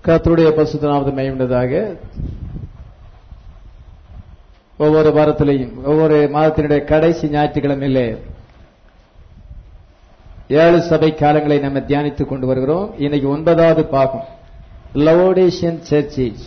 கர்த்தருடைய பரிசுத்த நாமத்துக்கு மகிமையுண்டாக. ஒவ்வொரு வாரத்திலையும் ஒவ்வொரு மாதத்தினுடைய கடைசி ஞாயிற்றுக்கிழமையிலே 7 சபை காலங்களை நம்ம தியானித்துக் கொண்டு வருகிறோம். இன்னைக்கு 9வது பாகம், லவோடிஷியன் சர்ச்சஸ்,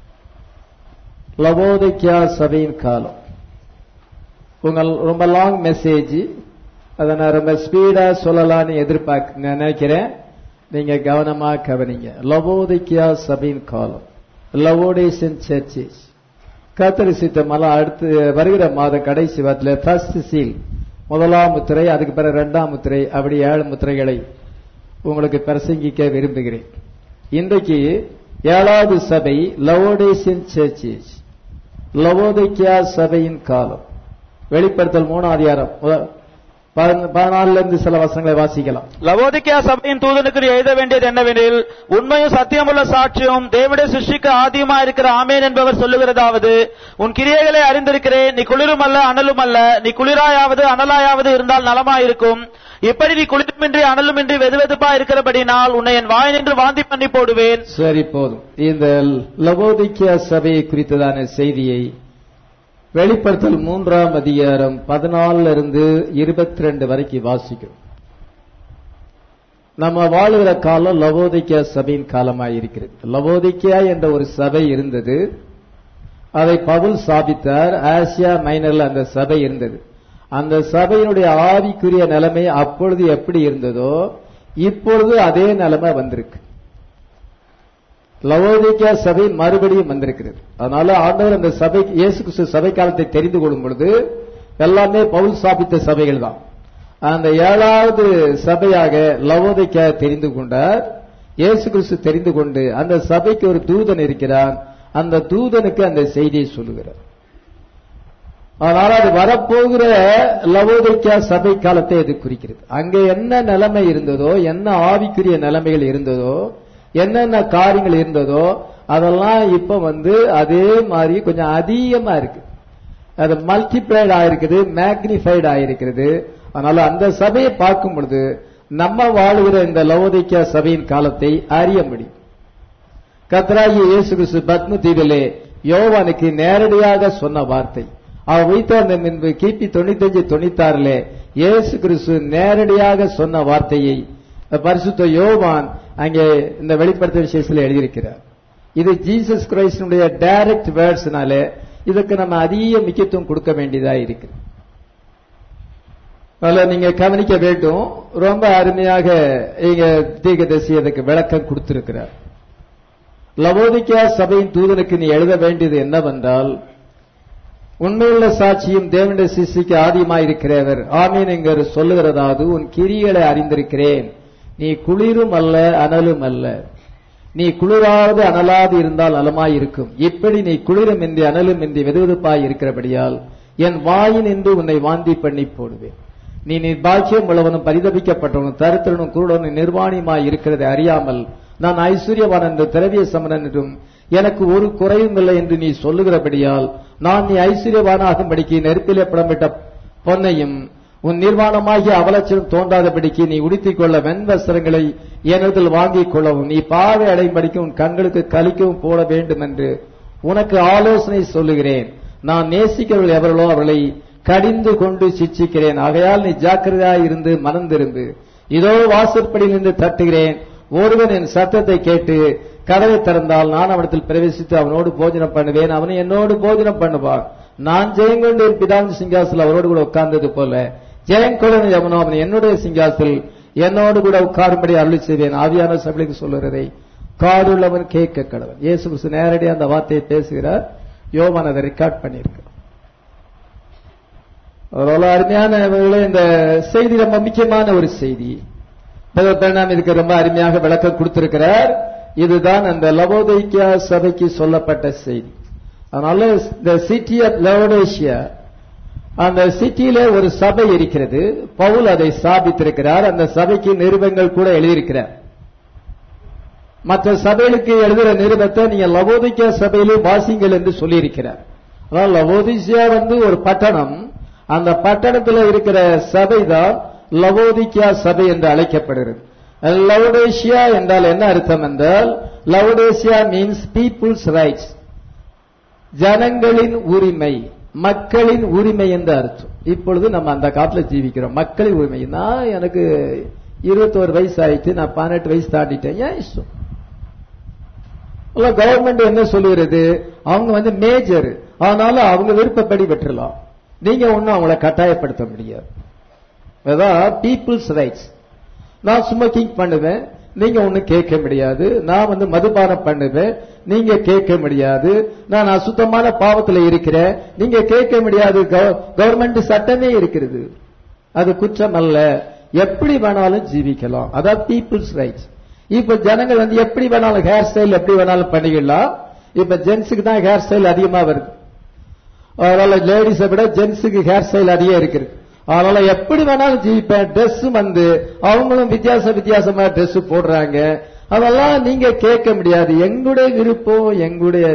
லவோதிக்கா சபையின் காலம். உங்கள் ரொம்ப லாங் மெசேஜ், அதை நான் ரொம்ப ஸ்பீடா சொல்லலான்னு நினைக்கிறேன். நீங்க கவனமா கவனிங்க. லவோதிக்கா சபையின் காலம், லவோடிஷியன் சர்ச்சஸ். கர்த்தர் சித்தமெல்லாம் அடுத்து வருகிற மாத கடைசி வாரத்தில் ஃபர்ஸ்ட் சீல், முதலாம் முத்திரை, அதுக்கு பிறகு 2ஆம் முத்திரை, அப்படி 7 முத்திரைகளை உங்களுக்கு பிரசங்கிக்க விரும்புகிறேன். இன்றைக்கு 7வது சபை லவோடிஷியன் சர்ச்சஸ், லவோதிக்கா சபையின் காலம். வெளிப்படுத்தல் 3ஆம் அதிகாரம் 14 சில வசனங்களை வாசிக்கலாம். லவோதிக்கா சபையின் தூதனுக்கு எழுத வேண்டியது என்னவெனில், உண்மையும் சத்தியமுள்ள சாட்சியும் தேவனுடைய சிருஷ்டிக்கு ஆதியுமா இருக்கிற ஆமேன் என்பவர் சொல்லுகிறதாவது, உன் கிரியைகளை அறிந்திருக்கிறேன். நீ குளிரும் அல்ல அனலும் அல்ல. நீ குளிராயாவது அனலாயாவது இருந்தால் நலமாயிருக்கும். இப்படி நீ குளிருமின்றி அனலுமின்றி வெதுவெதுப்பா இருக்கிறபடினால் உன்னை என் வாய் நின்று வாந்தி பண்ணி போடுவேன். சரி, போதும். இந்த லவோதிக்கா சபையை குறித்ததான செய்தியை வெளிப்படுத்தல் 3ஆம் அதிகாரம் 14 22 வரைக்கும் வாசிக்கிறோம். நம்ம வாழுகிற காலம் லவோதிக்கா சபையின் காலமாயிருக்கிறது. லவோதிக்கா என்ற ஒரு சபை இருந்தது, அதை பவுல் ஸ்தாபித்தார். ஆசியா மைனர்ல அந்த சபை இருந்தது. அந்த சபையினுடைய ஆவிக்குரிய நிலைமை அப்பொழுது எப்படி இருந்ததோ இப்பொழுது அதே நிலைமை வந்திருக்கு. லவோதிக்கா சபை மறுபடியும் வந்திருக்கிறது. அதனால ஆண்டவர் அந்த சபை, இயேசு கிறிஸ்து சபை காலத்தை தெரிந்து கொள்ளும் பொழுது எல்லாமே பவுல் ஸ்தாபித்த சபைகள் தான். அந்த 7வது சபையாக லவோதிக்கா தெரிந்து கொண்டார். இயேசு கிறிஸ்து தெரிந்து கொண்டு அந்த சபைக்கு ஒரு தூதன் இருக்கிறான். அந்த தூதனுக்கு அந்த செய்தியை சொல்லுகிறார். அதனால அது வரப்போகிற லவோதிக்கா சபை காலத்தை அது குறிக்கிறது. அங்கே என்ன நிலைமை இருந்ததோ, என்ன ஆவிக்குரிய நிலைமைகள் இருந்ததோ, என்னென்ன காரியங்கள் இருந்ததோ அதெல்லாம் இப்ப அதே மாதிரி கொஞ்சம் அதிகமா இருக்கு. அது மல்டிப்ளைட் ஆயிருக்குது, மேக்னிஃபைட் ஆயிருக்கிறது. அதனால அந்த சபையை பார்க்கும் பொழுது நம்ம வாழுகிற இந்த லவோதிக்கா சபையின் காலத்தை அறிய முடியும். கர்த்தராகிய இயேசு கிறிஸ்து பத்ம தீவிலே யோவானுக்கு நேரடியாக சொன்ன வார்த்தை, அவர் உயிர்த்தெழுந்த முன்பு கிபி 95-96 இயேசு கிறிஸ்து நேரடியாக சொன்ன வார்த்தையை பரிசுத்த யோவான் அங்கே இந்த வெளிப்படுத்த விசேஷத்தில் எழுதியிருக்கிறார். இது ஜீசஸ் கிரைஸ்டுடைய டைரக்ட் வேர்ட்ஸ்னாலே இதுக்கு நம்ம அதிக முக்கியத்துவம் கொடுக்க வேண்டியதா இருக்கு. அதில் நீங்க கவனிக்க வேண்டும். ரொம்ப அருமையாக இங்க தீர்க்கதரிசி அதுக்கு விளக்கம் கொடுத்திருக்கிறார். லவோதிக்கா சபையின் தூதனுக்கு நீ எழுத வேண்டியது என்னவென்றால், உண்மையுள்ள சாட்சியும் தேவனுடைய சிருஷ்டிக்கு ஆதியமாயிருக்கிறவர் ஆமீன் என்கிற சொல்லுகிறதாவது, உன் கிரியைகளை அறிந்திருக்கிறேன். நீ குளிரும் அல்ல அனலும் அல்ல. நீ குளிராது அனலாது இருந்தால் நலமாயிருக்கும். இப்படி நீ குளிரும் என்று அனலும் என்று வெதுவெதுப்பாய் இருக்கிறபடியால் என் வாயின் என்று உன்னை வாந்தி பண்ணி போடுவேன். நீ பாக்கியம் உள்ளவனும் பரிதபிக்கப்பட்டவனும் தரித்திரனும் குருடனும் நிர்வாணியுமாய் இருக்கிறதை அறியாமல் நான் ஐஸ்வர்யவான் என்று திரவிய சமணன் என்றும் எனக்கு ஒரு குறையும் இல்லை என்று நீ சொல்லுகிறபடியால் நான் நீ ஐஸ்வர்யவானாகும்படிக்கு நெருப்பிலே படமிட்ட பொன்னையும் உன் நிர்வாணமாகிய அவலட்சணம் தோன்றாதபடிக்கு நீ உடுத்திக் கொள்ள வெண்வஸ்திரங்களை எனதில் வாங்கிக் கொள்ளவும் நீ பார்வை அடையும்படிக்கும் உன் கண்களுக்கு கலிக்கவும் போட வேண்டும் என்று உனக்கு ஆலோசனை சொல்லுகிறேன். நான் நேசிக்கிறவர்கள் எவர்களோ அவர்களை கடிந்து கொண்டு சிட்சிக்கிறேன். ஆகையால் நீ ஜாக்கிரதையாய் இருந்து மனம் திரும்பு. இதோ வாசற்படியில் நின்று தட்டுகிறேன். ஒருவன் என் சத்தத்தை கேட்டு கதவை திறந்தால் நான் அவனிடத்தில் பிரவேசித்து அவனோடு போஜனம் பண்ணுவேன், அவனை என்னோடு போஜனம் பண்ணுவான். நான் ஜெயங்கொண்டு என் பிதாவின் சிங்காசத்தில் அவரோடு கூட உட்கார்ந்தது போல ஜெயங்கொள்ளன் எவனோ அவன் என்னுடைய சிங்காசத்தில் என்னோடு கூட உட்காரும்படி அருளி செய்வேன். ஆவியான சபைக்கு சொல்லுகிறதை காதுள்ளவன் கேட்க கடவன். இயேசு கிறிஸ்து நேரடியாக அந்த வார்த்தையை பேசுகிறார். யோவான் அதை ரெக்கார்ட் பண்ணியிருக்கிறார். அருமையான இந்த செய்தி ரொம்ப முக்கியமான ஒரு செய்தி. இதுக்கு ரொம்ப அருமையாக விளக்கம் கொடுத்திருக்கிறார். இதுதான் அந்த லவோதிக்கா சபைக்கு சொல்லப்பட்ட செய்தி. அதனால இந்த சிட்டி ஆஃப் லவோடிஷியா, அந்த சிட்டியில ஒரு சபை இருக்கிறது. பவுல் அதை ஸ்தாபித்திருக்கிறார். அந்த சபைக்கு நிருபங்கள் கூட எழுதியிருக்கிறார். மற்ற சபைகளுக்கு எழுதுகிற நிருபத்தை நீங்க லவோதிக்கா சபையிலே வாசிங்கள் என்று சொல்லியிருக்கிறார். அதாவது லவோதிஷியா ஒரு பட்டணம். அந்த பட்டணத்தில் இருக்கிற சபை தான் லவோதிக்கா சபை என்று அழைக்கப்படுகிறது. லவோடேசியா என்றால் என்ன அர்த்தம் என்றால், லவோடேசியா மீன்ஸ் பீப்புள்ஸ் ரைட்ஸ், ஜனங்களின் உரிமை, மக்களின் உரிமை என்று அர்த்தம். இப்பொழுது நம்ம அந்த காலத்துல ஜீவிக்கிறோம். மக்களின் உரிமை. நான் எனக்கு 21 வயசு ஆயிடுச்சு, நான் 18 வயசு தாண்டிட்டேன், ஏன் இஷ்டம். கவர்மெண்ட் என்ன சொல்லுகிறது, அவங்க மேஜர், அதனால அவங்க விருப்பப்படி பெற்றலாம், நீங்க ஒன்னும் அவங்கள கட்டாயப்படுத்த முடியாது. அதான் பீப்புள்ஸ் ரைட்ஸ். நான் ஸ்மோக்கிங் பண்ணுவேன், நீங்க ஒன்னும் கேட்க முடியாது. நான் மதுபானம் பண்ணுவேன், நீங்க கேட்க முடியாது. நான் அசுத்தமான பாவத்துல இருக்கிறேன், நீங்க கேட்க முடியாது. கவர்மெண்ட் சட்டமே இருக்கிறது, அது குற்றம் அல்ல, எப்படி வேணாலும் ஜீவிக்கலாம். அதான் பீப்புள்ஸ் ரைட்ஸ். இப்ப ஜனங்கள் எப்படி வேணாலும் ஹேர் ஸ்டைல் எப்படி வேணாலும் பண்ணிக்கலாம். இப்ப ஜென்ஸுக்கு தான் ஹேர் ஸ்டைல் அதிகமா வருது, அதனால லேடிஸை விட ஜென்ஸுக்கு ஹேர் ஸ்டைல் அதிகம் இருக்குது. அதனால எப்படி வேணாலும் ஜீவிப்பேன். ட்ரெஸ் அவங்களும் வித்தியாசமா ட்ரெஸ் போடுறாங்க, அதெல்லாம் நீங்க கேட்க முடியாது. எங்களுடைய விருப்பம், எங்களுடைய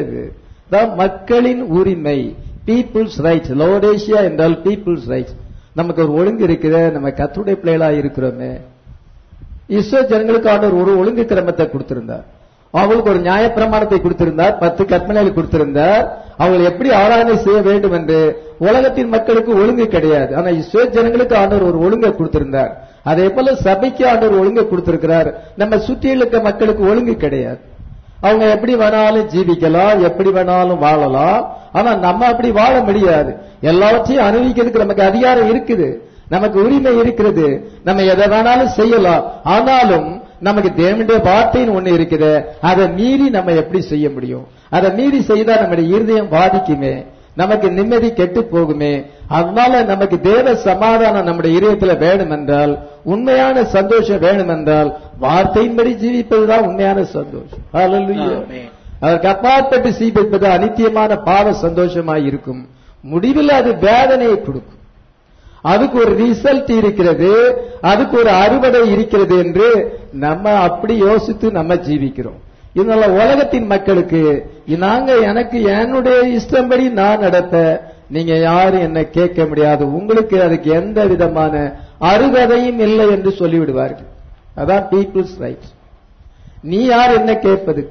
மக்களின் உரிமை, பீப்புள்ஸ் ரைட்ஸ். லவோடேசியா என்றால் பீப்புள்ஸ் ரைட்ஸ். நமக்கு ஒரு ஒழுங்கு இருக்குது, நம்ம கர்த்தருடைய பிள்ளைகளா இருக்கிறோமே. இஸ்ரவேல் ஜனங்களுக்கு ஆண்டவர் ஒரு ஒழுங்கு கிரமத்தை கொடுத்திருந்தார், அவங்களுக்கு ஒரு நியாய பிரமாணத்தை கொடுத்திருந்தார், 10 கற்பனைகளை கொடுத்திருந்தார், அவங்க எப்படி ஆராதனை செய்ய வேண்டும் என்று. உலகத்தின் மக்களுக்கு ஒழுங்கு கிடையாது, ஆனா இஸ்ரவேல் ஜனங்களுக்கு ஆண்டவர் ஒரு ஒழுங்கை கொடுத்திருந்தார். அதே போல சபைக்கு ஆண்டவர் ஒழுங்கை கொடுத்திருக்கிறார். நம்ம சுற்றியில் இருக்க மக்களுக்கு ஒழுங்கு கிடையாது. அவங்க எப்படி வேணாலும் ஜீவிக்கலாம், எப்படி வேணாலும் வாழலாம், ஆனா நம்ம அப்படி வாழ முடியாது. எல்லாவற்றையும் அனுபவிக்கிறதுக்கு நமக்கு அதிகாரம் இருக்குது, நமக்கு உரிமை இருக்கிறது, நம்ம எதை வேணாலும் செய்யலாம். ஆனாலும் நமக்கு தேவனுடைய வார்த்தைன்னு ஒண்ணு இருக்குது, அதை மீறி நம்ம எப்படி செய்ய முடியும்? அதை மீறி செய்தா நம்முடைய இருதயம் பாதிக்குமே, நமக்கு நிம்மதி கெட்டு போகுமே. அதனால நமக்கு தேவ சமாதானம் நம்முடைய இதயத்துல வேணும் என்றால், உண்மையான சந்தோஷம் வேணும் என்றால், வார்த்தையின்படி ஜீவிப்பதுதான் உண்மையான சந்தோஷம். ஹல்லேலூயா. அதற்கு அப்பாற்பட்டு ஜீவிப்பது அநித்தியமான பாவ சந்தோஷமாய் இருக்கும். முடிவில் அது வேதனையை கொடுக்கும். அதுக்கு ஒரு ரிசல்ட் இருக்கிறது, அதுக்கு ஒரு அறுவடை இருக்கிறது என்று நம்ம அப்படி யோசித்து நம்ம ஜீவிக்கிறோம். இதனால உலகத்தின் மக்களுக்கு எனக்கு என்னுடைய இஷ்டம்படி நான் நடத்த நீங்க யாரும் என்ன கேட்க முடியாது, உங்களுக்கு அதுக்கு எந்த விதமான அருகதையும் இல்லை என்று சொல்லிவிடுவார்கள். அதான் பீப்புள்ஸ் ரைட்ஸ். நீ யார் என்ன கேட்பதுக்கு?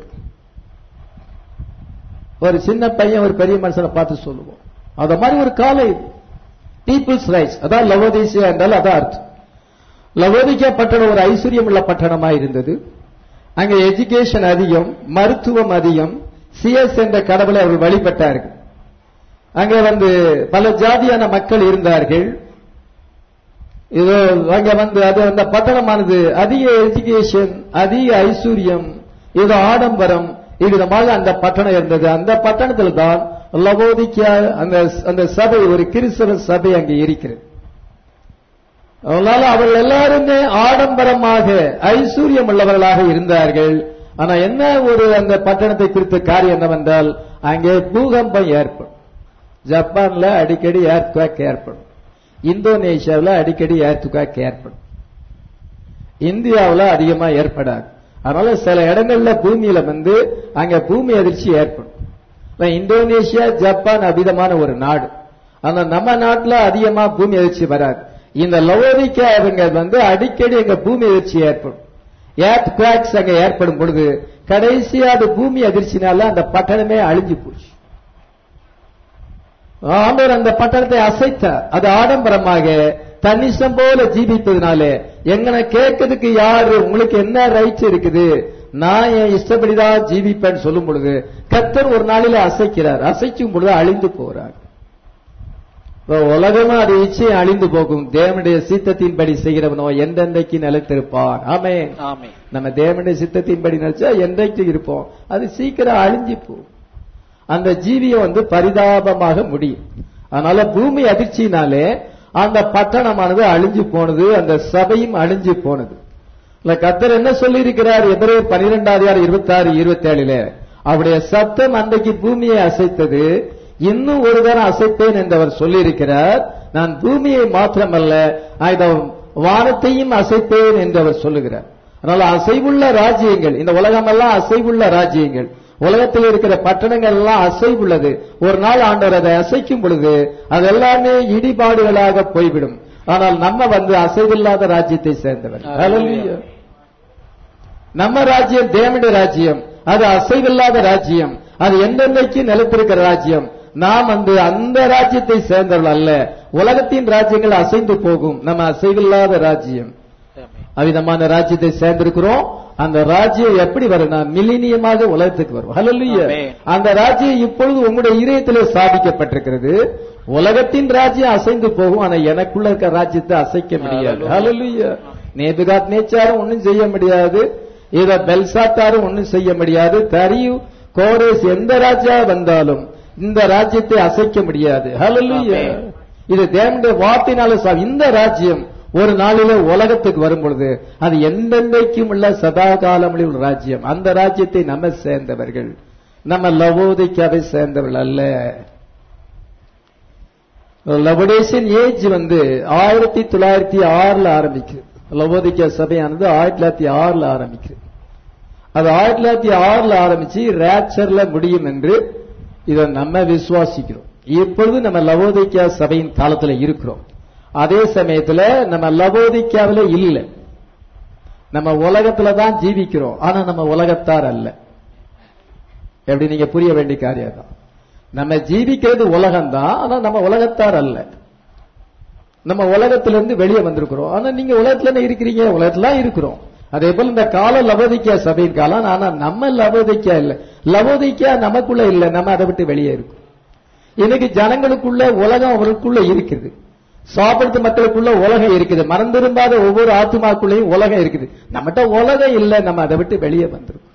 ஒரு சின்ன பையன் ஒரு பெரிய மனுஷனை பார்த்து சொல்லுவோம், அத மாதிரி ஒரு காலை பீப்புள்ஸ் ரைட்ஸ். அதான் லவோதிசியா என்றால் அதான் அர்த்தம். லவோதிக்கா பட்டணம் ஒரு ஐஸ்வர்யம் உள்ள பட்டணமா இருந்தது. அங்க எஜுகேஷன் அதிகம், மருத்துவம் அதிகம், சிஎஸ் என்ற கடவுளை அவர்கள் வழிபட்டார்கள். அங்க பல ஜாதியான மக்கள் இருந்தார்கள். இதோ அங்க அது அந்த பட்டணமானது அதிக எஜுகேஷன், அதிக ஐஸ்வர்யம், இது ஆடம்பரம், இவ்விதமாக அந்த பட்டணம் இருந்தது. அந்த பட்டணத்தில் தான் லவோதிக்கா அந்த சபை, ஒரு கிறிஸ்தவ சபை அங்கே இருக்கிறது. அதனால அவர்கள் எல்லாருமே ஆடம்பரமாக ஐஸ்வர்யம் உள்ளவர்களாக இருந்தார்கள். ஆனா என்ன ஒரு அந்த பட்டணத்தை குறித்த காரியம் என்னவென்றால், அங்கே பூகம்பம் ஏற்படும். ஜப்பான்ல அடிக்கடி ஏர்த்குவேக் ஏற்படும், இந்தோனேஷியாவில் அடிக்கடி ஏர்த்குவேக் ஏற்படும், இந்தியாவில் அதிகமா ஏற்படாது. அதனால சில இடங்கள்ல பூமியில அங்க பூமி அதிர்ச்சி ஏற்படும். இந்தோனேஷியா ஜப்பான் அபிதமான ஒரு நாடு, ஆனா நம்ம நாட்டுல அதிகமா பூமி அதிர்ச்சி வராது. இந்த லவோதிக்கா அவங்க அடிக்கடி அங்க பூமி அதிர்ச்சி ஏற்படும், ஏர்த் குவாக்ஸ் அங்க ஏற்படும் பொழுது கடைசியா அது பூமி அதிர்ச்சினால அந்த பட்டணமே அழிஞ்சு போச்சு. ஆண்டவர் அந்த பட்டணத்தை அசைத்தார். அது ஆடம்பரமாக தன்னிஷ்டம் போல ஜீவிப்பதனால எங்களை கேட்கறதுக்கு யாரு, உங்களுக்கு என்ன ரைட்ஸ் இருக்குது, நான் என் இஷ்டப்படிதான் ஜீவிப்பேன்னு சொல்லும் பொழுது கர்த்தர் ஒரு நாளில அசைக்கிறார். அசைக்கும் பொழுது அழிந்து போறார். உலகமா அது நிச்சயம் அழிந்து போகும். தேவனுடைய சித்தத்தின்படி செய்கிறவனோ எந்தெந்தைக்கு நிலைத்திருப்பான். ஆமென். நம்ம தேவனுடைய சித்தத்தின்படி நினைச்சா என்றைக்கு இருப்போம், அது சீக்கிரம் அழிஞ்சு போகும். அந்த ஜீவியம் பரிதாபமாக முடியும். அதனால பூமி அதிர்ச்சினாலே அந்த பட்டணமானது அழிஞ்சு போனது, அந்த சபையும் அழிஞ்சு போனது. கர்த்தர் என்ன சொல்லி இருக்கிறார்? எபிரேயர் 12:26-27 அவருடைய சத்தம் அன்றைக்கு பூமியை அசைத்தது, இன்னும் ஒரு தரம் அசைப்பேன் என்று அவர் சொல்லி இருக்கிறார். நான் பூமியை மாத்திரமல்ல வானத்தையும் அசைப்பேன் என்று அவர் சொல்லுகிறார். அதனால அசைவுள்ள ராஜ்யங்கள், இந்த உலகமெல்லாம் அசைவுள்ள ராஜ்யங்கள், உலகத்தில் இருக்கிற பட்டணங்கள் எல்லாம் அசைவுள்ளது. ஒரு நாள் ஆண்டவர் அதை அசைக்கும் பொழுது அது எல்லாமே இடிபாடுகளாக போய்விடும். ஆனால் நம்ம அசைவில்லாத ராஜ்யத்தை சேர்ந்தவர். ஹல்லேலூயா. நம்ம ராஜ்யம் தேவனுடைய ராஜ்யம், அது அசைவில்லாத ராஜ்யம், அது என்னென்னைக்கு நிலைத்திருக்கிற ராஜ்யம். நாம் அந்த ராஜ்யத்தை சேர்ந்தவர்கள் அல்ல. உலகத்தின் ராஜ்யங்கள் அசைந்து போகும், நம்ம அசைவில்லாத ராஜ்யம், அவ்விதமான ராஜ்யத்தை சேர்ந்திருக்கிறோம். அந்த ராஜ்யம் எப்படி வரும்னா மில்லினியமாக உலகத்துக்கு வரும். ஹல்லேலூயா. அந்த ராஜ்யம் இப்பொழுது உங்களுடைய இதயத்திலே ஸ்தாபிக்கப்பட்டிருக்கிறது. உலகத்தின் ராஜ்யம் அசைந்து போகும், ஆனா எனக்குள்ள இருக்க ராஜ்யத்தை அசைக்க முடியாது. ஹல்லேலூயா. நேபுகாத் நேச்சாரும் ஒன்னும் செய்ய முடியாது, இத பெல்சாத்தாரும் ஒன்னும் செய்ய முடியாது, தரியு கோரேஸ் எந்த ராஜா வந்தாலும் இந்த ராஜ்யத்தை அசைக்க முடியாது. ஹல்லேலூயா. இது தேவனுடைய வார்த்தையினால இந்த ராஜ்யம் ஒரு நாளில உலகத்துக்கு வரும் பொழுது அது எந்தெந்தைக்கும் உள்ள சதா காலம் உள்ள ராஜ்யம். அந்த ராஜ்யத்தை நம்ம சேர்ந்தவர்கள், நம்ம லவோதிக்காவை சேர்ந்தவர்கள் அல்ல. லவோடேஷன் ஏஜ் 1906 ஆரம்பிக்குது. லவோதிக்கா சபையானது 1906 ஆரம்பிக்குது. அது 1906 ஆரம்பிச்சு ரேப்சர்ல முடியும் என்று இதை நம்ம விசுவாசிக்கிறோம். இப்பொழுது நம்ம லவோதிக்கா சபையின் காலத்துல இருக்கிறோம். அதே சமயத்துல நம்ம லவோதிக்காவில இல்ல, நம்ம உலகத்துல தான் ஜீவிக்கிறோம், ஆனா நம்ம உலகத்தார் அல்ல. எப்படி நீங்க புரிய வேண்டிய காரியம் தான். நம்ம ஜீவிக்கிறது உலகம்தான், ஆனா நம்ம உலகத்தார் அல்ல. நம்ம உலகத்திலிருந்து வெளியே வந்திருக்கிறோம், ஆனா நீங்க உலகத்துல இருக்கிறீங்க, உலகத்துல இருக்கிறோம். அதே போல இந்த கால லவோதிக்கா சபையின் காலம், ஆனா நம்ம லவோதிக்கா இல்ல. லவோதிக்கா நமக்குள்ள இல்ல, நம்ம அதை விட்டு வெளியே இருக்கும். இன்னைக்கு ஜனங்களுக்குள்ள உலகம் அவர்களுக்குள்ள இருக்குது, சாப்பிடுற மக்களுக்குள்ள உலகம் இருக்குது, மனம் திரும்பாத ஒவ்வொரு ஆத்துமாக்குள்ளேயும் உலகம் இருக்குது. நம்மகிட்ட உலகம் இல்ல, நம்ம அதை விட்டு வெளியே வந்திருக்கோம்.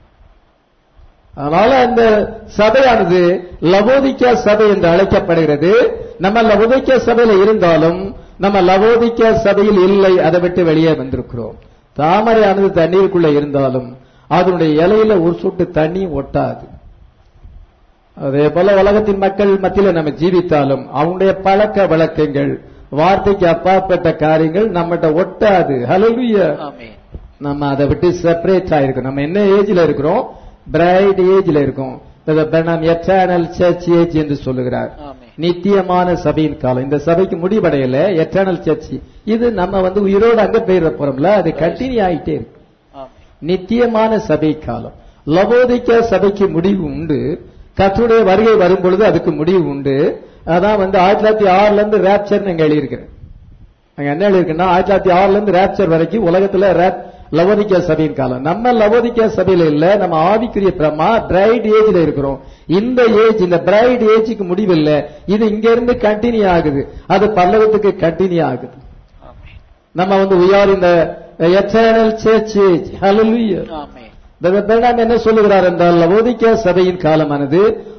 அதனால அந்த சபையானது லவோதிக்கா சபை என்று அழைக்கப்படுகிறது. நம்ம லவோதிக்கா சபையில இருந்தாலும் நம்ம லவோதிக்கா சபையில் இல்லை, அதை விட்டு வெளியே வந்திருக்கிறோம். தாமரையானது தண்ணீருக்குள்ள இருந்தாலும் அதனுடைய இலையில ஒரு சொட்டு தண்ணி ஒட்டாது. அதே போல உலகத்தின் மக்கள் மத்தியில நம்ம ஜீவித்தாலும் அவனுடைய பழக்க வழக்கங்கள், வார்த்தைக்கு அப்பாற்பட்ட காரியங்கள் நம்மகிட்ட ஒட்டாது. ஹல்லேலூயா. நம்ம அதை விட்டு செப்பரேட் ஆயிருக்கோம். நம்ம என்ன ஏஜ்ல இருக்கிறோம்? பிரைட் ஏஜ்ல இருக்கோம். எட்டர்னல் சர்ச் ஏஜ் என்று சொல்லுகிறார். நித்தியமான சபையின் காலம். இந்த சபைக்கு முடிவடையல, எட்டர்னல் சர்ச். இது நம்ம உயிரோடு அங்க போயிட போறோம்ல, அது கண்டினியூ ஆயிட்டே இருக்கு. நித்தியமான சபை காலம். லவோதிக்கா சபைக்கு முடிவு உண்டு, கர்த்தருடைய வருகை வரும் பொழுது அதுக்கு முடிவு உண்டு. அதான் 1906 இருந்து ரேப்சர் நீங்க எழுதியிருக்கிறேன். அங்க என்ன எழுதிருக்குன்னா 1906 இருந்து ரேப்சர் வரைக்கும் உலகத்துல லவோதிக்கா சபையின் காலம். நம்ம லவோதிக்கா சபையில இல்ல, நம்ம ஆவிக்குரிய பிரமா பிரைட் ஏஜ்ல இருக்கிறோம். இந்த ஏஜ், இந்த பிரைட் ஏஜுக்கு முடிவு இல்ல, இது இங்க இருந்து கண்டினியூ ஆகுது, அது பல்லவத்துக்கு கண்டினியூ ஆகுது. நம்ம we are in the eternal church age. Hallelujah. பெர்னாம் என்ன சொல்லுகிறார் என்றால், லவோதிக்கா சபையின் காலமானது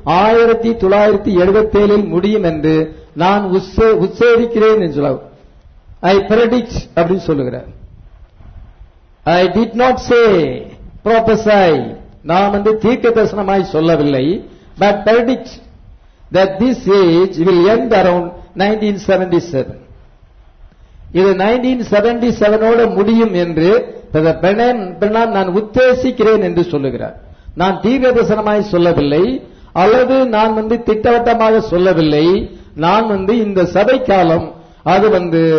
1977 முடியும் என்று நான் உச்சரிக்கிறேன் என்று சொல்ல, ஐ predict அப்படின்னு சொல்லுகிறார். I did not say prophesy, நான் தீர்க்க தரிசனமாய் சொல்லவில்லை, but predict that this age will end around 1977. இது 1977 முடியும் என்று நான் உத்தேசிக்கிறேன் என்று சொல்லுகிறார். நான் தீர்க்க தரிசனமாய் சொல்லவில்லை, அல்லது நான் திட்டவட்டமாக சொல்லவில்லை. நான் இந்த சபை காலம் அது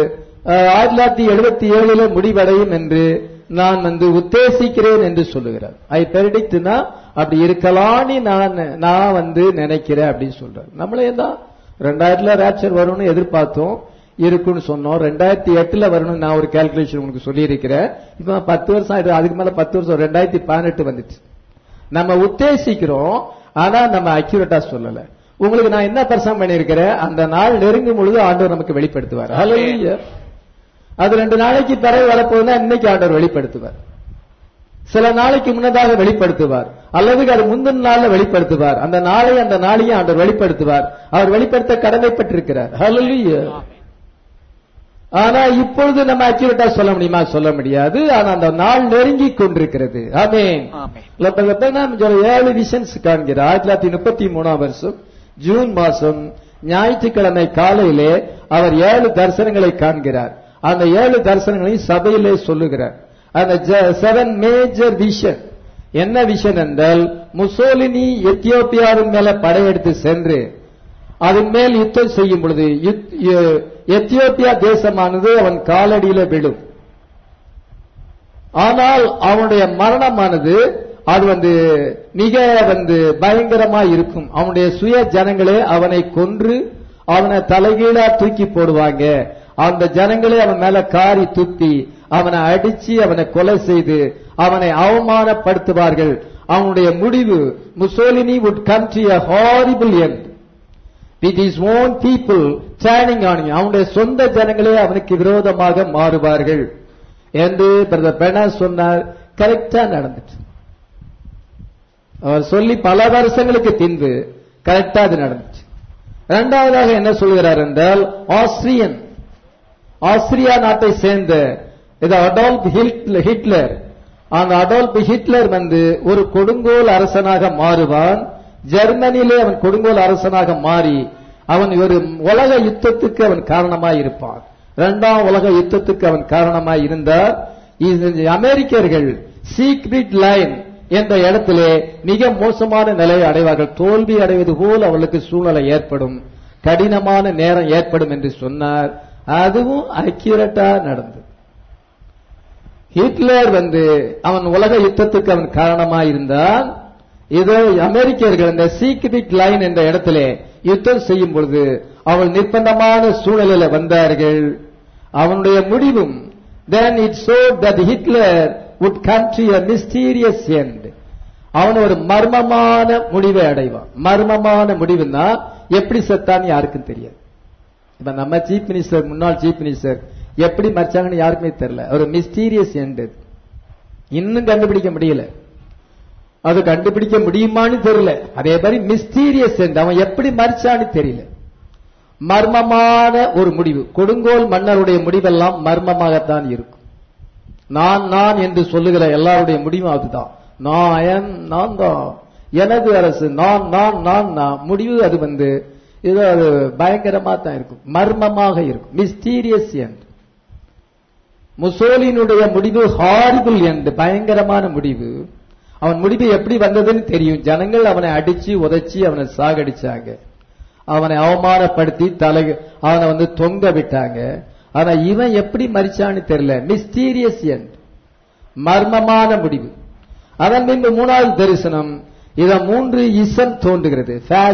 1977 முடிவடையும் என்று நான் உத்தேசிக்கிறேன் என்று சொல்லுகிறார். ஐ பெரிடிக்ட்னா அப்படி இருக்கலான்னு நான் நினைக்கிறேன் அப்படின்னு சொல்றாரு. நம்மளே தான் 2000 ரேப்சர் வரும்னு எதிர்பார்த்தோம், இருக்குன்னு சொன்னோம். 2008 வரணும் நான் ஒரு கால்குலேஷன் உங்களுக்கு சொல்லி இருக்கிறேன். இப்ப 10 வருஷம் ஆயிடுச்சு, அதுக்கு மேல 10 வருஷம் 2018 வந்துச்சு. நம்ம உத்தேசிக்கிறோம், ஆனா நம்ம அக்யூரேட்டா சொல்லல. உங்களுக்கு நான் என்ன பிரசங்கம் பண்ணியிருக்கிறேன், அந்த நாள் நெருங்கும் பொழுது ஆண்டவர் நமக்கு வெளிப்படுத்துவார். ஹல்லேலூயா. அது 2 நாளைக்கு பிறகு வரப்போகுதுன்னா இன்னைக்கு ஆண்டவர் வெளிப்படுத்துவார், சில நாளைக்கு முன்னதாக வெளிப்படுத்துவார், அல்லது அது முந்தின நாள்ல வெளிப்படுத்துவார். அந்த நாளையும் ஆண்டவர் வெளிப்படுத்துவார். அவர் வெளிப்படுத்த கடமைப்பட்டிருக்கிறார். ஹல்லேலூயா. ஆனா இப்பொழுது நம்ம அக்யூரேட்டா சொல்ல முடியுமா? சொல்ல முடியாது. ஆனா அந்த நாள் நெருங்கி கொண்டிருக்கிறது. ஆமென். 7 விஷன்ஸ் காண்கிறார். 1933 வருஷம் ஜூன் மாசம் ஞாயிற்றுக்கிழமை காலையிலே அவர் 7 தரிசனங்களை காண்கிறார். அந்த 7 தரிசனங்களையும் சபையிலே சொல்லுகிறார். அந்த 7 மேஜர் விஷன் என்ன விஷன் என்றால், முசோலினி எத்தியோப்பியாவின் மேல படையெடுத்து சென்று அதன் மேல் யுத்தம் செய்யும் பொழுது எத்தியோப்பியா தேசமானது அவன் காலடியில விழும். ஆனால் அவனுடைய மரணமானது அது மிக பயங்கரமா இருக்கும். அவனுடைய சுய ஜனங்களே அவனை கொன்று அவனை தலைகீழா தூக்கி போடுவாங்க. அந்த ஜனங்களே அவன் மேல காரி துப்பி அவனை அடிச்சு அவனை கொலை செய்து அவனை அவமானப்படுத்துவார்கள். அவனுடைய முடிவு Mussolini would come to a horrible end with his own people turning on him. அவனுடைய சொந்த ஜனங்களே அவனுக்கு விரோதமாக மாறுவார்கள் என்று பிரதர் பெர்னார்ட் சொன்னார். கரெக்டா நடந்துச்சு. அவர் சொல்லி பல வருஷங்களுக்கு பின்பு கரெக்டா அது நடந்துச்சு. இரண்டாவதாக என்ன சொல்கிறார் என்றால் ஆஸ்திரியா நாட்டை சேர்ந்த அடால்ஃப் ஹிட்லர். அந்த அடால்ஃப் ஹிட்லர் ஒரு கொடுங்கோல் அரசனாக மாறுவான். ஜெர்மனியிலே அவன் கொடுங்கோல் அரசனாக மாறி அவன் ஒரு உலக யுத்தத்துக்கு அவன் காரணமாய் இருப்பான். இரண்டாம் உலக யுத்தத்துக்கு அவன் காரணமாய் இருந்தார். அமெரிக்கர்கள் சீக்ரெட் லைன் என்ற இடத்திலே மிக மோசமான நிலையை அடைவார்கள். தோல்வி அடைவது போல் அவர்களுக்கு சூழ்நிலை ஏற்படும், கடினமான நேரம் ஏற்படும் என்று சொன்னார். அதுவும் அக்யூரேட்டா நடந்தது. ஹிட்லர் அவன் உலக யுத்தத்துக்கு அவன் காரணமாயிருந்தான். இதோ அமெரிக்கர்கள் இந்த சீக்ரெட் லைன் என்ற இடத்திலே யுத்தம் செய்யும் பொழுது அவள் நிர்பந்தமான சூழலில் வந்தார்கள். அவனுடைய முடிவும் then it showed that Hitler would come to a mysterious end. அவன் ஒரு மர்மமான முடிவை அடைவான். மர்மமான முடிவுன்னா எப்படி செத்தான்னு யாருக்கும் தெரியாது. இப்ப நம்ம சீஃப் மினிஸ்டர், முன்னாள் சீஃப் மினிஸ்டர் எப்படி மறிச்சாங்கன்னு யாருக்குமே தெரியல. ஒரு மிஸ்டீரியஸ் எண்ட் இன்னும் கண்டுபிடிக்க முடியல. அது கண்டுபிடிக்க முடியுமான்னு தெரியல. அதே மாதிரி மிஸ்டீரியஸ் எண்ட், அவன் எப்படி மறிச்சான்னு தெரியல. மர்மமான ஒரு முடிவு. கொடுங்கோல் மன்னருடைய முடிவெல்லாம் மர்மமாகத்தான் இருக்கும். நான் என்று சொல்லுகிற எல்லாருடைய முடிவும் அதுதான். நான் தான், எனது அரசு, நான் முடிவு. அது ஏதோ அது பயங்கரமா தான் இருக்கும், மர்மமாக இருக்கும், மிஸ்டீரியஸ் எண்ட். முசோலினுடைய முடிவு ஹாரிபிள் எண்ட், பயங்கரமான முடிவு. அவன் முடிவு எப்படி வந்ததுன்னு தெரியும். ஜனங்கள் அவனை அடிச்சு உதைச்சி அவனை சாகடிச்சாங்க, அவனை அவமானப்படுத்தி அவனை தொங்க விட்டாங்க. ஆனா இவன் எப்படி மரிச்சான்னு தெரியல. மிஸ்டீரியஸ் எண்ட், மர்மமான முடிவு. அதன் பின்பு மூணாவது தரிசனம். இத 3 இசம் தோன்றுகிறது.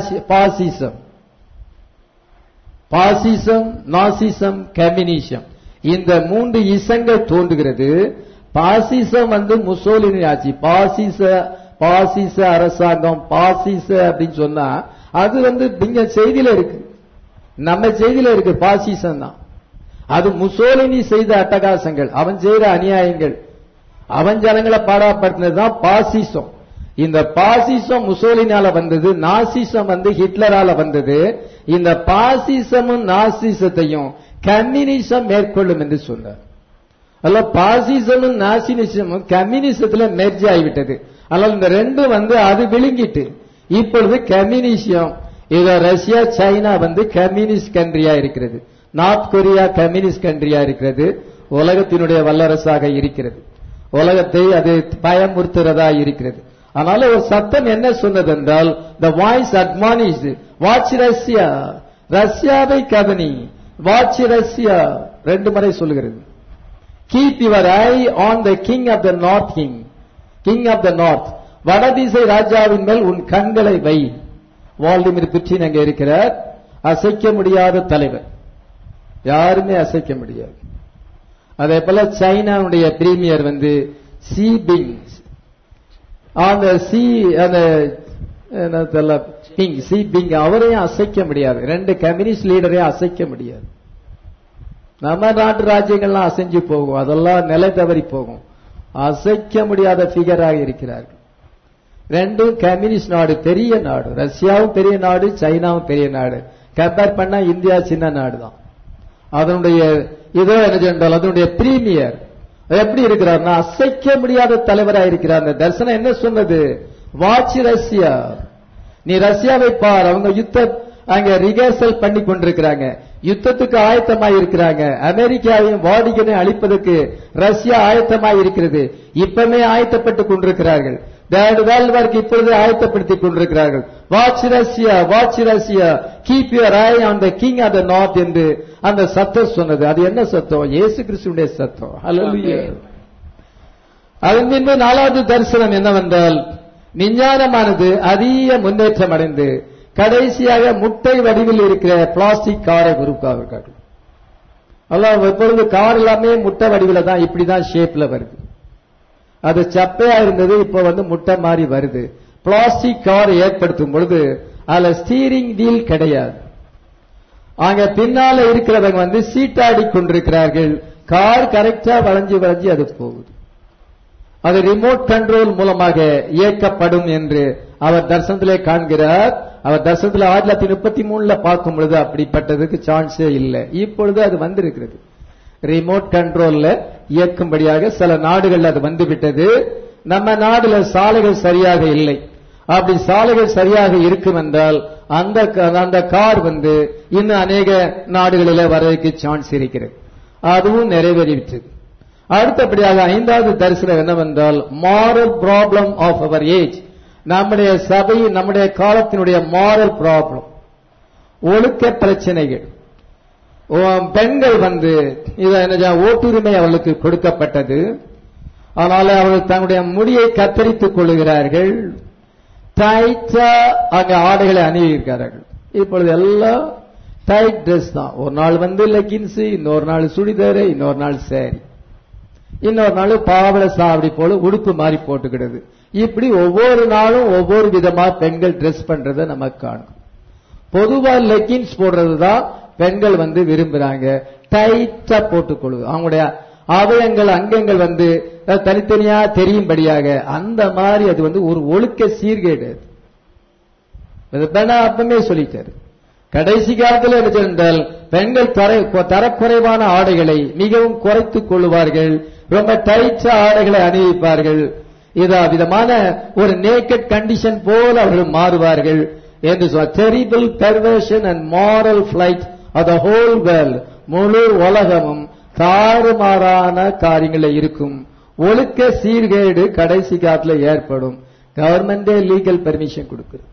Fascism, Nazism, communism. இந்த 3 இசங்கள் தோன்றுகிறது. பாசிசம் முசோலினி ஆட்சி, பாசிச அரசாங்கம், பாசிச அப்படின்னு சொன்னா அது இங்க செய்தியில இருக்கு, நம்ம செய்தியில இருக்கு. பாசிசம் தான் அது. முசோலினி செய்த அட்டகாசங்கள், அவன் செய்த அநியாயங்கள், அவன் ஜனங்களை பாடாப்படுத்தினதுதான் பாசிசம். இந்த பாசிசம் முசோலினால வந்தது, நாசிசம் ஹிட்லரால வந்தது. இந்த பாசிசமும் நாசிசத்தையும் கம்யூனிசம் மேற்கொள்ளும் என்று சொன்னார். அல்ல, பாசிசமும் நாசிசமும் கம்யூனிசத்துல மெர்ஜ் ஆகிவிட்டது. ஆனால் இந்த ரெண்டும் அது விழுங்கிட்டு இப்பொழுது கம்யூனிசம். இதோ ரஷ்யா, சைனா கம்யூனிஸ்ட் கண்ட்ரியா இருக்கிறது. நார்த் கொரியா கம்யூனிஸ்ட் கண்ட்ரியா இருக்கிறது. உலகத்தினுடைய வல்லரசாக இருக்கிறது. உலகத்தை அது பயமுறுத்துறதா இருக்கிறது. அதனால ஒரு சத்தம் என்ன சொன்னது என்றால், the voice admonished, watch Russia, ரஷ்யாவை கவனி, watch Russia 2 முறை சொல்லுகிறது. keep your eye on the king of the north, king of the north, வடதிசை ராஜாவின் மேல் உன் கண்களை வை. வால்டிமிர் புட்டின் அங்கே இருக்கிறார், அசைக்க முடியாத தலைவர், யாருமே அசைக்க முடியாது. அதே போல சைனாவுடைய பிரீமியர் சி பிங், அந்த சி பிங் அவரையும் அசைக்க முடியாது. 2 கம்யூனிஸ்ட் லீடரையும் அசைக்க முடியாது. நம்ம நாட்டு ராஜ்யங்கள்லாம் அசைஞ்சு போகும், அதெல்லாம் நிலை தவறி போகும். அசைக்க முடியாத பிகராக இருக்கிறார்கள். 2 கம்யூனிஸ்ட் நாடு, பெரிய நாடு. ரஷ்யாவும் பெரிய நாடு, சைனாவும் பெரிய நாடு. கம்பேர் பண்ணா இந்தியா சின்ன நாடு தான். அதனுடைய இதோ என்ன சொன்னால் அதனுடைய பிரீமியர் எப்படி இருக்கிறார்னா அசைக்க முடியாத தலைவராக இருக்கிறார். அந்த தரிசனம் என்ன சொன்னது? வாட்ச் ரஷ்யா, நீ ரஷ்யாவை பார். அவங்க அங்க ரிகர்சல் பண்ணி கொண்டிருக்கிறாங்க, யுத்தத்துக்கு ஆயத்தமாய் இருக்கிறாங்க. அமெரிக்காவையும் வாடிகனை அழிப்பதற்கு ரஷ்யா ஆயத்தமாய் இருக்கிறது. இப்பமே ஆயத்தப்பட்டுக் கொண்டிருக்கிறார்கள். இப்பொழுது ஆயத்தப்படுத்திக் கொண்டிருக்கிறார்கள். Watch Russia, watch Russia, keep your eye on the king of the north என்று அந்த சத்தம் சொன்னது. அது என்ன சத்தம்? இயேசு கிறிஸ்துவினுடைய சத்தம். ஹல்லேலூயா. அதன் பின்பு நாலாவது தரிசனம் என்னவென்றால், விஞ்ஞானமானது அதிக முன்னேற்றம் அடைந்து கடைசியாக முட்டை வடிவில் இருக்கிற பிளாஸ்டிக் காரை உருவாக்குவார்கள். அல்லாஹ் எப்பொழுது கார் எல்லாமே முட்டை வடிவில் தான், இப்படிதான் ஷேப்ல வருது. அது சப்பையா இருந்தது, இப்ப முட்டை மாதிரி வருது. பிளாஸ்டிக் கார் ஏற்படுத்தும் பொழுது அதுல ஸ்டீரிங் வீல் கிடையாது. அங்க பின்னால இருக்கிறவங்க சீட்டாடி கொண்டிருக்கிறார்கள். கார் கரெக்டா வளைஞ்சு வளைஞ்சு அது போகுது. அது ரிமோட் கண்ட்ரோல் மூலமாக இயக்கப்படும் என்று அவர் தரிசனத்திலே காண்கிறார். அவர் தரிசனத்தில் 1933 பார்க்கும் பொழுது அப்படிப்பட்டதுக்கு சான்ஸே இல்லை. இப்பொழுது அது வந்திருக்கிறது. ரிமோட் கண்ட்ரோல்ல இயக்கும்படியாக சில நாடுகள் அது வந்துவிட்டது. நம்ம நாடுல சாலைகள் சரியாக இல்லை. அப்படி சாலைகள் சரியாக இருக்கும் என்றால் அந்த கார் இன்னும் அநேக நாடுகளில் வரதுக்கு சான்ஸ் இருக்கிறது. அதுவும் நிறைவேறிவிட்டது. அடுத்தபடியாக ஐந்தாவது தரிசனம் என்னவென்றால், moral problem of our age. நம்முடைய சபை, நம்முடைய காலத்தினுடைய மாரல் ப்ராப்ளம், ஒழுக்க பிரச்சனைகள். பெண்கள் ஓட்டுரிமை அவர்களுக்கு கொடுக்கப்பட்டது. ஆனால் அவர்கள் தங்களுடைய முடியை கத்தரித்துக் கொள்ளுகிறார்கள். டைட்டா அங்க ஆடைகளை அணிவிக்கிறார்கள். இப்பொழுது எல்லாம் டைட் ட்ரெஸ் தான். ஒரு நாள் லெகின்ஸ், இன்னொரு நாள் சுடிதார், இன்னொரு நாள் சேரி, இன்னொரு நாள் பாவட சாவடி போல உடுப்பு மாறி போட்டுக்கிறது. இப்படி ஒவ்வொரு நாளும் ஒவ்வொரு விதமா பெண்கள் ட்ரெஸ் பண்றதை நமக்கு காணும். பொதுவா லெகின்ஸ் போடுறது தான் பெண்கள் விரும்புறாங்க. டைட்டா போட்டுக்கொள்வது, அவங்களுடைய அவயங்கள் அங்கங்கள் தனித்தனியா தெரியும்படியாக அந்த மாதிரி அது ஒரு ஒழுக்க சீர்கேடு. அப்பமே சொல்லிட்டாரு. கடைசி காலத்தில் என்ன சொன்னால், பெண்கள் தரக்குறைவான ஆடைகளை மிகவும் குறைத்துக் கொள்வார்கள். ரொம்ப டைட்டா ஆடைகளை அணிவிப்பார்கள். விதமான ஒரு நேக்கட் கண்டிஷன் போல அவர்கள் மாறுவார்கள் என்று சொல்ல. Terrible perversion and moral flight of the whole world. முழு உலகமும் தாறுமாறான காரியங்களில் இருக்கும். ஒழுக்க சீர்கேடு கடைசி காலத்தில் ஏற்படும். கவர்மெண்டே லீகல் பெர்மிஷன் கொடுக்கிறது.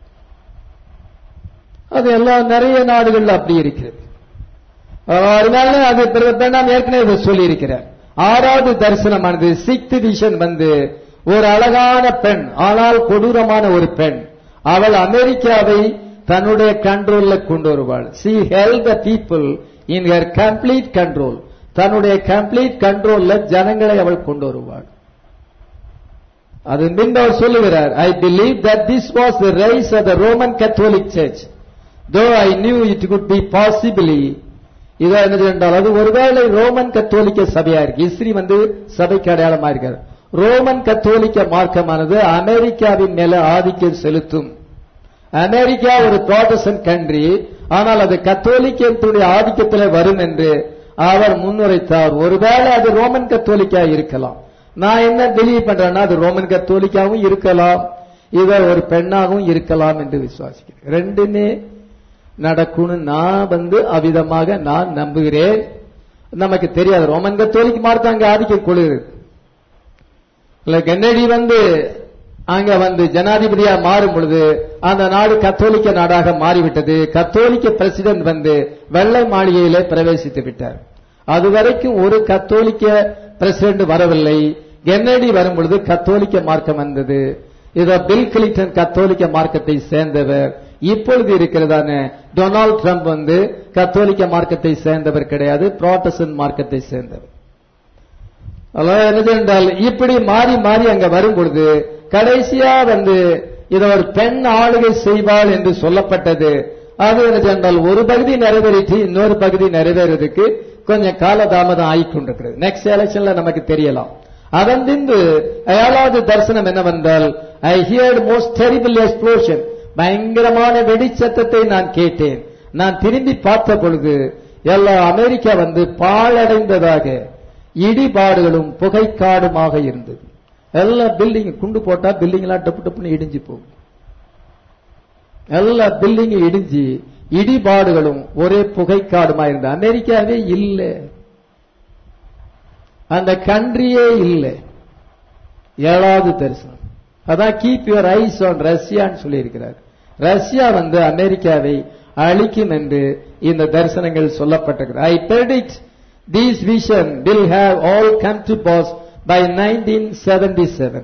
அது எல்லாம் நிறைய நாடுகள்ல அப்படி இருக்கிறது. அதனால அது ஏற்கனவே சொல்லி இருக்கிறார். ஆறாவது தரிசனமானது, சிக்ஸ்த் விஷன் ஒரு அழகான பெண், ஆனால் கொடூரமான ஒரு பெண். அவள் அமெரிக்காவை தன்னுடைய கண்ட்ரோல்ல கொண்டு வருவாள். she held the people in her complete control. தன்னுடைய கம்ப்ளீட் கண்ட்ரோல்ல ஜனங்களை அவள் கொண்டு வருவாள். அது அவர் சொல்லுகிறார், I believe that this was the rise of the Roman Catholic Church, though I knew it could be possibly. இது என்ன என்றால், அது ஒருவேளை ரோமன் கத்தோலிக்க சபையா இருக்கு. இஸ்ரீ சபைக்கு அடையாளமா இருக்கார். ரோமன் கத்தோலிக்க மார்க்கமானது அமெரிக்காவின் மேல ஆதிக்கம் செலுத்தும். அமெரிக்கா ஒரு புராட்டஸ்டன்ட் கண்ட்ரி, ஆனால் அது கத்தோலிக்கத்துடைய ஆதிக்கத்தில் வரும் என்று அவர் முன்னுரைத்தார். ஒருவேளை அது ரோமன் கத்தோலிக்கா இருக்கலாம். நான் என்ன பிலீவ் பண்றேன்னா, அது ரோமன் கத்தோலிக்காவும் இருக்கலாம், இவர் ஒரு பெண்ணாகவும் இருக்கலாம் என்று விசுவாசிக்கிறேன். ரெண்டுமே நடக்கும்னு நான் அவ்விதமாக நான் நம்புகிறேன். நமக்கு தெரியாது, ரோமன் கத்தோலிக் மார்க்க அங்க ஆதிக்கம் கொள்கிறது. கென்னடி அங்க ஜனாதிபதியா மாறும் பொழுது அந்த நாடு கத்தோலிக்க நாடாக மாறிவிட்டது. கத்தோலிக்க பிரசிடென்ட் வெள்ளை மாளிகையிலே பிரவேசித்து விட்டார். அதுவரைக்கும் ஒரு கத்தோலிக்க பிரசிடென்ட் வரவில்லை. கென்னடி வரும் பொழுது கத்தோலிக்க மார்க்கம் வந்தது. இத பில் கிளின்டன் கத்தோலிக்க மார்க்கத்தை சேர்ந்தவர். இப்பொழுது இருக்கிறதான டொனால்ட் ட்ரம்ப் கத்தோலிக்க மார்க்கத்தை சேர்ந்தவர் கிடையாது, புராட்டஸ்டன்ட் மார்க்கத்தை சேர்ந்தவர். என்றால் இப்படி மாறி மாறி அங்க வரும் பொழுது கடைசியா இத ஒரு பெண் ஆளுகை செய்வாள் என்று சொல்லப்பட்டது. அது என்றால் ஒரு பகுதி நிறைவேறிட்டு இன்னொரு பகுதி நிறைவேறதுக்கு கொஞ்சம் காலதாமதம் ஆகிக்கொண்டிருக்கிறது. நெக்ஸ்ட் எலெக்ஷன்ல நமக்கு தெரியலாம். அதன் பின்பு 7வது தரிசனம் என்னவென்றால், I heard most terrible explosion. பயங்கரமான வெடிச்சத்தத்தை நான் கேட்டேன். நான் திரும்பி பார்த்த பொழுது எல்லா அமெரிக்கா பாழடைந்ததாக இடிபாடுகளும் புகைக்காடுமாக இருந்தது. எல்லா பில்டிங் குண்டு போட்டா பில்டிங் எல்லாம் டப்பு டப்புன்னு இடிஞ்சு போகும். எல்லா பில்டிங் இடிஞ்சு இடிபாடுகளும் ஒரே புகைக்காடுமா இருந்த அமெரிக்காவே இல்லை, அந்த கண்ட்ரியே இல்லை. 7வது தரிசனம் அதான் கீப் யுவர் ஐஸ் ஆன் ரஷ்யான்னு சொல்லி இருக்கிறார். ரஷ்யா அமெரிக்காவை அழிக்கும் என்று இந்த தரிசனங்கள் சொல்லப்பட்டிருக்கிறது. ஐ predict these vision will have all come to pass by 1977.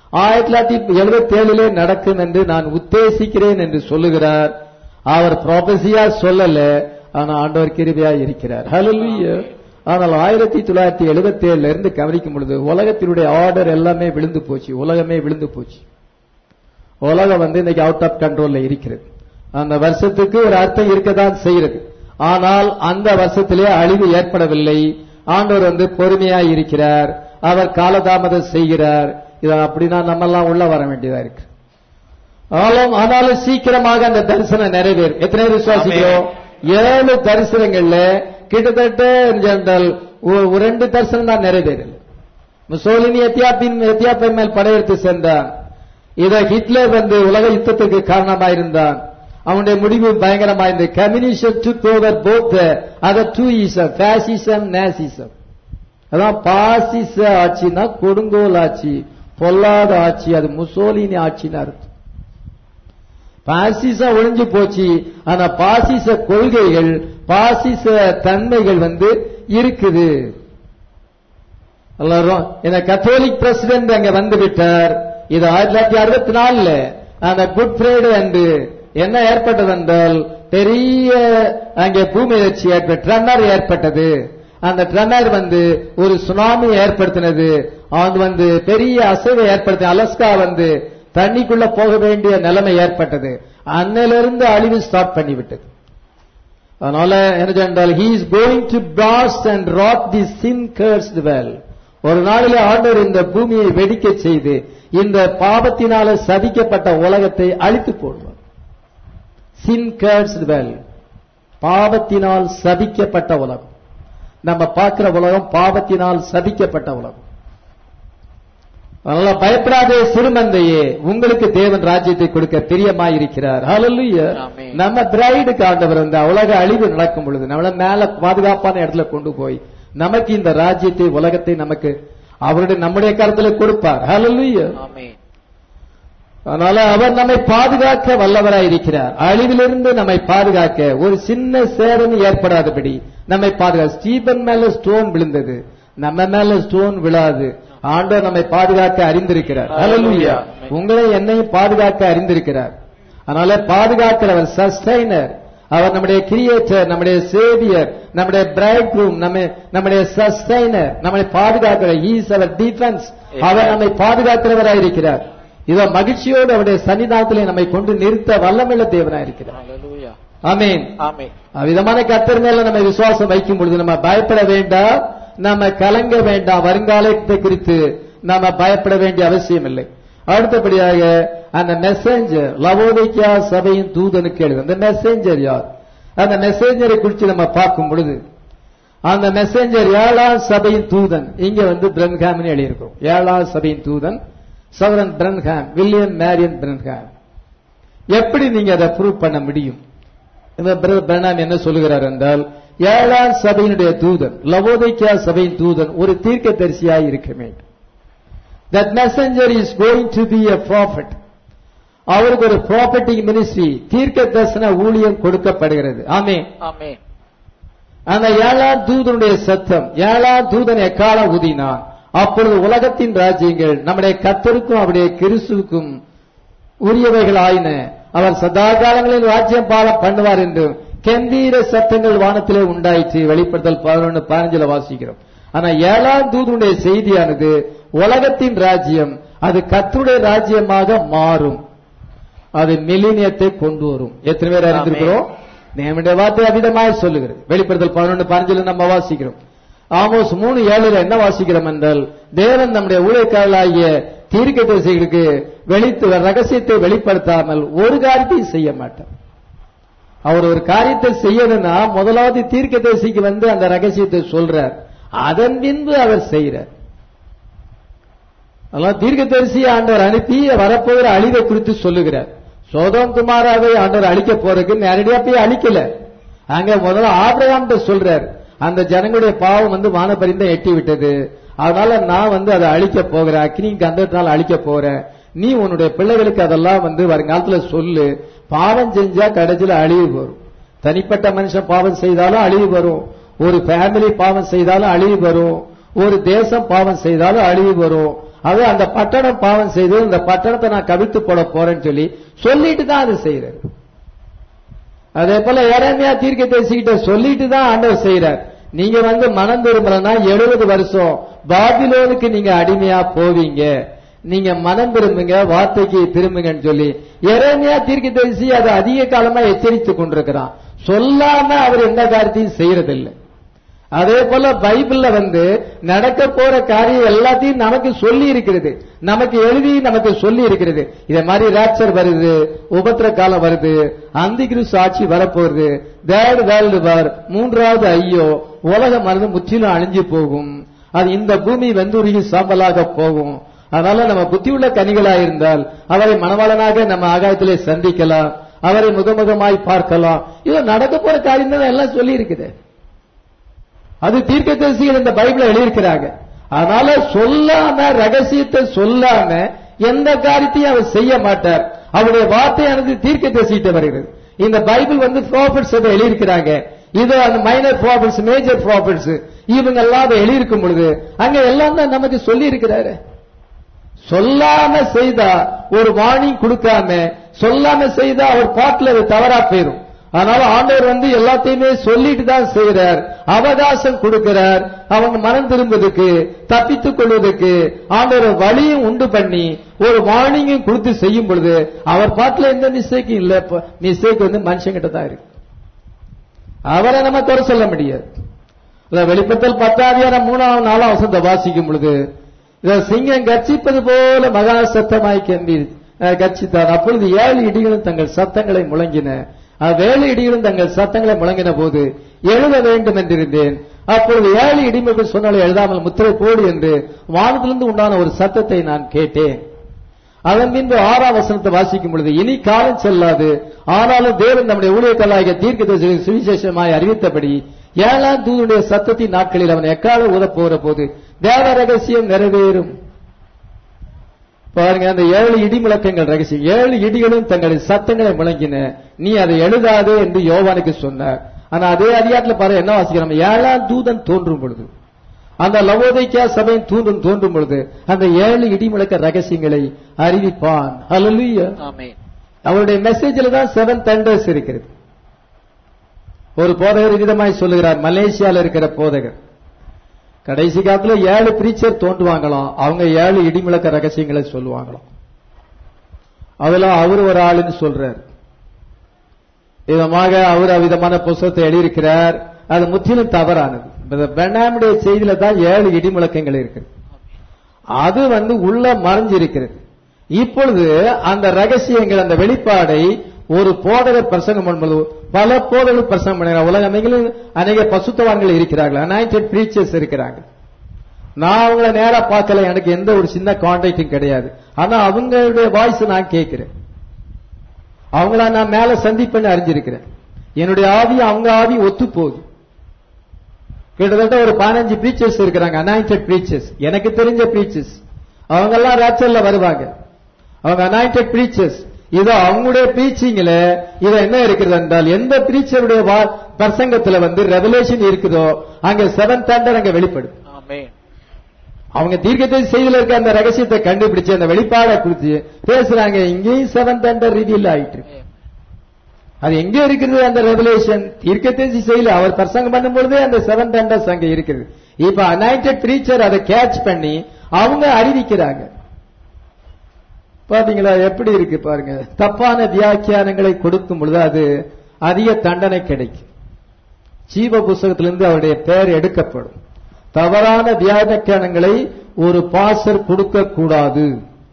1977 நடக்கும் என்று நான் உத்தேசிக்கிறேன் என்று சொல்லுகிறார். அவர் ப்ராபசியா சொல்லல, ஆனா ஆண்டவர் கிருபையா இருக்கிறார். ஹல்லேலூயா. ஆனால் 1977 இருந்து கவனிக்கும் பொழுது உலகத்தினுடைய ஆர்டர் எல்லாமே விழுந்து போச்சு. உலகமே விழுந்து போச்சு. உலகம் இன்னைக்கு அவுட் ஆஃப் கண்ட்ரோல்ல இருக்கிறது. அந்த வருஷத்துக்கு ஒரு அர்த்தம் இருக்கதான் செய்கிறது. ஆனால் அந்த வருஷத்திலே அழிவு ஏற்படவில்லை. ஆண்டவர் பொறுமையா இருக்கிறார். அவர் காலதாமதம் செய்கிறார். இத அப்படின்னா நம்ம எல்லாம் உள்ள வர வேண்டியதா இருக்கு. ஆனாலும் சீக்கிரமாக அந்த தரிசனம் நிறைவேறும். எத்தனை விசுவாசிக்கிறோம்? 7 தரிசனங்கள்ல கிட்டத்தட்ட 2 தரிசனம் தான் நிறைவேறல. முசோலினி எத்தியோப்பியா மேல் படையெடுத்து சென்றான். இத ஹிட்லர் உலக யுத்தத்துக்கு காரணமாயிருந்தான். அவனுடைய முடிவு பயங்கரமாயிருந்தது. Communist took over both the other two ism, fascism, nazism. அதான் பாசிச ஆட்சினா கொடுங்கோல் ஆட்சி, பொல்லாத ஆட்சி. அது முசோலினி ஆட்சின்னு அர்த்தம். பாசிசம் ஒழிஞ்சு போச்சு. ஆனா பாசிச கொள்கைகள், பாசிச தன்மைகள் இருக்குது. எல்லாரும் இந்த கத்தோலிக் பிரசிடென்ட் அங்க வந்து விட்டார். இது 1964 அந்த குட் ஃப்ரைடே அன்று என்ன ஏற்பட்டது என்றால் பெரிய அங்கே பூமி அதிர்ச்சி ட்ரெமர் ஏற்பட்டது. அந்த ட்ரெமர் ஒரு சுனாமி ஏற்படுத்தினது. அது பெரிய அசைவை ஏற்படுத்தின. அலஸ்கா தண்ணிக்குள்ள போக வேண்டிய நிலைமை ஏற்பட்டது. அன்னிலிருந்து அழிவு ஸ்டார்ட் பண்ணிவிட்டது. அதனால என்ன சொன்னால் he is going to blast and rot the sin cursed well. ஒரு நாளிலே ஆண்டவர் இந்த பூமியை வெடிக்க செய்து இந்த பாவத்தினால சதிக்கப்பட்ட உலகத்தை அழித்து போடுவார். sin cursed well, பாவத்தினால் சதிக்கப்பட்ட உலகம். நம்ம பார்க்கிற உலகம் பாவத்தினால் சதிக்கப்பட்ட உலகம். அதனால பயப்படாதே சிறுமந்தையே, உங்களுக்கு தேவன் ராஜ்யத்தை கொடுக்க பிரியமாயிருக்கிறார். ஹல்லேலூயா. நம்ம பிரைடுக்கு ஆண்டவர் உலக அழிவு நடக்கும் பொழுது நம்மள மேல பாதுகாப்பான இடத்துல கொண்டு போய் நமக்கு இந்த ராஜ்யத்தை உலகத்தை நமக்கு அவருடைய நம்முடைய கருத்துல கொடுப்பார். ஹல்லேலூயா. அதனால அவர் நம்மை பாதுகாக்க வல்லவராய் இருக்கிறார். அழிவிலிருந்து நம்மை பாதுகாக்க ஒரு சின்ன சேதம் ஏற்படாதபடி நம்மை பாதுகாக்க. ஸ்டீபன் மேல ஸ்டோன் விழுந்தது, நம்ம மேல ஸ்டோன் விழாது. ஆண்டவர் நம்மை பாதுகாக்க அறிந்திருக்கிறார். ஹல்லேலூயா. உங்களை என்னையும் பாதுகாக்க அறிந்திருக்கிறார். அதனால பாதுகாக்கிறவர் சஸ்டைனர். அவர் நம்முடைய கிரியேட்டர், நம்முடைய சேவியர், நம்முடைய பிரைட் க்ரூம், நம்முடைய சஸ்டைனர், நம்மை பாதுகாக்கிறார். He is our defence. அவர் நம்மை பாதுகாக்கிறவராய் இருக்கிறார். இத மகிழ்ச்சியோடு அவருடைய சன்னிதானத்திலே நம்மை கொண்டு நிறுத்த வல்லமையுள்ள தேவனாய் இருக்கிறார். ஆமென். விதமான கர்த்தர் மேல நம்ம விசுவாசம் வைக்கும் பொழுது நம்ம பயப்பட வேண்டாம், நம்ம கலங்க வேண்டாம். வருங்காலத்தை குறித்து நாம பயப்பட வேண்டிய அவசியம் இல்லை. அடுத்தபடியாக அந்த மெசேஞ்சர் லவோதிக்கா சபையின் தூதனுக்கு எழுது. அந்த மெசேஞ்சர் யார்? அந்த மெசேஞ்சரை குறித்து நம்ம பார்க்கும் பொழுது அந்த மெசேஞ்சர் 7ஆம் சபையின் தூதன். இங்க பிரன்ஹாம்னு எழுதியிருக்கோம். 7ஆம் சபையின் தூதன் சவரன் பிரன்ஹாம், வில்லியம் மேரியன் பிரன்ஹாம். எப்படி நீங்க அதை ப்ரூவ் பண்ண முடியும்? பிரன்ஹாம் என்ன சொல்லுகிறார் என்றால் 7ஆம் சபையினுடைய தூதன், லவோதிக்கா சபையின் தூதன் ஒரு தீர்க்கதரிசியாய் இருக்க வேண்டும். That messenger is going to be a prophet. அவருக்கு ஒரு prophetic ministry, தீர்க்க தரிசன ஊழியம் கொடுக்கப்படுகிறது. ஆமென். அந்த 7ஆம் தூதனுடைய சத்தம், 7ஆம் தூதன் எக்காலம் ஊதினான். அப்பொழுது உலகத்தின் ராஜ்யங்கள் நம்முடைய கர்த்தருக்கும் அவருடைய கிறிஸ்துவுக்கும் உரியவைகள் ஆயின. அவர் சதா காலங்களில் ராஜ்யம் பாலம் பண்ணுவார் என்று கெம்பீர சத்தங்கள் வானத்திலே உண்டாயிற்று. வெளிப்படுத்தல் 11:15 வாசிக்கிறோம். ஆனா 7ஆம் தூதனுடைய செய்தியானது உலகத்தின் ராஜ்யம் அது கர்த்தருடைய ராஜ்யமாக மாறும். அது மில்லினியத்தை கொண்டு வரும். எத்தனை பேர் அறிந்திருக்கிறோம்? நம்முடைய வார்த்தை அவிதமாய் சொல்லுகிறது. வெளிப்படுத்தல் 11:15 நம்ம வாசிக்கிறோம். ஆமோஸ் 3:7 என்ன வாசிக்கிறோம் என்றால் தேவன் நம்முடைய ஊழியக்காரர்களாகிய தீர்க்கதரிசிகளுக்கு ரகசியத்தை வெளிப்படுத்தாமல் ஒரு காரியத்தையும் செய்ய மாட்டார். அவர் ஒரு காரியத்தை செய்யணும்னா முதலாவது தீர்க்கதரிசிக்கு அந்த ரகசியத்தை சொல்றார், அதன் பின்பு அவர் செய்கிறார். அதெல்லாம் தீர்க்கதரிசி ஆண்டவர் அனுப்பி வரப்போகிற அழிவை குறித்து சொல்லுகிறார். சோதோம் குமாராவை ஆண்டவர் அழிக்க போறதுக்கு நேரடியா போய் அழிக்கல. அங்க முதல்ல ஆபிரகாம் சொல்றார், அந்த ஜனங்களுடைய பாவம் வானபரிந்தம் எட்டி விட்டது, அதனால நான் அதை அழிக்க போகிறேன், அக்னிக்கு கந்தத்தினால அழிக்க போறேன். நீ உன்னுடைய பிள்ளைகளுக்கு அதெல்லாம் வருங்காலத்துல சொல்லு. பாவம் செஞ்சா கடைசியில அழிவு வரும். தனிப்பட்ட மனுஷன் பாவம் செய்தாலும் அழிவு வரும், ஒரு ஃபேமிலி பாவம் செய்தாலும் அழிவு வரும், ஒரு தேசம் பாவம் செய்தாலும் அழிவு வரும். அது அந்த பட்டணம் பாவம் செய்து இந்த பட்டணத்தை நான் கவிழ்த்து போட போறேன்னு சொல்லிட்டு தான் அது செய்யறாரு. அதே போல எரேமியா தீர்க்கதரிசிகிட்ட சொல்லிட்டு தான் ஆண்டவர் செய்யறார். நீங்க மனம் திரும்பலன்னா 70 வருஷம் பாபிலோனுக்கு நீங்க அடிமையா போவீங்க, நீங்க மனம் திரும்புங்க, வார்த்தைக்கு திரும்புங்கன்னு சொல்லி எரேமியா தீர்க்கதரிசி அதை அதிக காலமா எச்சரித்துக் கொண்டிருக்கிறான். சொல்லாம அவர் எந்த காரியத்தையும் செய்யறதில்லை. அதே போல பைபிள்ல நடக்க போற காரியம் எல்லாத்தையும் நமக்கு சொல்லி இருக்கிறது, நமக்கு எழுதி நமக்கு சொல்லி இருக்கிறது. இதே மாதிரி ராப்சர் வருது, உபத்திர காலம் வருது, அந்திகிறிஸ்து ஆட்சி வரப்போகுது, தேர்ட் வேர்ல்டு வார், 3வது ஐயோ, உலகம் முற்றிலும் அழிஞ்சு போகும், அது இந்த பூமி வெந்துருகி சாம்பலாக போகும். அதனால நம்ம புத்தி உள்ள கனிகளாக இருந்தால் அவரை மணவாளனாக நம்ம ஆகாயத்திலே சந்திக்கலாம், அவரை முகமுகமாய் பார்க்கலாம். இது நடக்க போற காரியம் தான் எல்லாம் சொல்லி இருக்குது. அது தீர்க்கதரிசிகள் இந்த பைபிள எழுதியிருக்கிறாங்க. அதனால சொல்லாம, ரகசியத்தை சொல்லாம எந்த காரியத்தையும் அவர் செய்ய மாட்டார். அவருடைய வார்த்தையானது தீர்க்கதரிசிட்ட வருகிறது. இந்த பைபிள் ப்ராஃபிட்ஸ் எழுதியிருக்கிறாங்க. இது அந்த மைனர் ப்ராஃபிட்ஸ், மேஜர் ப்ராஃபிட்ஸ், இவங்க எல்லாம் அதை எழுதியிருக்கும் பொழுது அங்க எல்லாம் தான் நமக்கு சொல்லி இருக்கிறாரு. சொல்லாம செய்தா, ஒரு வார்னிங் கொடுக்காம சொல்லாம செய்தா அவர் பாட்டுல அது தவறா போயிரும். அதனால ஆண்டவர் எல்லாத்தையுமே சொல்லிட்டு தான் செய்கிறார், அவகாசம் கொடுக்கிறார். அவங்க மனம் திரும்புவதற்கு, தப்பித்துக் கொள்வதற்கு ஆண்டவர் வழியும் உண்டு பண்ணி ஒரு வார்னிங்கும் கொடுத்து செய்யும் பொழுது அவர் பாட்டுல எந்த மிஸ்டேக்கும் இல்ல. மிஸ்டேக் மனுஷங்கிட்ட தான் இருக்கு, அவரை நம்ம குறை சொல்ல முடியாது. வெளிப்படுத்தல் 10:3-4 வாசிக்கும் பொழுது சிங்கம் கர்ச்சிப்பது போல மகா சத்தமாய் கர்ச்சித்தார். அப்பொழுது 7 இடிகளும் தங்கள் சத்தங்களை முழங்கின. 7 இடிகளும் தங்கள் சத்தங்களை முழங்கின போது எழுத வேண்டும் என்றிருந்தேன். அப்பொழுது 7 இடிமகள் சொன்னாலே எழுதாமல் முத்திரை போடு என்று வானத்திலிருந்து உண்டான ஒரு சத்தத்தை நான் கேட்டேன். அதன் பின்பு 6ஆம் வசனத்தை வாசிக்கும் பொழுது, இனி காலம் செல்லாது, ஆனாலும் தேவன் நம்முடைய ஊழியர்களாகிய தீர்க்கதரிசிகளுக்கு சுவிசேஷமாய் அறிவித்தபடி 7ஆம் தூதனுடைய சத்தத்தின் நாட்களில் அவன் எக்காலம் ஊதப் போகிற போது தேவ ரகசியம் நிறைவேறும். பாருங்க, அந்த 7 இடி முழக்கங்கள் ரகசியம். 7 இடிகளும் தங்களின் சத்தங்களை முழங்கின, நீ அதை எழுதாதே என்று யோவானுக்கு சொன்னார். ஆனா அதே அதிகாரத்தில் பாருங்க என்ன வாசிக்கிறோம், 7ஆம் தூதன் தோன்றும் பொழுது, அந்த லவோதிக்கா சபையின் தூதன் தோன்றும் பொழுது அந்த 7 இடி முழக்க ரகசியங்களை அறிவிப்பான். ஹல்லேலூயா, ஆமென். அவருடைய மெசேஜில் தான் 7 thunders இருக்கிறது. ஒரு போதகர் விதமாய் சொல்லுகிறார், மலேசியாவில் இருக்கிற போதகர், கடைசி காலத்துல 7 பிரீச்சர் தோன்றுவாங்களாம், அவங்க 7 இடிமுழக்க ரகசியங்களை சொல்லுவாங்களாம். அதெல்லாம் அவரு ஒரு ஆளுன்னு சொல்றார். விதமாக அவர் அவ்விதமான புத்தகத்தை எழுதியிருக்கிறார். அது முற்றிலும் தவறானது. பெர்னாமுடைய செய்தியில தான் 7 இடிமுழக்கங்கள் இருக்கு. அது உள்ள மறைஞ்சிருக்கிறது. இப்பொழுது அந்த ரகசியங்கள், அந்த வெளிப்பாடை ஒரு போதகர் பிரசங்கம் பண்ணும்போது, பல போதகர்கள் பிரசங்கம் பண்ணுறாங்க. உலகமெங்கிலும் அநேக பசுத்தவான்கள் இருக்கிறார்கள், அனாயிண்டட் பிரீச்சர்ஸ் இருக்கிறாங்க. நான் அவங்கள நேரா பார்க்கல, எனக்கு எந்த ஒரு சின்ன கான்டாக்டும் கிடையாது. ஆனா அவங்களுடைய வாய்ஸ் நான் கேட்கிறேன், அவங்கள நான் மேல சந்திப்பேன்னு அறிஞ்சிருக்கிறேன். என்னுடைய ஆவி அவங்க ஆவி ஒத்து போகுது. கிட்டத்தட்ட ஒரு 15 பிரீச்சர்ஸ் இருக்கிறாங்க, அனாயிண்டட் பிரீச்சர்ஸ், எனக்கு தெரிஞ்ச பிரீச்சர்ஸ். அவங்க எல்லாம் ராப்சர்ல வருவாங்க, அவங்க அனாயிண்டட் பிரீச்சர்ஸ். இது அவங்களுடைய பிரீச்சிங்ல இத என்ன இருக்கிறது என்றால், எந்த பிரீச்சருடைய பிரசங்கத்துல ரெவலேஷன் இருக்குதோ அங்க 7 thunder அங்க வெளிப்படும். அவங்க தீர்க்கதரிசி செய்தியில இருக்க அந்த ரகசியத்தை கண்டுபிடிச்சு அந்த வெளிப்பாடை குறித்து பேசுறாங்க. இங்கேயும் 7 thunder ரிவீல் ஆயிட்டு, அது எங்க இருக்குது அந்த ரெவலேஷன்? தீர்க்கதரிசி செய்தியில அவர் பிரசங்கம் பண்ணும் பொழுதே அந்த 7 thunders அங்க இருக்குது. இப்ப அனாயிண்டட் பிரீச்சர் அதை கேட்ச் பண்ணி அவங்க அறிவிக்கிறாங்க. பாத்தீங்களா எப்படி இருக்கு பாருங்க. தப்பான வியாக்கியானங்களை கொடுக்கும் பொழுது அது அதிக தண்டனை கிடைக்கும். ஜீவ புஸ்தகத்திலிருந்து அவருடைய பெயர் எடுக்கப்படும். தவறான வியாக்கியானங்களை ஒரு பாஸ்டர் கொடுக்க கூடாது.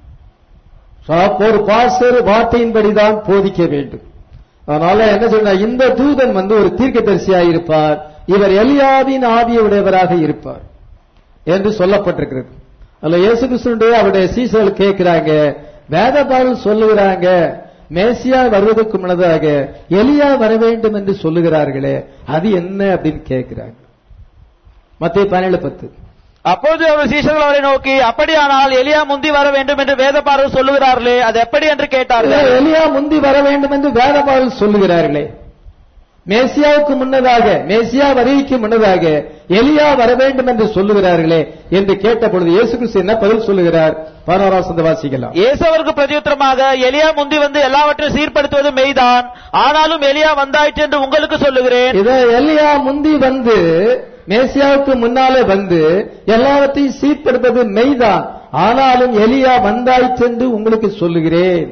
ஒரு பாஸ்டர் வார்த்தையின்படிதான் போதிக்க வேண்டும். அதனால என்ன சொல்ற, இந்த தூதன் ஒரு தீர்க்கதரிசியாக இருப்பார், இவர் எலியாவின் ஆவியுடையவராக இருப்பார் என்று சொல்லப்பட்டிருக்கிறது. அதுல இயேசு கிறிஸ்துடைய அவருடைய சீசர்கள் கேட்கிறாங்க, வேதபாரல் சொல்லுகிறாங்க மேசியா வருவதற்கு முன்னதாக எலியா வர வேண்டும் என்று சொல்லுகிறார்களே, அது என்ன அப்படின்னு கேட்கிறாங்க. மத்தேயு 17:10. அப்போது அவர் சீஷர்கள் அவரை நோக்கி, அப்படியானால் எலியா முந்தி வர வேண்டும் என்று வேதபாரல் சொல்லுகிறார்களே, அது எப்படி என்று கேட்டார்கள். எலியா முந்தி வர வேண்டும் என்று வேதபாரல் சொல்லுகிறார்களே, மேசியாவுக்கு முன்னதாக, மேசியா வருகைக்கு முன்னதாக எலியா வர வேண்டும் என்று சொல்லுகிறார்களே என்று கேட்ட பொழுது இயேசு கிறிஸ்து என்ன பதில் சொல்லுகிறார்? 11ஆம் வசனத்தை வாசிக்கலாம். இயேசு அவருக்கு பிரதியுத்தரமாக, எலியா முந்தி வந்து எல்லாவற்றையும் சீர்படுத்துவது மெய்தான், ஆனாலும் எலியா வந்தாயிற்று என்று உங்களுக்கு சொல்லுகிறேன். இதை எலியா முந்தி வந்து மேசியாவுக்கு முன்னாலே வந்து எல்லாவற்றையும் சீர்படுத்துவது மெய்தான், ஆனாலும் எலியா வந்தாயிற்று என்று உங்களுக்கு சொல்லுகிறேன்.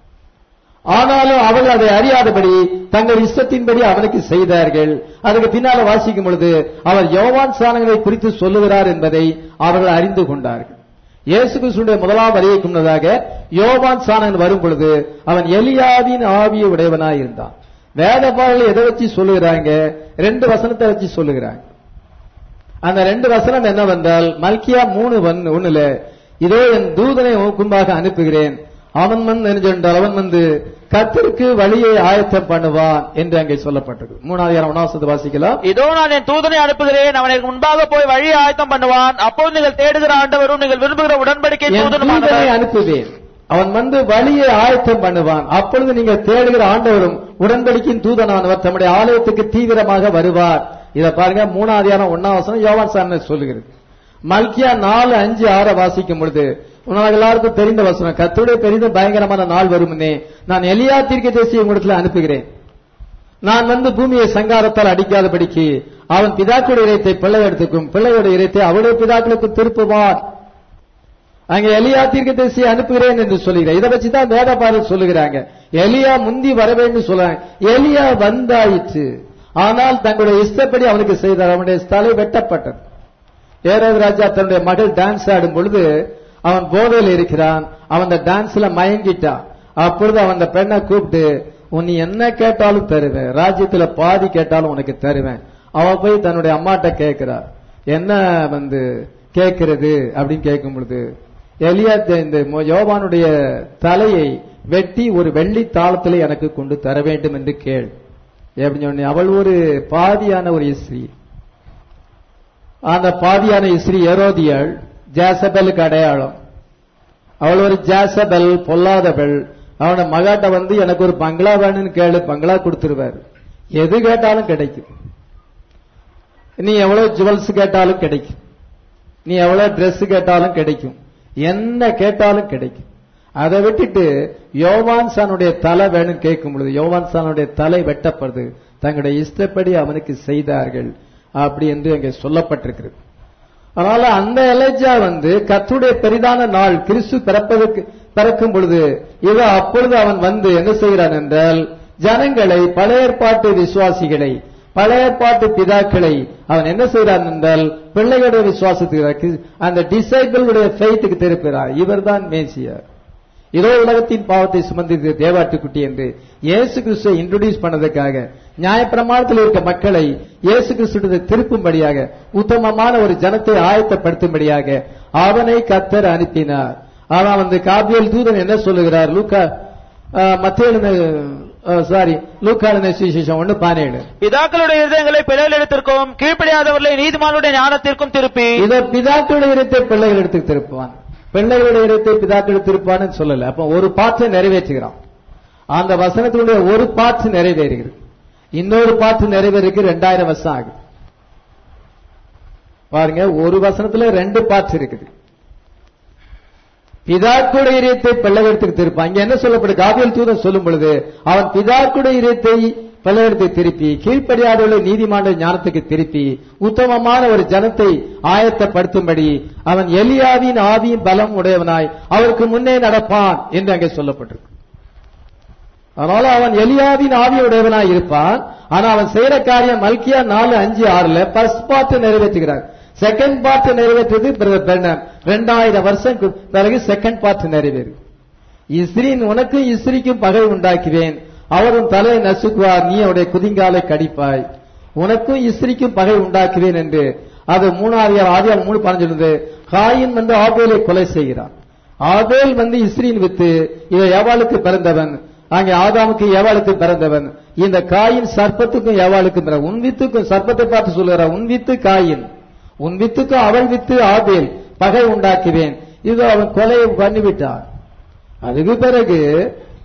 ஆனாலும் அவர்கள் அதை அறியாதபடி தங்கள் இஷ்டத்தின்படி அவனுக்கு செய்தார்கள். அதுக்கு பின்னால வாசிக்கும் பொழுது அவர் யோவான் ஸ்நானகனை குறித்து சொல்லுகிறார் என்பதை அவர்கள் அறிந்து கொண்டார்கள். இயேசு கிறிஸ்துவின் முதலாம் வருகைக்கு முன்னதாக யோவான் ஸ்நானகன் வரும் பொழுது அவன் எலியாவின் ஆவியை உடையவனாய் இருந்தான். வேத பாடல்கள் எதை வச்சு சொல்லுகிறாங்க? 2 வசனத்தை வச்சு சொல்லுகிறாங்க. அந்த 2 வசனம் என்னவென்றால், மல்கியா 3:1 இதோ என் தூதனை முன்பாக அனுப்புகிறேன், அவன் வந்து கர்த்தருக்கு வழியை ஆயத்தம் பண்ணுவான் என்று அங்கே சொல்லப்பட்டது. 3ஆம் வாசிக்கலாம். இதோ நான் என் தூதனை அனுப்புகிறேன், அவனுக்கு முன்பாக போய் வழியை ஆயத்தம் பண்ணுவான். அப்போது நீங்கள் தேடுகிற ஆண்டவரும் நீங்கள் விரும்புகிற உடன்படிக்கை தூதனை அனுப்புவேன், அவன் வந்து வழியை ஆயத்தம் பண்ணுவான். அப்பொழுது நீங்கள் தேடுகிற ஆண்டவரும் உடன்படிக்கையின் தூதனானவர் தம்முடைய ஆலயத்துக்கு தீவிரமாக வருவார். இத பாருங்க, 3ஆம் யோவான் ஸ்நானகன் சொல்லுகிறது. மல்கியா 4:5-6 வாசிக்கும் பொழுது உனக்கு எல்லாருக்கும் தெரிந்த வசனம், கர்த்தருடைய பெரிய பயங்கரமான நாள் வரும்னே, நான் எலியா தீர்க்கதரிசியை உங்களிடத்தில் அனுப்புகிறேன். நான் வந்து பூமியை சங்காரத்தால் அடிக்காதபடிக்கு அவன் பிதாக்களுடைய இறைத்தை பிள்ளையிடத்துக்கும் பிள்ளையுடைய இறைத்தை அவருடைய பிதாக்களுக்கு திருப்புவார். அங்க எலியா தீர்க்கதரிசியை அனுப்புகிறேன் என்று சொல்லுகிறேன். இதை வச்சுதான் வேத பாடல் சொல்லுகிறாங்க. எலியா முந்தி வர வேண்டும் சொல்றாங்க. எலியா வந்தாயிற்று, ஆனால் தங்களுடைய இஷ்டப்படி அவனுக்கு செய்தார். அவனுடைய தலை வெட்டப்பட்டது. ஏரோது ராஜா தன்னுடைய மகள் டான்ஸ் ஆடும் பொழுது அவன் போதையில் இருக்கிறான். அவன் அந்த டான்ஸ்ல மயங்கிட்டான். அப்பொழுது அவன் அந்த பெண்ணை கூப்பிட்டு, நீ என்ன கேட்டாலும் தருவேன், ராஜ்யத்துல பாதி கேட்டாலும் உனக்கு தருவேன். அவ போய் தன்னுடைய அம்மாட்ட கேட்கிறார், என்ன வந்து கேட்கிறது அப்படின்னு கேட்கும் பொழுது, எலியா இந்த யோவானுடைய தலையை வெட்டி ஒரு வெள்ளி தாளத்திலே எனக்கு கொண்டு தர வேண்டும் என்று கேள் அப்படின்னு சொன்ன. அவள் ஒரு பாதியான ஒரு இஸ்ரீ. அந்த பாதியான இஸ்ரீ ஏரோதியாள், ஜேசபெலுக்கு அடையாளம். அவள் ஒரு ஜேசபெல், பொல்லாதவள். அவன மகாட்ட வந்து எனக்கு ஒரு பங்களா வேணும்னு கேளு, பங்களா கொடுத்துருவார். எது கேட்டாலும் கிடைக்கும். நீ எவ்வளவு ஜுவல்ஸ் கேட்டாலும் கிடைக்கும், நீ எவ்வளவு டிரெஸ் கேட்டாலும் கிடைக்கும், என்ன கேட்டாலும் கிடைக்கும். அதை விட்டுட்டு யோவான் சானுடைய தலை வேணும் கேட்கும் பொழுது யோவான் சானுடைய தலை வெட்டப்படுது. தங்களுடைய இஷ்டப்படி அவனுக்கு செய்தார்கள் அப்படி என்று அங்கே சொல்லப்பட்டிருக்கிறது. அதனால அந்த எலஜா வந்து கர்த்தருடைய பெரிதான நாள் கிறிஸ்து பிறக்கும் பொழுது அப்பொழுது அவன் வந்து என்ன செய்கிறான் என்றால், ஜனங்களை, பழைய ஏற்பாட்டு விசுவாசிகளை, பழைய ஏற்பாட்டு பிதாக்களை அவன் என்ன செய்கிறான் என்றால் பிள்ளைகளுடைய விசுவாசத்துக்கு, அந்த டிசைபிளுடைய ஃபெய்த்துக்கு திருப்புகிறார். இவர் தான் மேசியா. இதோ உலகத்தின் பாவத்தை சுமந்து தேவாட்டுக்குட்டி என்று இயேசு கிறிஸ்துவை இன்ட்ரோடியூஸ் பண்ணதுக்காக, நியாயப்பிரமாணத்தில் இருக்க மக்களை இயேசு கிறிஸ்துவை திருப்பும்படியாக, உத்தமமான ஒரு ஜனத்தை ஆயத்தப்படுத்தும்படியாக அவனை கர்த்தர் அனுப்பினார். ஆனா வந்து காபியல் தூதன் என்ன சொல்லுகிறார்? லூக்கான சுவிசேஷம் 1:17, பிதாக்களுடைய இதயங்களை பிள்ளைகளிடத்திற்கும் கீழ்ப்படியாதவர்களை நீதிமானுடைய ஞானத்திற்கும் திருப்பி. இதை பிதாக்களுடைய இடத்தை பிள்ளைகள் இடத்துக்கு திருப்புவான், பிள்ளைகளுடைய இடத்தை பிதாக்கள் திருப்பான்னு சொல்லல. அப்ப ஒரு பாற்றை நிறைவேற்றுகிறான். அந்த வசனத்தினுடைய ஒரு பாற்று நிறைவேறுகிறது, இன்னொரு பாற்று நிறைவேறதுக்கு 2000 வருஷம் ஆகுது. பாருங்க, ஒரு வசனத்துல 2 பாற்று இருக்குது. பிதாக்குடைய இதயத்தை பிள்ளைகளுக்கு திருப்பான். இங்க என்ன சொல்லப்படுது? காபியல் தூதன் சொல்லும் பொழுது அவன் பிதாக்குடைய இதயத்தை பிள்ளைகளுக்கு திருப்பி, கீழ்ப்படியாதவர்களை நீதிமான ஞானத்துக்கு திருப்பி, உத்தமமான ஒரு ஜனத்தை ஆயத்தப்படுத்தும்படி அவன் எலியாவின் ஆவியின் பலம் உடையவனாய் அவருக்கு முன்னே நடப்பான் என்று அங்கே சொல்லப்பட்டிருக்கு. அதனால அவன் எலியாவின் ஆவி உடையவனாய் இருப்பான். ஆனா அவன் செய்யற காரியம் மல்கியா 4:5-6 ஃபர்ஸ்ட் பார்ட் நிறைவேற்றுகிறார். செகண்ட் பார்ட் நிறைவேற்றது 2000 வருஷம் பிறகு செகண்ட் பார்ட் நிறைவேறு. இஸ்ரீன் உனக்கு இஸ்ரீக்கும் பகை உண்டாக்குவேன், அவரும் தலையை நசுக்குவார், நீ அவருடைய குதிங்காலை கடிப்பாய். உனக்கும் இஸ்ரீக்கும் பகை உண்டாக்குவேன் என்று அது 3:15 காயின் வந்து ஆபேலை கொலை செய்கிறான். ஆபேல் வந்து இஸ்ரீன் வித்து, இவ ஏவாளுக்கு பிறந்தவன், அங்கே ஆதாமுக்கு ஏவாளுக்கு பிறந்தவன். இந்த காயின் சர்ப்பத்துக்கும் ஏவாளுக்கும் பிறகு, உன் வித்துக்கும் சர்ப்பத்தை பார்த்து சொல்லுகிறார், உன் வித்து காயின், உன் வித்துக்கும் அவள் வித்து ஆபேல் பகை உண்டாக்குவேன். இது அவன் கொலையை பண்ணிவிட்டான். அதுக்கு பிறகு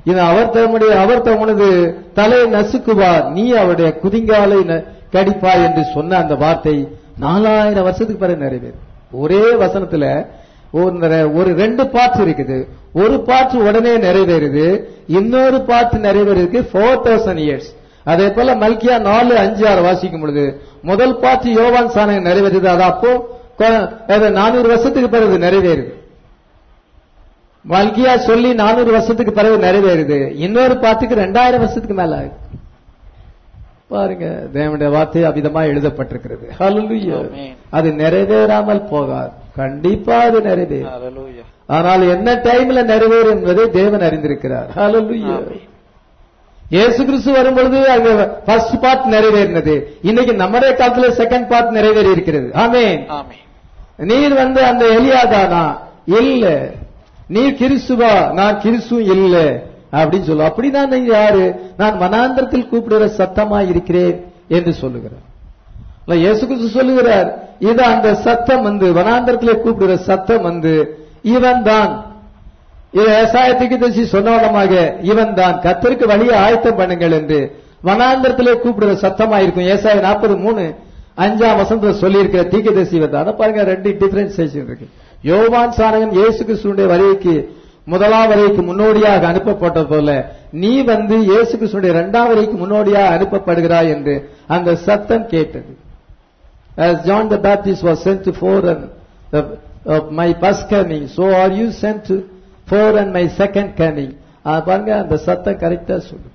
இது அவர் தம்முனது தலையை நசுக்குவார், நீ அவருடைய குதிங்காலை கடிப்பாய் என்று சொன்ன அந்த வார்த்தை 4000 வருஷத்துக்கு பிறகு நிறைவேறும். ஒரே வசனத்துல ஒரு 2 பார்ட்ஸ் இருக்குது. ஒரு பார்ட் உடனே நிறைவேறுது, இன்னொரு பார்ட் நிறைவேறதுக்கு 4000 years. அதே போல மல்கியா 4:5-6 வாசிக்கும் பொழுது முதல் பார்ட் யோவான் சானகன் நிறைவேறுது, அது அப்போ 400 வருஷத்துக்கு பிறகு நிறைவேறுது. மல்கியா சொல்லி 400 வருஷத்துக்கு பிறகு நிறைவேறுது, இன்னொரு பார்ட்டுக்கு 2000 வருஷத்துக்கு மேல ஆகுது. பாருங்க, தேவனுடைய வார்த்தை அவ்விதமா எழுதப்பட்டிருக்கிறது. ஹல்லேலூயா. அது நிறைவேறாமல் போகாது, கண்டிப்பா அது நிறைவேறும். ஆனால் என்ன டைம்ல நிறைவேறும் என்பதை தேவன் அறிந்திருக்கிறார். ஹல்லேலூயா. இயேசு கிறிஸ்து வரும்பொழுது அங்க ஃபர்ஸ்ட் பார்ட் நிறைவேறினது, இன்னைக்கு நம்முடைய காலத்துல செகண்ட் பார்ட் நிறைவேறி இருக்கிறது. ஆமென். நீர் அந்த எலியாதானா? இல்ல. நீர் கிறிஸ்துவா? நான் கிறிஸ்து இல்ல அப்படின்னு சொல்ல. அப்படிதான் நீங்க யாரு? நான் வனாந்தரத்தில் கூப்பிடுற சத்தமா இருக்கிறேன் என்று சொல்லுகிறார். இயேசு கிறிஸ்து சொல்லுகிறார், இது அந்த சத்தம் வனாந்தரத்திலே கூப்பிடுற சத்தம் இவன் தான். இது ஏசாயத்துக்கு தரிசி சொன்னவனமாக இவன் தான் கர்த்தருக்கு வழியை ஆயத்தம் பண்ணுங்கள் என்று வனாந்தரத்திலே கூப்பிடுற சத்தமா இருக்கும். ஏசாயா 43:5 சொல்லி இருக்கிற தீர்க்கதரிசி அதை பாருங்க, 2 டிஃபரன்சியேஷன் இருக்கு. யோவான் சானகன் இயேசு கிறிஸ்துவினுடைய வருகைக்கு முதலாம் வருகைக்கு முன்னோடியாக அனுப்பப்பட்டது போல நீ இயேசு கிறிஸ்துவினுடைய 2ஆம் வருகைக்கு முன்னோடியாக அனுப்பப்படுகிறாய் என்று அந்த சத்தம் கேட்டது. As John the Baptist was sent to forerun of my first coming, so are you sent to forerun my second coming. பாருங்க, அந்த சத்தம் கரெக்டா சொல்லு.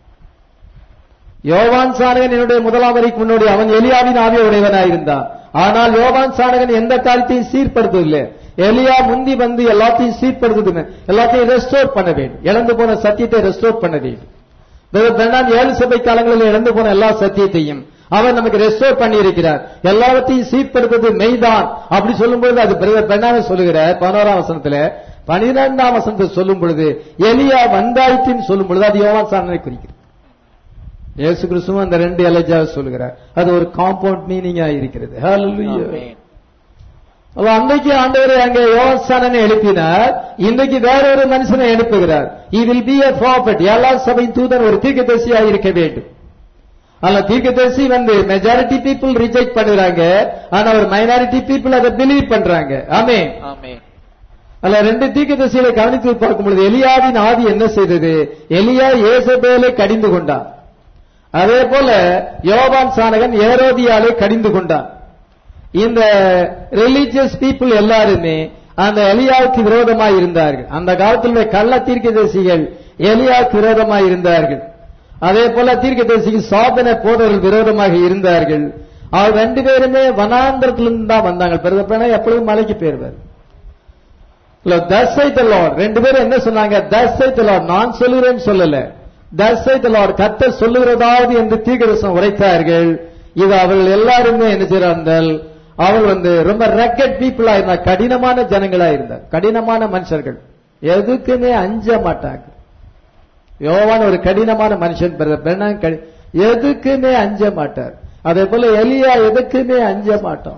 யோவான் சானகன் என்னுடைய முதலாம் வரைக்கு முன்னோடி, அவன் எலியாவின் ஆவியை உடையவனாயிருந்தான். ஆனால் யோவான் சானகன் எந்த காரியத்தையும் சீர்படுத்தவில்லை. எலியா முந்தி எல்லாத்தையும் சீர்படுத்துது, எல்லாத்தையும் ரெஸ்டோர் பண்ண வேண்டும். இழந்து போன சத்தியத்தை ரெஸ்டோர் பண்ண வேண்டும். 7 சபை காலங்களில் இழந்து போன எல்லா சத்தியத்தையும் அவர் நமக்கு ரெஸ்டோர் பண்ணி இருக்கிறார். எல்லாவற்றையும் சீர்படுத்துவது மெய்தான் அப்படி சொல்லும்போது அது பெண்ணாவே சொல்லுகிறார் 11ஆம் வசனத்துல. 12ஆம் வசனத்தை சொல்லும் பொழுது எலியா வந்தாயிற்றின்னு சொல்லும் பொழுது அது யோவான் சானகனை குறிக்கிறது. இயேசு கிறிஸ்துவும் அந்த 2 எலியாவை சொல்லுகிறார். அது ஒரு காம்பவுண்ட் மீனிங்கா இருக்கிறது. ஹல்லேலூயா. அன்றைக்கு ஆண்டவரை அங்கே யோவான் சானகனை எழுப்பினார், இன்றைக்கு வேறொரு மனுஷனை எழுப்புகிறார். he will be a prophet. எல்லா சபையின் தூதன் ஒரு தீர்க்கதரிசியாக இருக்க வேண்டும். அல்ல, தீர்க்கதரிசி மெஜாரிட்டி பீப்புள் ரிஜெக்ட் பண்ணுறாங்க, ஆனா ஒரு மைனாரிட்டி பீப்புள் அதை பிலீவ் பண்றாங்க. ஆமென். அல்ல, 2 தீர்க்கதரிசிகளை கவனித்து பார்க்கும் பொழுது எலியாவின் ஆவி என்ன செய்தது? எலியா ஏசபேலை கடிந்து கொண்டான். அதே போல யோவான் சானகன் ஏரோதியாலை கடிந்து கொண்டான். இந்த ரிலீஜியஸ் பீப்புள் எல்லாருமே அந்த எலியாவுக்கு விரோதமாய் இருந்தார்கள். அந்த காலத்தில் கள்ள தீர்க்கதரிசிகள் எலியாவுக்கு விரோதமாய் இருந்தார்கள். அதே போல தீர்க்கதரிசிக்கு சாதன போதர்கள் விரோதமாக இருந்தார்கள். அவர் 2 பேருமே வனாந்தரத்திலிருந்து தான் வந்தாங்க. பிறகு எப்பொழுதும் மலைக்கு போயிருவார். thus saith the Lord. 2 பேரும் என்ன சொன்னாங்க? thus saith the Lord. நான் சொல்லுகிறேன் சொல்லல, thus saith the Lord, கர்த்தர் சொல்லுகிறதாவது என்று தீர்க்கதரிசனம் உரைத்தார்கள். இது அவர்கள் எல்லாருமே என்ன செய்றார்கள்? அவர்கள் ரொம்ப ரக்கெட் பீப்புளா இருந்தார், கடினமான ஜனங்களா இருந்தார், கடினமான மனுஷர்கள், எதுக்குமே அஞ்ச மாட்டாங்க. யோவான் ஒரு கடினமான மனுஷன், எதுக்குமே அஞ்ச மாட்டார். அதே போல எலியா எதுக்குமே அஞ்ச மாட்டான்,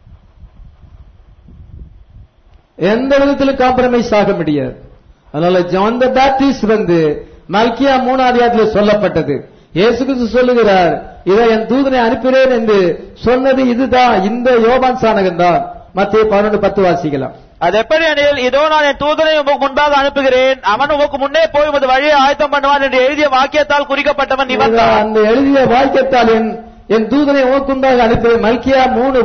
எந்த விதத்திலும் காம்ப்ரமைஸ் ஆக முடியாது. அதனால ஜான் தி பேப்டிஸ்ட் மல்கியா 3ஆம் அதிகாரத்தில் சொல்லப்பட்டது. இயேசு கிறிஸ்து சொல்லுகிறார், இதை என் தூதனை அனுப்பினேன் என்று சொன்னது இதுதான், இந்த யோவான் சானகன் தான். மத்தேயு 11:10 வாசிக்கலாம். அது எப்படி எனில், இதோ நான் என் தூதனை உமக்கு முன்பாக அனுப்புகிறேன், அவன் உமக்கு முன்னே போய் உமது வழியை ஆயத்தம் பண்ணுவான் என்று எழுதிய வாக்கியத்தால் குறிக்கப்பட்டவன் இவன் தான். அந்த எழுதிய வாக்கியத்தால் என் தூதனை உமக்கு முன்பாக அனுப்புகிறேன். மல்கியா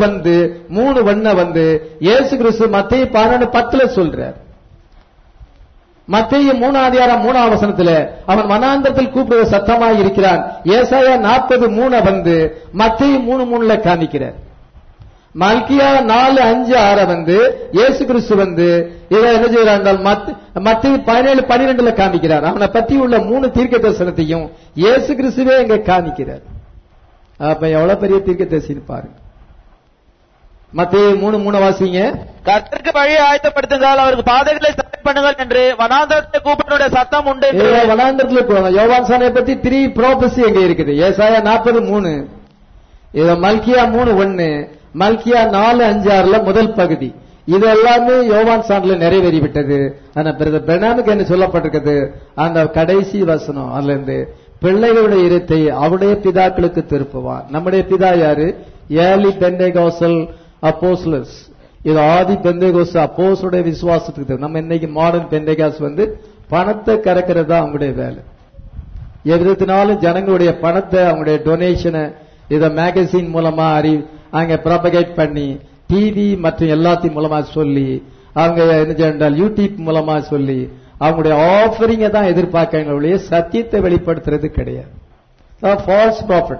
3:1 இயேசு கிறிஸ்து மத்தேயு 11:10 சொல்றார். மத்தேயு 3ஆம் அதிகாரம் 3ஆம் வசனத்துல அவன் வனாந்தரத்தில் கூப்பிடுற சத்தமாய் இருக்கிறான். ஏசாயா 40:3 மத்தேயு 3:3 காமிக்கிறார். மல்கியா 4:5-6 இயேசு கிறிஸ்து இதை என்ன செய்யறார்? மத்தேயு 17:12 காமிக்கிறார். அவனை பற்றி உள்ள 3 தீர்க்க தரிசனத்தையும் இயேசு கிறிஸ்துவே இங்க காமிக்கிறார். அப்ப எவ்வளவு பெரிய தீர்க்க தரிசனம் பாருங்க. மத்தேயு 3:3 வாசிங்க. கர்த்தருக்கு வழியை ஆயத்தப்படுத்துங்கள், அவருக்கு பாதைகளை சரி பண்ணுங்கள் என்று வனாந்தரத்தை கூப்பிடுடைய சத்தம் உண்டு. வனாந்தரத்தில் யோவான் சானகனை பத்தி 3 ப்ரோபசி எங்க இருக்குது. ஏசாயா 40:3, மல்கியா 3:1, மல்கியா 4:5-6 முதல் பகுதி. இது எல்லாமே யோவான் சான்றில நிறைவேறிவிட்டது. ஆனா பிரணாமுக்கு என்ன சொல்லப்பட்டிருக்கிறது, அந்த கடைசி வசனம் அதுல இருந்து பிள்ளைகளுடைய இருத்தை அவருடைய பிதாக்களுக்கு திருப்புவான். நம்முடைய பிதா யாரு? ஏர்லி பெந்தேகோஸ்டல் அப்போஸ்டலர்ஸ். இது ஆதி பெந்தேகோஸ்டல் அப்போஸ்தலருடைய விசுவாசத்துக்கு. நம்ம இன்னைக்கு மாடர்ன் பெந்தேகாஸ் பணத்தை கறக்கிறது தான் அவங்களுடைய வேலை. எவ்விதத்தினாலும் ஜனங்களுடைய பணத்தை, அவங்களுடைய டொனேஷனை இத மேகசின் மூலமா அங்க ப்ராபகேட் பண்ணி, டிவி மற்றும் எல்லாத்தையும் மூலமா சொல்லி, அவங்க என்ன செய்யறால் யூடியூப் மூலமா சொல்லி அவங்களுடைய ஆஃபரிங்க தான் எதிர்பார்க்கறவங்களுடைய சத்தியத்தை வெளிப்படுத்துறது கிடையாது. False prophet.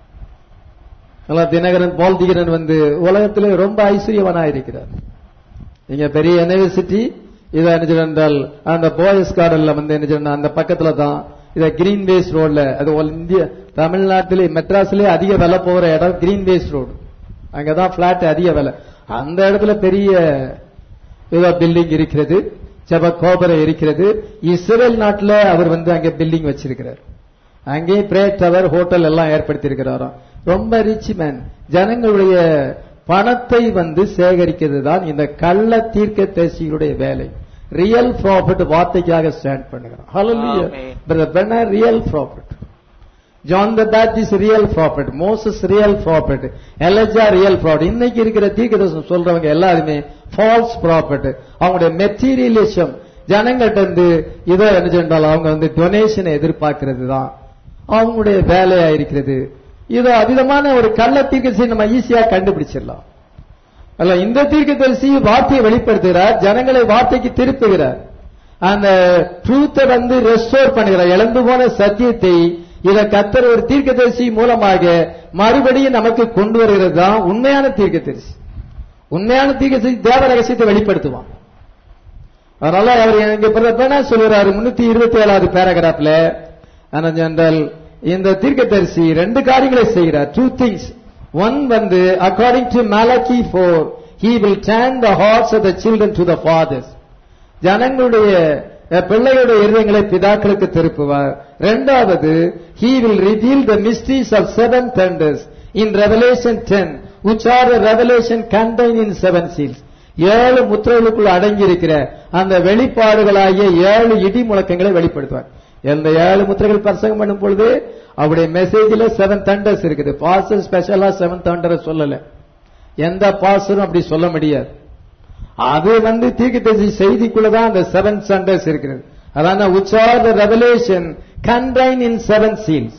தினகரன் பால் திகரன் உலகத்திலே ரொம்ப ஐஸ்வர்யவனா இருக்கிறார். இங்க பெரிய யூனிவர்சிட்டி இதை என்ன செய்யறால் அந்த போயஸ் கார்டன்ல என்ன செய்யணும், அந்த பக்கத்துல தான் இத கிரீன் பேஸ் ரோட்ல, அது இந்திய தமிழ்நாட்டிலே மெட்ராஸ்லயே அதிக விலை போற இடம் கிரீன் பேஸ் ரோடு. அங்கதான் பிளாட் அதிக விலை. அந்த இடத்துல பெரிய பில்டிங் இருக்கிறது, ஜப கோபுரம் இருக்கிறது. இஸ்ரேல் நாட்டில் அவர் அங்க பில்டிங் வச்சிருக்கிறார். அங்கே பிரே டவர் ஹோட்டல் எல்லாம் ஏற்படுத்தி இருக்கிறாராம். ரொம்ப ரிச் மேன். ஜனங்களுடைய பணத்தை சேகரிக்கிறது தான் இந்த கள்ள தீர்க்கதரிசிகளுடைய வேலை. ரியல் ப்ராஃபிட் வார்த்தைக்காக ஸ்டாண்ட் பண்ணுகிறான். ஹல்லேலூயா. Brother real prophet. John the Baptist real prophet, Moses real prophet, Elijah real prophet. இன்னைக்கு இருக்கிற தீர்க்கதரிசனம் சொல்றவங்க எல்லாருமே ஃபால்ஸ் ப்ராஃபிட். அவங்களுடைய மெட்டீரியலிசம் ஜனங்கள்ட்ட இருந்து இதை என்ன சென்றால் அவங்க டொனேஷனை எதிர்பார்க்கிறது தான் அவங்களுடைய வேலையா இருக்கிறது. இது அவிதமான ஒரு கள்ள தீர்க்கதரிசி நம்ம ஈஸியா கண்டுபிடிச்சிடலாம். அல்ல, இந்த தீர்க்கதரிசி வார்த்தையை வெளிப்படுத்துகிறார், ஜனங்களை வார்த்தைக்கு திருப்புகிறார், அந்த ட்ரூத்தை ரெஸ்டோர் பண்ணுகிறார். இழந்து போன சத்தியத்தை இத கர்த்தர் ஒரு தீர்க்கதரிசி மூலமாக மறுபடியும் நமக்கு கொண்டு வருகிறது தான் உண்மையான தீர்க்கதரிசி. உண்மையான தீர்க்கதரிசி தேவ ரகசியத்தை வெளிப்படுத்துவான். அதனால அவர் என்ன சொல்றாரு 327வது பேராகிராஃப்ல, இந்த தீர்க்கதரிசி 2 காரியங்களை செய்கிறார். 2 things. One according to Malachi 4, he will turn the hearts of the children to the fathers. ஜனங்களுடைய பிள்ளைகளுடைய இருதயங்களை பிதாக்களுக்கு திருப்புவார். இரண்டாவது, he will reveal the mysteries of 7 thunders in Revelation 10, which are the revelation contained in 7 seals. 7 முத்திரைகளுக்குள் அடங்கி இருக்கிற அந்த வெளிப்பாடுகளாகிய 7 இடி முழக்கங்களை வெளிப்படுத்துவார். எந்த 7 முத்திரைகள் பிரசங்கம் பண்ணும் பொழுது அவருடைய மெசேஜில் 7 தண்டர்ஸ் இருக்குது. பாஸ்டர் ஸ்பெஷலா 7 தண்டர் சொல்லல, எந்த பாஸ்டரும் அப்படி சொல்ல முடியாது. அது தீர்க்கதரிசி செய்திக்குள்ளதான் அந்த 7 தண்டர்ஸ் இருக்கிறது. அதான which are the revelation contained in 7 seals.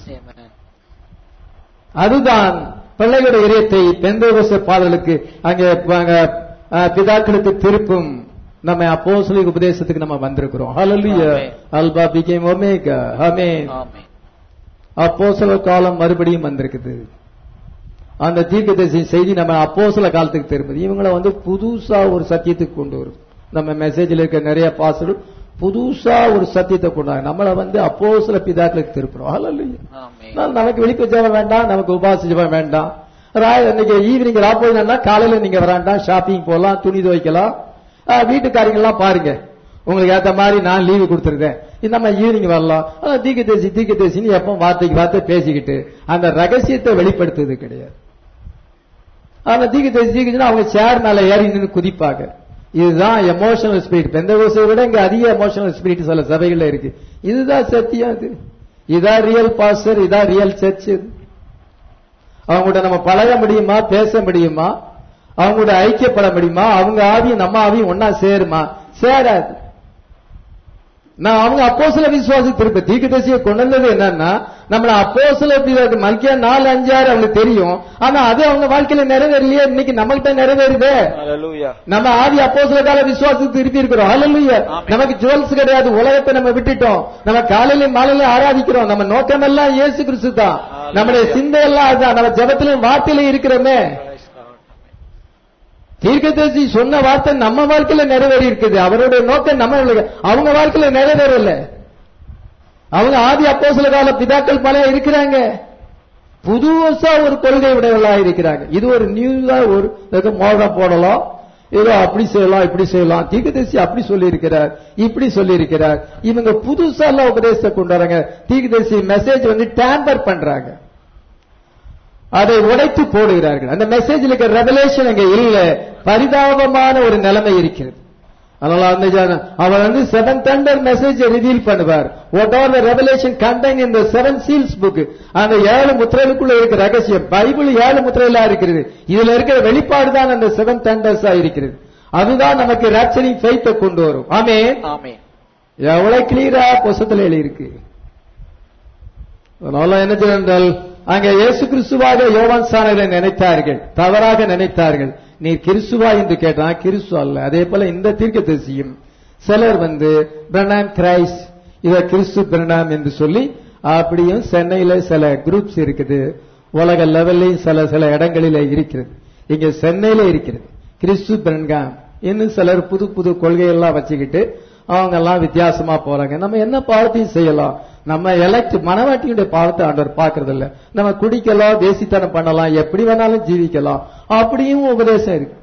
அதுதான் பிள்ளைகளுடைய இதயத்தை பெந்தேகோஸ்தே பாதலுக்கு அங்கே பிதாக்களுக்கு திருப்பும். நம்ம அப்போஸ்தலிக உபதேசத்துக்கு நம்ம வந்திருக்கிறோம். ஹல்லேலூயா. Alpha became omega. ஆமென். அப்போஸ்தலர் காலம் மறுபடியும் வந்திருக்குது. அந்த தீர்க்கதரிசி செய்தி நம்ம அப்போஸ்தல காலத்துக்கு திரும்புது. இவங்களை புதுசா ஒரு சத்தியத்துக்கு கொண்டு வரும். நம்ம மெசேஜில் இருக்க நிறைய பாஸ்டர்கள் புதுசா ஒரு சத்தியத்தை கொண்டாங்க. நம்மள அப்போஸ்தல பிதாக்களுக்கு திருப்புறோம். ஹல்லேலூயா. நமக்கு வெளிப்பு ஜெபம் வேண்டாம், நமக்கு உபாச ஜெபம் வேண்டாம். இன்னைக்கு ஈவினிங் ராப்போனா காலையில நீங்க வராண்டாம், ஷாப்பிங் போலாம், துணி துவைக்கலாம், வீட்டுக்காரங்கெல்லாம் பாருங்க, உங்களுக்கு ஏத்த மாதிரி நான் லீவு கொடுத்துருக்கேன், நம்ம ஈவினிங் வரலாம். தீர்க்கதரிசின்னு எப்ப வார்த்தைக்கு வார்த்தை பேசிக்கிட்டு அந்த ரகசியத்தை வெளிப்படுத்துறது கிடையாது. ஆனா தீர்க்கதரிசி அவங்க சேர் மேல ஏறி நின்று குதிப்பாங்க. இதுதான் எமோஷனல் ஸ்பிரிட். பெந்தேகோஸ்தை விட இங்க அதிக எமோஷனல் ஸ்பிரிட் சில சபைகள்ல இருக்கு. இதுதான் சத்தியம். இதான் ரியல் பாஸ்டர், இதான் ரியல் சர்ச். அவங்கள்ட்ட நம்ம பழக முடியுமா, பேச முடியுமா, அவங்களோட ஐக்கியப்பட முடியுமா, அவங்க ஆவியும் நம்ம ஆவியும் ஒன்னா சேருமா? சேராது. நான் அவங்க அப்போஸ்தல விசுவாசத்திற்கு தீர்க்கதரிசியை கொண்டு வந்தது என்னன்னா, நம்மள அப்போஸ்தல மல்கியா 4:5 அவங்களுக்கு தெரியும். ஆனா அது அவங்க வாழ்க்கையில நிறைவேறலையே. இன்னைக்கு நம்மகிட்ட நிறைவேறுதே. நம்ம ஆதி அப்போஸ்தல கால விசுவாசத்துக்கு திருப்பி இருக்கிறோம். ஹல்லேலூயா. நமக்கு ஜுவல்ஸ் கிடையாது, உலகத்தை நம்ம விட்டுட்டோம். நம்ம காலையில மாலையில ஆராதிக்கிறோம். நம்ம நோக்கம் எல்லாம் இயேசு கிறிஸ்து தான். நம்முடைய சிந்தை எல்லாம் அதுதான். நம்ம ஜெபத்திலும் வார்த்தையிலும் இருக்கிறோமே. தீர்க்கதரிசி சொன்ன வார்த்தை நம்ம வாழ்க்கையில நிறைவேறி இருக்குது. அவருடைய நோக்கம் நம்ம அவங்க வாழ்க்கையில நிறைவேறல. அவங்க ஆதி அப்போஸ்தல கால பிதாக்கள் பல இருக்கிறாங்க, புதுசா ஒரு கொள்கை உடையவர்களா இருக்கிறாங்க. இது ஒரு நியூஸா ஒரு மோகம் போடலாம், ஏதோ அப்படி செய்யலாம் இப்படி செய்யலாம். தீர்க்கதரிசி அப்படி சொல்லி இருக்கிறார், இப்படி சொல்லி இருக்கிறார். இவங்க புதுசா எல்லாம் உபதேசத்தை கொண்டு வராங்க. தீர்க்கதரிசி மெசேஜ் டேம்பர் பண்றாங்க. அதை உடைத்து போடுகிறார்கள். அந்த மெசேஜில் இருக்க ரெவலேஷன் அங்க இல்ல, பரிதாபமான ஒரு நிலைமை இருக்கிறது. அதனால அவர் வந்து 7 thunder மெசேஜ் ரிவீல் பண்ணுவார். What are the revelation contain in the 7 seals book. அந்த 7 முத்திரைகளுக்குள்ள இருக்கிற ரகசியம், பைபிள் 7 முத்திரைகளா இருக்கிறது. இதுல இருக்கிற வெளிப்பாடு தான் அந்த 7 thunders இருக்கிறது. அதுதான் நமக்கு ராப்சரிங் ஃபெய்த் கொண்டு வரும். ஆமென், ஆமென். எவ்வளவு கிளியரா புத்தகத்துல எழுதி இருக்கு. அதனால என்ன சொன்னால், அங்கே இயேசு கிறிஸ்துவாக யோவான் ஸ்நானகரை நினைத்தார்கள், தவறாக நினைத்தார்கள். நீ கிறிஸ்துவா என்று கேட்டான், கிறிஸ்து அல்ல. அதே போல இந்த தீர்க்கதரிசியும் சிலர் வந்து பிரணாம் கிரைஸ்ட், இத கிறிஸ்து பிரணாம் என்று சொல்லி, அப்படியும் சென்னையில சில குரூப்ஸ் இருக்குது, உலக லெவல்லையும் சில இடங்களில இருக்கிறது. இங்க சென்னையில இருக்கிறது கிறிஸ்து பிரணாம். இன்னும் சிலர் புது புது கொள்கையெல்லாம் வச்சுக்கிட்டு அவங்க எல்லாம் வித்தியாசமா போறாங்க. நம்ம என்ன பாவத்தையும் செய்யலாம், நம்ம எலக்ட் மனவாட்டியுடைய பாவத்தை ஆண்டவர் பார்க்கறது இல்ல. நம்ம குடிக்கலாம், தேசித்தனம் பண்ணலாம், எப்படி வேணாலும் ஜீவிக்கலாம், அப்படியும் உபதேசம் இருக்கு.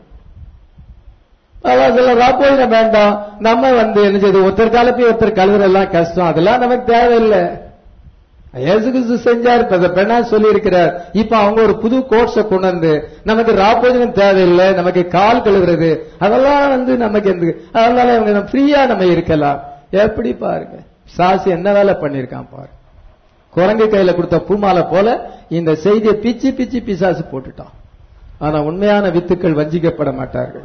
ராப்போயின வேண்டாம். நம்ம வந்து என்ன செய்யுது, ஒருத்தர் காலப்பி ஒருத்தர் கழுவுறெல்லாம் கஷ்டம், அதெல்லாம் நமக்கு தேவையில்லை. இயேசு கிறிஸ்து செஞ்சார், பெண்ணா சொல்லி இருக்கிறார். இப்ப அவங்க ஒரு புது கோர்ஸை கொண்டு வந்து நமக்கு ராப்போஜனம் தேவையில்லை, நமக்கு கால் கழுவுறது அதெல்லாம் வந்து நமக்கு அதனால அவங்க ஃப்ரீயா நம்ம இருக்கலாம். எப்படி பாருங்க, சாசி என்ன வேலை பண்ணிருக்கான் பாரு. குரங்கு கையில கொடுத்த பூமாலை போல இந்த செய்தியை பிச்சு பிச்சு பிசாசு போட்டுட்டான். ஆனா உண்மையான வித்துக்கள் வஞ்சிக்கப்பட மாட்டார்கள்.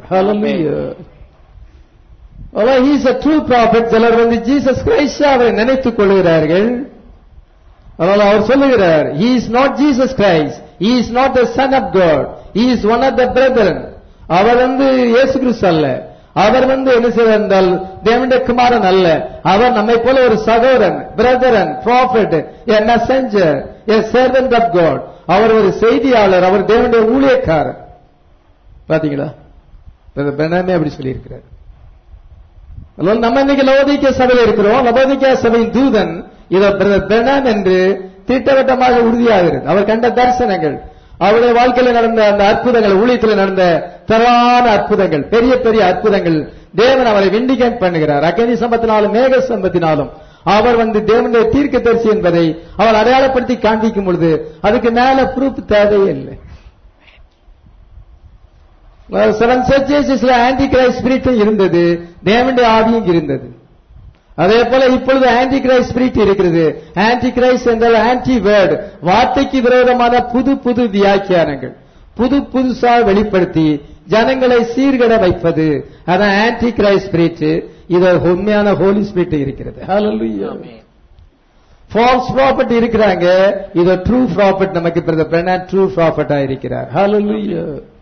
He is a true prophet. சிலர் வந்து ஜீசஸ் கிரைஸ்ட் அவரை நினைத்துக் கொள்கிறார்கள். அதனால அவர் சொல்லுகிறார், he is not Jesus Christ, he is not the son of God, he is one of the brethren. அவர் வந்து இயேசு கிறிஸ்து அல்ல, அவர் வந்து என்ன செய்வார் என்றால் தேவனுடைய குமாரன் அல்ல. அவர் நம்மை போல ஒரு சகோதரன், brethren, prophet, a messenger, a servant of God. அவர் ஒரு செய்தியாளர், அவர் தேவனுடைய ஊழியக்காரர். பாத்தீங்களா, பெனாமே அப்படி சொல்லி இருக்கிறார். நம்ம இன்னைக்கு லவோதிக்கேயா சபையில் இருக்கிறோம். லவோதிக்கேயா சபையின் தூதன் இதை பெனாம் என்று திட்டவட்டமாக உறுதியாகிறது. அவர் கண்ட தரிசனங்கள், அவருடைய வாழ்க்கையில் நடந்த அந்த அற்புதங்கள், ஊழியத்தில் நடந்த தரான அற்புதங்கள், பெரிய பெரிய அற்புதங்கள், தேவன் அவரை விண்டிகேட் பண்ணுகிறார். அக்னி சம்பத்தினாலும் மேக சம்பத்தினாலும் அவர் வந்து தேவனுடைய தீர்க்கதரிசி என்பதை அவர் அடையாளப்படுத்தி காண்பிக்கும் பொழுது அதுக்கு மேல ப்ரூஃப் தேவையே இல்லை. 7 சர்ச்சஸ்ல ஆன்டி கிரைஸ்ட் ஸ்பிரிட் இருந்தது, தேவனுடைய ஆவியும் இருந்தது. அதே போல இப்பொழுது ஆன்டி கிரைஸ்ட் ஸ்பிரிட் இருக்கிறது. ஆன்டி கிரைஸ்ட் என்றால் ஆன்டி வேர்ட், வார்த்தைக்கு விரோதமான புது புது வியாக்கியானங்கள், புதுசா வெளிப்படுத்தி ஜனங்களை சீர்கட வைப்பது, அதான் ஆன்டி கிரைஸ்ட் ஸ்பிரிட். இது உண்மையான ஹோலி ஸ்பிரிட் இருக்கிறது. ஹல்லேலூயா. ஃபால்ஸ் ப்ராஃபட் இருக்கிறாங்க, இது ட்ரூ ப்ராஃபட். நமக்கு ட்ரூ ப்ராஃபட்டா இருக்கிறார். ஹல்லேலூயா.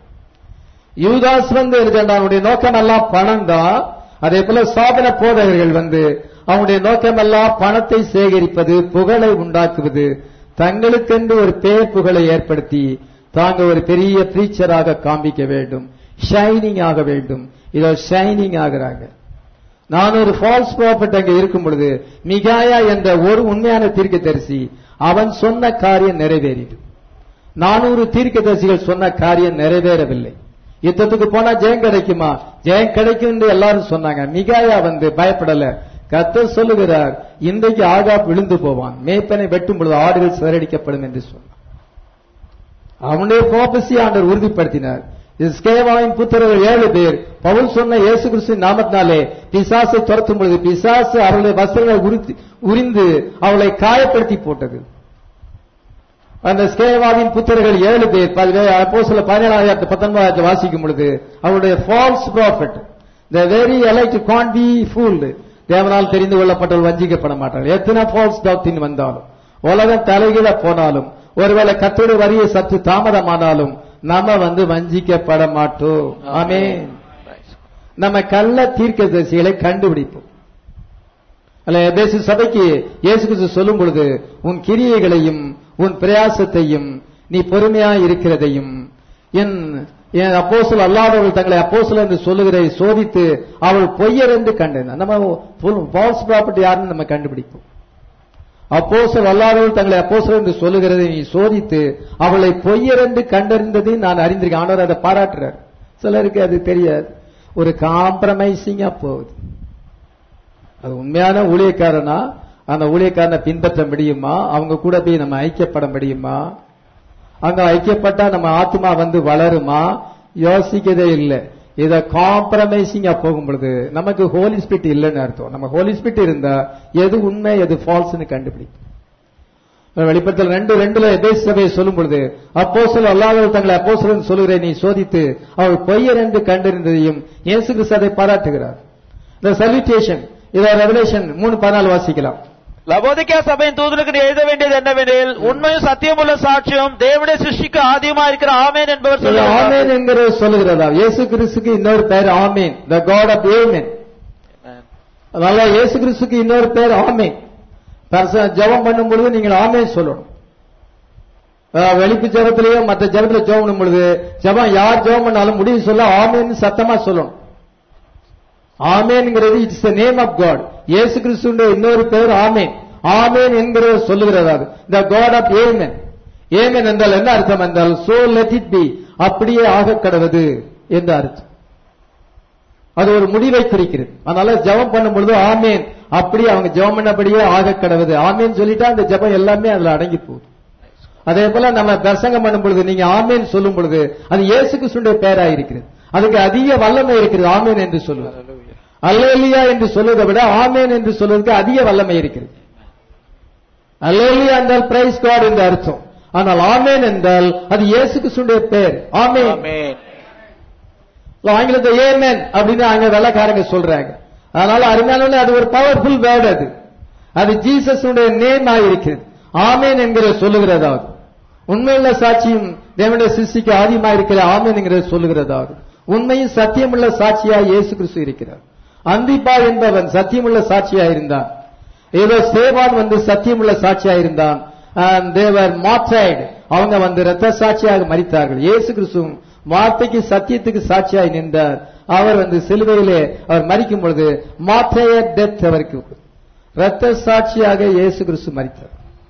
யூதாஸ் வந்து அவனுடைய நோக்கம் எல்லாம் பணம் தான். அதே போல சாதன போதகர்கள் வந்து அவனுடைய நோக்கமெல்லாம் பணத்தை சேகரிப்பது, புகழை உண்டாக்குவது, தங்களுக்கென்று ஒரு பேர் புகழை ஏற்படுத்தி தாங்க ஒரு பெரிய பிரீச்சராக காண்பிக்க வேண்டும், ஷைனிங் ஆக வேண்டும். இதோ ஷைனிங் ஆகிறாங்க. நான் ஒரு ஃபால்ஸ் ப்ராஃபட் அங்க இருக்கும் பொழுது மிகாயா என்ற ஒரு உண்மையான தீர்க்கதரிசி, அவன் சொன்ன காரியம் நிறைவேறியது. 400 தீர்க்கதரிசிகள் சொன்ன காரியம் நிறைவேறவில்லை. யுத்தத்துக்கு போனா ஜெயம் கிடைக்குமா, ஜெயம் கிடைக்கும் என்று எல்லாரும் சொன்னாங்க. மிகாயா வந்து பயப்படல. கர்த்தர் சொல்லுகிறார், இன்றைக்கு ஆகாப் விழுந்து போவான், மேய்ப்பனை வெட்டும் பொழுது ஆடுகள் சிதறடிக்கப்படும் என்று சொன்னார். அவனுடைய ப்ராபசி ஆண்டவர் உறுதிப்படுத்தினார். ஸ்கேவாவின் புத்திரர்கள் 7 பேர் பவுல் சொன்ன இயேசு கிறிஸ்துவின் நாமத்தினாலே பிசாசை துரத்தும் பொழுது பிசாசு அவருடைய வஸ்திரங்களை உரிந்து அவளை காயப்படுத்தி போட்டது. அந்த ஸ்கேவாவின் புத்திரர்கள் 7 பேர் அப்போஸ்தலர் 17:19 வாசிக்கும் பொழுது அவருடைய false prophet, the very elect can't be fooled. தேவனால் தெரிந்து கொள்ளப்பட்டவர்கள் வஞ்சிக்கப்பட மாட்டார்கள். எத்தனை ஃபால்ஸ் டாக்டரின் வந்தாலும், உலகம் தலைகீழ போனாலும், ஒருவேளை கர்த்தருடைய வரிய சற்று தாமதமானாலும் நம்ம வந்து வஞ்சிக்கப்பட மாட்டோம். ஆமென். நம்ம கள்ள தீர்க்கதரிசிகளை கண்டுபிடிப்போம். அல்ல எபேசு சபைக்கு இயேசு கிறிஸ்து சொல்லும் பொழுது, உன் கிரியைகளையும் உன் பிரயாசத்தையும் நீ பொறுமையா இருக்கிறதையும் என் அப்போஸ்தலர் அல்லாதவர்கள் தங்களை அப்போஸ்தலர் என்று சொல்லுகிறதை சோதித்து அவள் பொய்யர் என்று கண்டேன். நம்ம ஃபால்ஸ் ப்ராப்பர்ட்டி யாருன்னு நம்ம கண்டுபிடிப்போம். அப்போஸ்தலர் அல்லாதவர்கள் தங்களை அப்போஸ்தலர் என்று சொல்லுகிறதை நீ சோதித்து அவளை பொய்யர் என்று கண்டறிந்ததை நான் அறிந்திருக்கேன். ஆனவர் அதை பாராட்டுறார். சிலருக்கு அது தெரியாது, ஒரு காம்ப்ரமைசிங்கா போகுது. அது உண்மையான ஊழியக்காரனா அந்த ஊழியக்காரனை பின்பற்ற முடியுமா, அவங்க கூட போய் நம்ம ஐக்கியப்பட முடியுமா, அங்க ஐக்கியப்பட்டா நம்ம ஆத்மா வந்து வளருமா? யோசிக்கதே இல்லை. இத காம்ப்ரமைசிங்கா போகும் பொழுது நமக்கு ஹோலி ஸ்பிரிட் இல்லைன்னு அர்த்தம். நம்ம ஹோலி ஸ்பிரிட் இருந்தா எது உண்மை எது ஃபால்ஸ்னு கண்டுபிடிக்கும். வெளிப்படுத்தல் 2:2 எபேசு சபையை சொல்லும் பொழுது அப்போஸ்தலர் அல்லாதவர் தங்களை அப்போஸ்தலர் சொல்லுகிறேன் நீ சோதித்து அவர் பொய்யர் என்று கண்டிருந்ததையும் இயேசு கிறிஸ்து அதை பாராட்டுகிறார். இந்த சல்யூட்டேஷன் இத ரெவலேஷன் 3:14 வாசிக்கலாம். லவோதிக்கா சபையின் தூதனுக்கு நீ எழுத வேண்டியது என்னவெனில் உண்மையும் சத்தியமுள்ள சாட்சியம் தேவனுடைய சிருஷ்டிக்கு ஆதியமா இருக்கிற ஆமேன் என்பவர் சொல்லுகிறார். ஆமேன் என்கிற சொல்லுகிறதா? இயேசு கிறிஸ்துக்கு இன்னொரு பேர் ஆமேன், the God of Amen. அதனால இயேசு கிறிஸ்துக்கு இன்னொரு பேர் ஆமேன். ஜெபம் பண்ணும் பொழுது நீங்கள் ஆமேன் சொல்லணும். வெளிப்பு ஜெபத்திலேயோ மற்ற ஜெபத்துல ஜெபம் பண்ணும் பொழுது ஜெபம் யார் ஜெபம் பண்ணாலும் முடிவு சொல்ல ஆமேன் சத்தமா சொல்லணும். ஆமேன்ங்கிறது it's the name of God. இயேசு கிறிஸ்துவின் இன்னொரு பேர் ஆமேன். ஆமேன் என்கிறது சொல்லுகிறதா the God of Amen. ஏமேன் என்றால் என்ன அர்த்தம் என்றால் so let it be, அப்படியே ஆக கடவது என்று அர்த்தம். அது ஒரு முடிவை குறிக்கிறது. அதனால ஜெபம் பண்ணும் பொழுது ஆமேன், அப்படியே அவங்க ஜெபம் பண்ணபடியே ஆக கடவுது ஆமேன் சொல்லிட்டா அந்த ஜெபம் எல்லாமே அதுல அடங்கி போகுது. அதே போல நம்ம பிரசங்கம் பண்ணும் பொழுது நீங்க ஆமேன் சொல்லும் பொழுது அது இயேசு கிறிஸ்துவின் பெயராக இருக்கிறது. அதுக்கு அதிக வல்லமை இருக்கிறது ஆமேன் என்று சொல்லுவது. அல்லேலூயா என்று சொல்வதை விட ஆமேன் என்று சொல்வதற்கு அதிக வல்லமை இருக்கிறது. அல்லேலூயா என்றால் பிரைஸ் காட் என்று அர்த்தம். ஆனால் ஆமேன் என்றால் அது இயேசு கிறிஸ்துவின் பெயர் ஆமேன். ஆங்கிலத்தில் ஏமேன் அப்படின்னு அங்க வெள்ளக்காரங்க சொல்றாங்க. அதனால அருமையான அது ஒரு பவர்ஃபுல் வேர்ட். அது ஜீசஸ் நேம் ஆயிருக்கிறது. ஆமேன் என்கிற சொல்லுகிறதாவது உண்மையுள்ள சாட்சியும் தேவனுடைய சிருஷ்டிக்கு ஆதியமா இருக்கிற ஆமேன் என்கிற சொல்லுகிறதாவது உண்மையும் சத்தியமுள்ள சாட்சியா இயேசு கிறிஸ்து இருக்கிறார். அந்திப்பா என்பவன் சத்தியமுள்ள சாட்சியா இருந்தான். ஏதோ சேவான் வந்து சத்தியமுள்ள சாட்சியா இருந்தான். தேவர் மாற்றைடு அவங்க வந்து இரத்த சாட்சியாக மரித்தார்கள். இயேசு கிறிஸ்துவும் வார்த்தைக்கு சத்தியத்துக்கு சாட்சியாய் நின்றார். அவர் வந்து சிலுவையிலே அவர் மரிக்கும் பொழுது மாற்றைய டெத் அவருக்கு இரத்த சாட்சியாக இயேசு கிறிஸ்து மரித்தார்.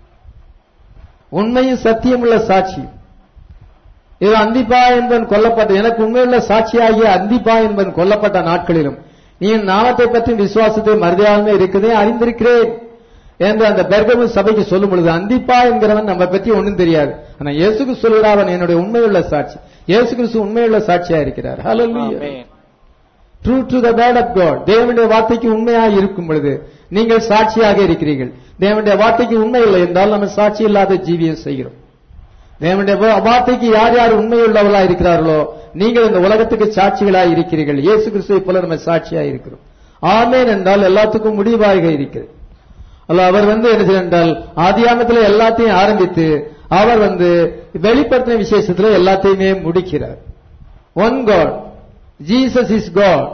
உண்மையும் சத்தியமுள்ள சாட்சி. இது அந்திப்பா என்பவன் கொல்லப்பட்ட எனக்கு உண்மையுள்ள சாட்சியாகிய அந்திப்பா என்பவன் கொல்லப்பட்ட நாட்களிலும் நீ நாமத்தை பற்றி விசுவாசத்தை மறுதியாலுமே இருக்குதே அறிந்திருக்கிறேன் என்று அந்த பெர்கமு சபைக்கு சொல்லும் பொழுது அந்திப்பா என்கிறவன் நம்ம பற்றி ஒன்றும் தெரியாது. ஆனா இயேசுக்கு சொல்கிறார் அவன் என்னுடைய உண்மையுள்ள சாட்சி. இயேசு கிறிஸ்து உண்மையுள்ள சாட்சியா இருக்கிறார். ஹல்லேலூயா. True to the word of God. தேவனுடைய வார்த்தைக்கு உண்மையாக இருக்கும் பொழுது நீங்கள் சாட்சியாக இருக்கிறீர்கள். தேவனுடைய வார்த்தைக்கு உண்மை இல்லை என்றால் நம்ம சாட்சி இல்லாத ஜீவியம் செய்கிறோம். தேவனுடைய வார்த்தைக்கு யார் யார் உண்மையுள்ளவர்களா இருக்கிறார்களோ நீங்கள் இந்த உலகத்துக்கு சாட்சிகளாக இருக்கிறீர்கள். இயேசு கிறிஸ்துவை போல நம்ம சாட்சியாக இருக்கிறோம். ஆமேன் என்றால் எல்லாத்துக்கும் முடிவாக இருக்கிறது. அல்ல அவர் வந்து என்ன என்றால் ஆதியாகமத்தில் எல்லாத்தையும் ஆரம்பித்து அவர் வந்து வெளிப்படுத்தின விசேஷத்துல எல்லாத்தையுமே முடிக்கிறார். One God, Jesus is God.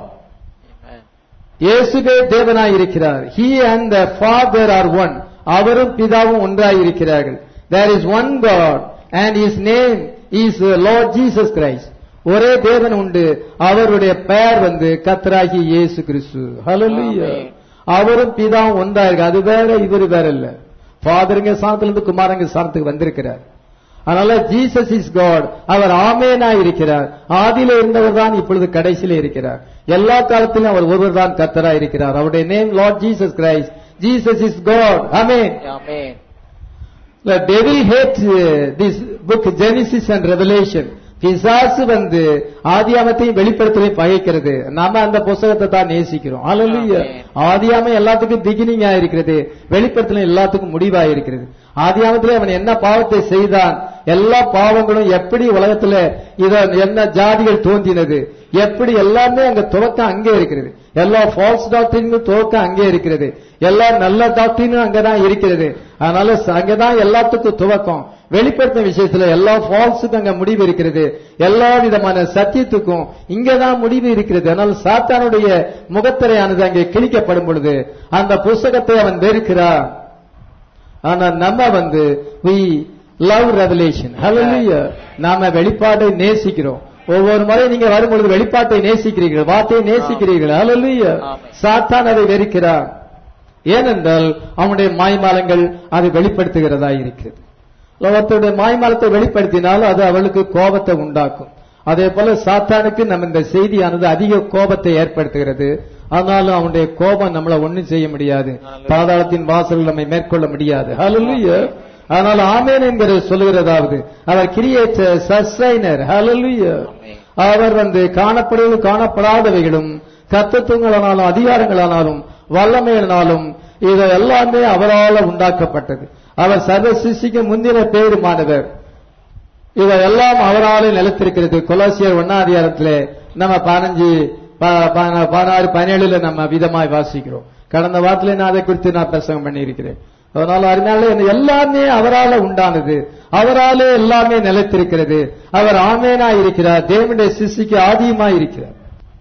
இயேசுவே தேவனாய் இருக்கிறார். He and the Father are one. அவரும் பிதாவும் ஒன்றாய் இருக்கிறார்கள். There is one God and his name is Lord Jesus Christ. ஒரே தேவன் உண்டு, அவருடைய பெயர் வந்து கர்த்தராகிய இயேசு கிறிஸ்து. ஹல்லேலூயா. அவரும் பிதாவும் ஒன்றா இருக்கு. அது வேற இவர் வேற இல்ல. ஃபாதருங்க சாணத்திலிருந்து குமாரங்க சாணத்துக்கு வந்திருக்கிறார். அதனால ஜீசஸ் இஸ் காட். அவர் ஆமேனா இருக்கிறார். ஆதியில இருந்தவர் தான் இப்பொழுது கடைசியில இருக்கிறார். எல்லா காலத்திலும் அவர் ஒருவர் தான் கர்த்தரா இருக்கிறார். அவருடைய name Lord Jesus Christ. Jesus is God. ஆமென். ஆமென். The devil hates this book Genesis and Revelation. பிசாசு வந்து ஆதியாகமத்தையும் வெளிப்படுத்தலையும் பகைக்கிறது. நாம அந்த புத்தகத்தை தான் நேசிக்கிறோம். ஹல்லேலூயா. ஆதியாகமம் எல்லாத்துக்கும் பிகினிங்கா இருக்கிறது, வெளிப்படுத்தலும் எல்லாத்துக்கும் முடிவா இருக்கிறது. ஆதியாகமத்திலே அவன் என்ன பாவத்தை செய்தான், எல்லா பாவங்களும் எப்படி உலகத்துல இத என்ன ஜாதிகள் தோன்றினது, எப்படி எல்லாமே அங்க துவக்கம் அங்கே இருக்கிறது. எல்லா ஃபால்ஸ் டாக்டரினும் துவக்கம் அங்கே இருக்கிறது. எல்லா நல்ல டாக்டரினும் அங்கதான் இருக்கிறது. அதனால அங்கதான் எல்லாத்துக்கும் துவக்கம். வெளிப்படுத்தின விஷயத்துல எல்லா ஃபால்ஸுக்கும் அங்க முடிவு இருக்கிறது. எல்லா விதமான சத்தியத்துக்கும் இங்கதான் முடிவு இருக்கிறது. அதனால் சாத்தானுடைய முகத்திரையானது அங்கே கிழிக்கப்படும் பொழுது அந்த புஸ்தகத்தை அவன் வெறுக்கிறான். ஆனா நம்ம வந்து we love revelation. hallelujah. நாம வெளிப்பாட்டை நேசிக்கிறோம். ஒவ்வொரு முறை நீங்க வரும்பொழுது வெளிப்பாட்டை நேசிக்கிறீர்கள், வார்த்தையை நேசிக்கிறீர்கள். hallelujah. சாத்தான் அதை வெறுக்கிறான். ஏனென்றால் அவனுடைய மாய்மாலங்கள் அதை வெளிப்படுத்துகிறதா இருக்கிறது. ஒருத்தருடைய மாய்மாலத்தை வெளிப்படுத்தினால் அது அவளுக்கு கோபத்தை உண்டாக்கும். அதே போல சாத்தானுக்கு நம்ம இந்த செய்தியானது அதிக கோபத்தை ஏற்படுத்துகிறது. ஆனாலும் அவனுடைய கோபம் நம்மள ஒண்ணும் செய்ய முடியாது. பாதாளத்தின் வாசல் நம்மை மேற்கொள்ள முடியாது. ஹல்லேலூயா. அதனால ஆமென் என்கிற சொல்லுகிறதாவது அவர் கிரியேட்டர், சஸ்டைனர். ஹல்லேலூயா. அவர் காணப்படுவதும் காணப்படாதவைகளும் கர்த்தத்துவங்களானாலும் அதிகாரங்களானாலும் வல்லமையினாலும் இது எல்லாமே அவரால் உண்டாக்கப்பட்டது. அவர் சர்வ சிருஷ்டிக்கு முந்தின பேருமானவர். இவையெல்லாம் அவராலே நிலைத்திருக்கிறது. கொலோசியர் 1 நம்ம 16, 17 நம்ம விதமாய் வாசிக்கிறோம். கடந்த வாரத்திலே நான் அதை குறித்து பிரசங்கம் பண்ணி இருக்கிறேன். அதனால அருமையாலே எல்லாமே அவரால உண்டானது, அவராலே எல்லாமே நிலைத்திருக்கிறது. அவர் ஆமெனாய் இருக்கிறார், தேவனுடைய சிருஷ்டிக்கு ஆதியுமாய் இருக்கிறார்.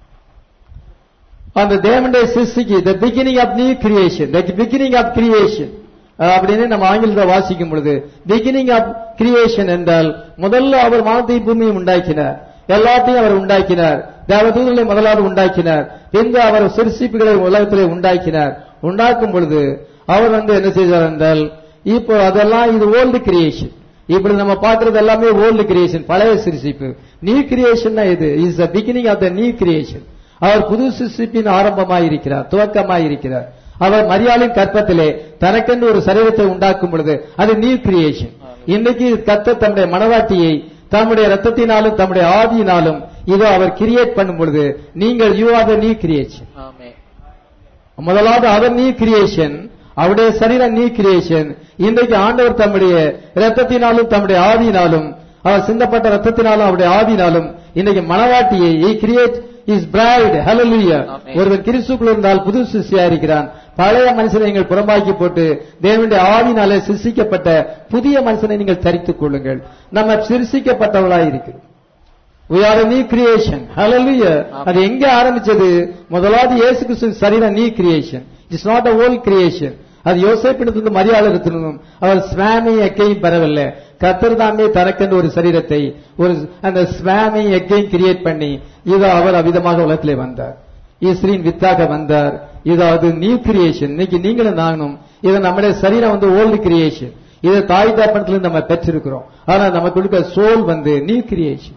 அந்த தேவனுடைய சிருஷ்டிக்கு the beginning of new creation, the beginning of creation அப்படின்னு நம்ம ஆங்கிலத்தில் வாசிக்கும் பொழுது beginning of creation என்றால் முதல்ல அவர் வானத்தை பூமியை உண்டாக்கினார், எல்லாத்தையும் அவர் உண்டாக்கினார். தேவதூதர்களை முதலாவது உண்டாக்கினார், பின்பு அவர் சிருஷ்டிப்புகளை உலகத்திலே உண்டாக்கினார். உண்டாக்கும் பொழுது அவர் என்ன செய்தார் என்றால், இப்போ அதெல்லாம் இது ஓல்டு கிரியேஷன். இப்படி நம்ம பார்க்கிறது எல்லாமே ஓல்டு கிரியேஷன், பழைய சிருஷ்டிப்பு. நியூ கிரியேஷன் இது is the beginning of the new creation. அவர் புது சிருஷ்டிப்பின் ஆரம்பமாயிருக்கிறார், துவக்கமாயிருக்கிறார். அவர் மரியாளின் கற்பத்திலே தனக்கென்று ஒரு சரீரத்தை உண்டாக்கும் பொழுது அது நியூ கிரியேஷன். இன்னைக்கு கர்த்தர் தம்முடைய மனவாட்டியை தம்முடைய ரத்தத்தினாலும் தம்முடைய ஆவியினாலும் இதோ அவர் கிரியேட் பண்ணும் பொழுது நீங்கள் you are the new creation. முதலாவது அவர் நியூ கிரியேஷன், அவருடைய சரீரம் நியூ கிரியேஷன். இன்றைக்கு ஆண்டவர் தம்முடைய ரத்தத்தினாலும் தம்முடைய ஆவியினாலும், அவர் சிந்தப்பட்ட ரத்தத்தினாலும் அவருடைய ஆவியினாலும் இன்னைக்கு மனவாட்டியை he create his bride. hallelujah. ஒருவன் கிறிஸ்துக்குள் இருந்தால் புது சிருஷ்டியா இருக்கிறான். பழைய மனுஷனை நீங்கள் புறம்பாக்கி போட்டு தேவனுடைய ஆவியினாலே சிருஷ்டிக்கப்பட்ட புதிய மனுஷனை நீங்கள் தரித்துக் கொள்ளுங்கள். நம்ம சிருஷ்டிக்கப்பட்டவர்களாய் இருக்கிறோம். we are a new creation. hallelujah. அது எங்க ஆரம்பிச்சது? முதலாவது இயேசு கிறிஸ்துவின் சரீரம் new creation. It's not a old creation. அது யோசேப்பிடத்திலிருந்து மரியாதையிடத்திலிருந்தும் அவர் ஸ்வாமி எக்கையும் பெறவில்லை. கர்த்தர் தாமே தனக்கென்று ஒரு சரீரத்தை, ஒரு அந்த ஸ்வாமி எக்கையும் கிரியேட் பண்ணி இதோ அவர் அவ்விதமாக உலகத்திலே வந்தார். இஸ்ரீன் வித்தாக வந்தார். இதாவது நியூ கிரியேஷன். இன்னைக்கு நீங்களும் நானும் இதை நம்முடைய சரீரம் ஓல்டு கிரியேஷன். இதை தாய் தாப்பனத்திலிருந்து நம்ம பெற்றிருக்கிறோம். ஆனா நமக்கு கொடுக்க soul new creation.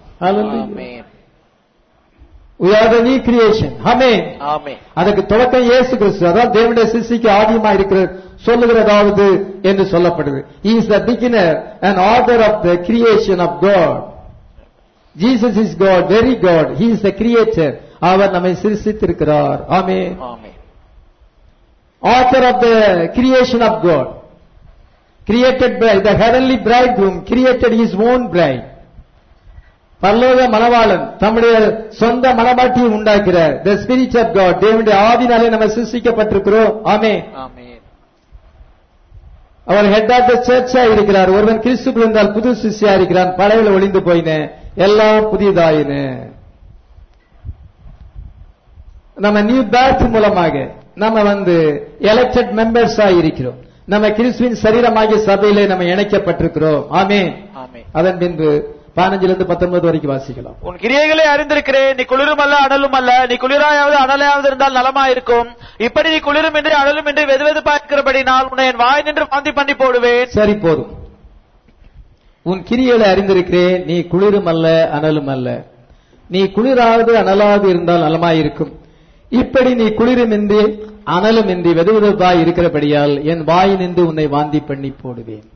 We are the new creation. Amen. Amen. அதுக்கு தொடக்கம் இயேசு கிறிஸ்து. அதான் தேவனுடைய சிருஷ்டிக்கு ஆதியமா இருக்கிற சொல்லுகிறதாவது என்று சொல்லப்படுது. He is the beginner and author of the creation of God. Jesus is God, very God. He is the creator. அவர் நம்மை சிருஷ்டித்திருக்கிறார். Amen. Amen. Author of the creation of God. Created by the heavenly bridegroom created his own bride. பரலோக மணவாளன் தம்முடைய சொந்த மணவாட்டியை உண்டாக்கிறார். The spirit of God. தேவனுடைய ஆவியினாலே நம்ம சிருஷ்டிக்கப்பட்டிருக்கிறோம். ஆமென். ஆமென். அவர் ஹெட் ஆஃப் தி சர்ச்சா இருக்கிறார். ஒருவன் கிறிஸ்துவுக்குள் இருந்தால் புது சிருஷ்டியா இருக்கிறான், பழையன ஒளிந்து போயின, எல்லாம் புதியதாயின. நம்ம நியூ பர்த் மூலமாக நம்ம எலெக்டட் மெம்பர்ஸ் இருக்கிறோம். நம்ம கிறிஸ்துவின் சரீரமாகிய சபையிலே நம்ம இணைக்கப்பட்டிருக்கிறோம். ஆமென். ஆமென். அதன் பின்பு 15-19 வரைக்கும் வாசிக்கலாம். உன் கிரியைகளை அறிந்திருக்கிறேன், நீ குளிரும் அல்ல அனலும் அல்ல, நீ குளிராயாவது அனலையாவது இருந்தால் நலமாயிருக்கும். இப்படி நீ குளிரும் என்று அனலும் என்று வெதுவெது பார்க்கிறபடினால் உன்னை என் வாய் நின்று வாந்தி பண்ணி போடுவேன். சரி, போதும். உன் கிரியைகளை அறிந்திருக்கிறேன், நீ குளிரும் அல்ல அனலும் அல்ல, நீ குளிராவது அனலாவது இருந்தால் நலமாயிருக்கும். இப்படி நீ குளிருமின்றி அனலுமின்றி வெதுவெதுப்பாய் இருக்கிறபடியால் என் வாய் நின்று உன்னை வாந்தி பண்ணி போடுவேன்.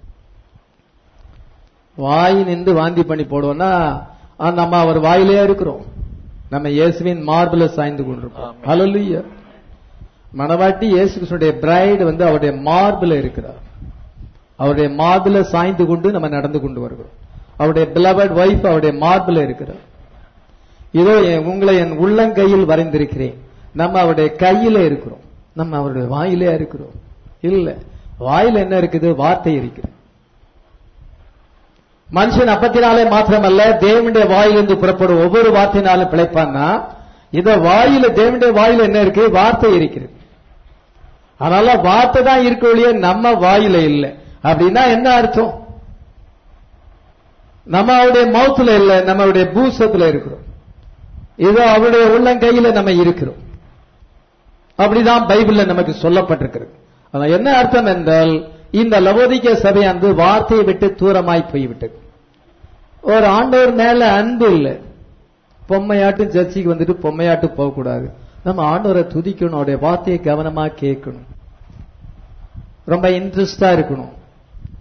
வாய் நின்று வாந்தி பண்ணி போடுவோம்னா நம்ம அவர் வாயிலே இருக்கிறோம். நம்ம இயேசுவின் மார்பில சாய்ந்து கொண்டிருக்கோம். ஹல்லேலூயா. மணவாட்டி இயேசு கிறிஸ்துவின் பிரைட் அவருடைய மார்பில இருக்கிறார். அவருடைய மார்பில சாய்ந்து கொண்டு நம்ம நடந்து கொண்டு வருகிறோம். அவருடைய பிலவட் வைஃப் அவருடைய மார்பில இருக்கிறார். இதோ உங்களை என் உள்ளங்கையில் வரைந்திருக்கிறேன். நம்ம அவருடைய கையில இருக்கிறோம். நம்ம அவருடைய வாயிலே இருக்கிறோம். இல்ல, வாயில என்ன இருக்குது? வார்த்தை இருக்கிறது. மனுஷன் அப்பத்தினாலே மாத்திரமல்ல தேவனுடைய வாயிலிருந்து புறப்படும் ஒவ்வொரு வார்த்தையினாலும் பிழைப்பான்னா, இதோ வாயில தேவனுடைய வாயில என்ன இருக்கு? வார்த்தை இருக்கிறது. அதனால வார்த்தை தான் இருக்கொழிய நம்ம வாயில இல்லை. அப்படின்னா என்ன அர்த்தம்? நம்ம அவருடைய மவுத்துல இல்ல, நம்ம அவருடைய பூசத்துல இருக்கிறோம். இதோ அவருடைய உள்ளங்கையில நம்ம இருக்கிறோம். அப்படிதான் பைபிள்ல நமக்கு சொல்லப்பட்டிருக்கிறது. என்ன அர்த்தம் என்றால், இந்த லவோதிக்கே சபையானது வார்த்தையை விட்டு தூரமாய் போய்விட்டது. ஒரு ஆண்டவர் மேல அன்பு இல்லை. பொம்மையாட்டு சர்ச்சைக்கு வந்துட்டு பொம்மையாட்டு போக கூடாது. நம்ம ஆண்டவரை துதிக்கணும், அவருடைய வார்த்தையை கவனமா கேட்கணும், ரொம்ப இன்ட்ரெஸ்டா இருக்கணும்.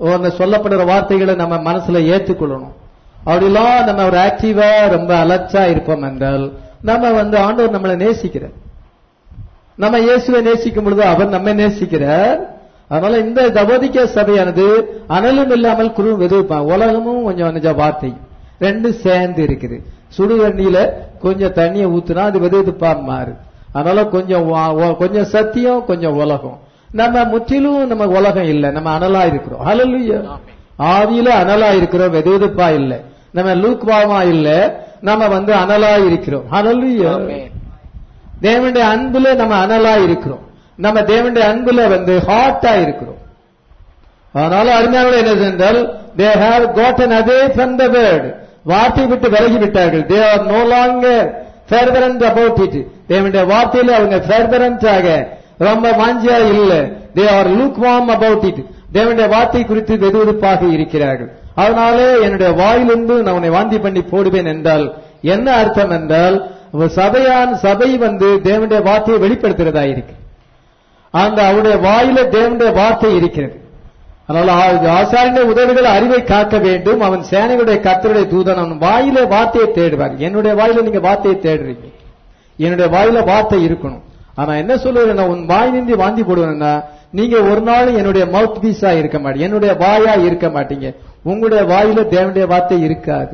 அந்த சொல்லப்படுற வார்த்தைகளை நம்ம மனசுல ஏற்றுக்கொள்ளணும். அப்படிலாம் நம்ம ஒரு ஆக்டிவா ரொம்ப அலர்ட்டா இருப்போம் என்றால் நம்ம ஆண்டவர் நம்மளை நேசிக்கிறார். நம்ம இயேசுவை நேசிக்கும் பொழுது அவர் நம்ம நேசிக்கிறார். அதனால இந்த லவோதிக்கேயா சபையானது அனலும் இல்லாமல் குறும் வெதுப்பான். உலகமும் கொஞ்சம் வார்த்தை ரெண்டும் சேர்ந்து இருக்குது. சுடு தண்ணியில கொஞ்சம் தண்ணியை ஊத்துனா அது வெதுப்பா மாறு. அதனால கொஞ்சம் சத்தியம் கொஞ்சம் உலகம். நம்ம முற்றிலும் நம்ம உலகம் இல்ல, நம்ம அனலா இருக்கிறோம். ஹல்லேலூயா. ஆவியில அனலா இருக்கிறோம், வெதுப்பா இல்ல. நம்ம லூக்வாமா இல்ல, நம்ம அனலா இருக்கிறோம். ஹல்லேலூயா. தேவனுடைய அன்புல நம்ம அனலா இருக்கிறோம். நம்ம தேவனுடைய அன்புல ஹாட்டா இருக்கிறோம். அதனால அருமையான என்ன என்றால் they have gotten away from the word. வார்த்தை விட்டு விலகி விட்டார்கள். they are no longer fervent about it. தேவனுடைய வார்த்தையில அவங்க fervent ஆக ரொம்ப வாஞ்சியா இல்ல. they are lukewarm about it. தேவனுடைய வார்த்தை குறித்து வெதுவெதுப்பாக இருக்கிறார்கள். அதனாலே என்னுடைய வாயிலிருந்து நான் உன்னை வாந்தி பண்ணி போடுவேன் என்றால் என்ன அர்த்தம் என்றால் சபை தேவனுடைய வார்த்தையை வெளிப்படுத்துறதா இருக்கு. அந்த அவருடைய வாயில தேவனுடைய வார்த்தை இருக்கிறது. அதனால ஆசாரியனுடைய உதவிகள் அறிவை காக்க வேண்டும். அவன் சேனைகளுடைய கர்த்தருடைய தூதன் அவன் வாயில வார்த்தையை தேடுவார். என்னுடைய வாயில நீங்க வார்த்தையை தேடுறீங்க, என்னுடைய வாயில வார்த்தை இருக்கணும். ஆனா என்ன சொல்லுவேன், உன் வாய் நிந்தி வாந்தி போடுவேன்னா நீங்க ஒரு நாள் என்னுடைய மவுத் பீஸா இருக்க மாட்டீங்க, என்னுடைய வாயா இருக்க மாட்டீங்க. உங்களுடைய வாயில தேவனுடைய வார்த்தை இருக்காது.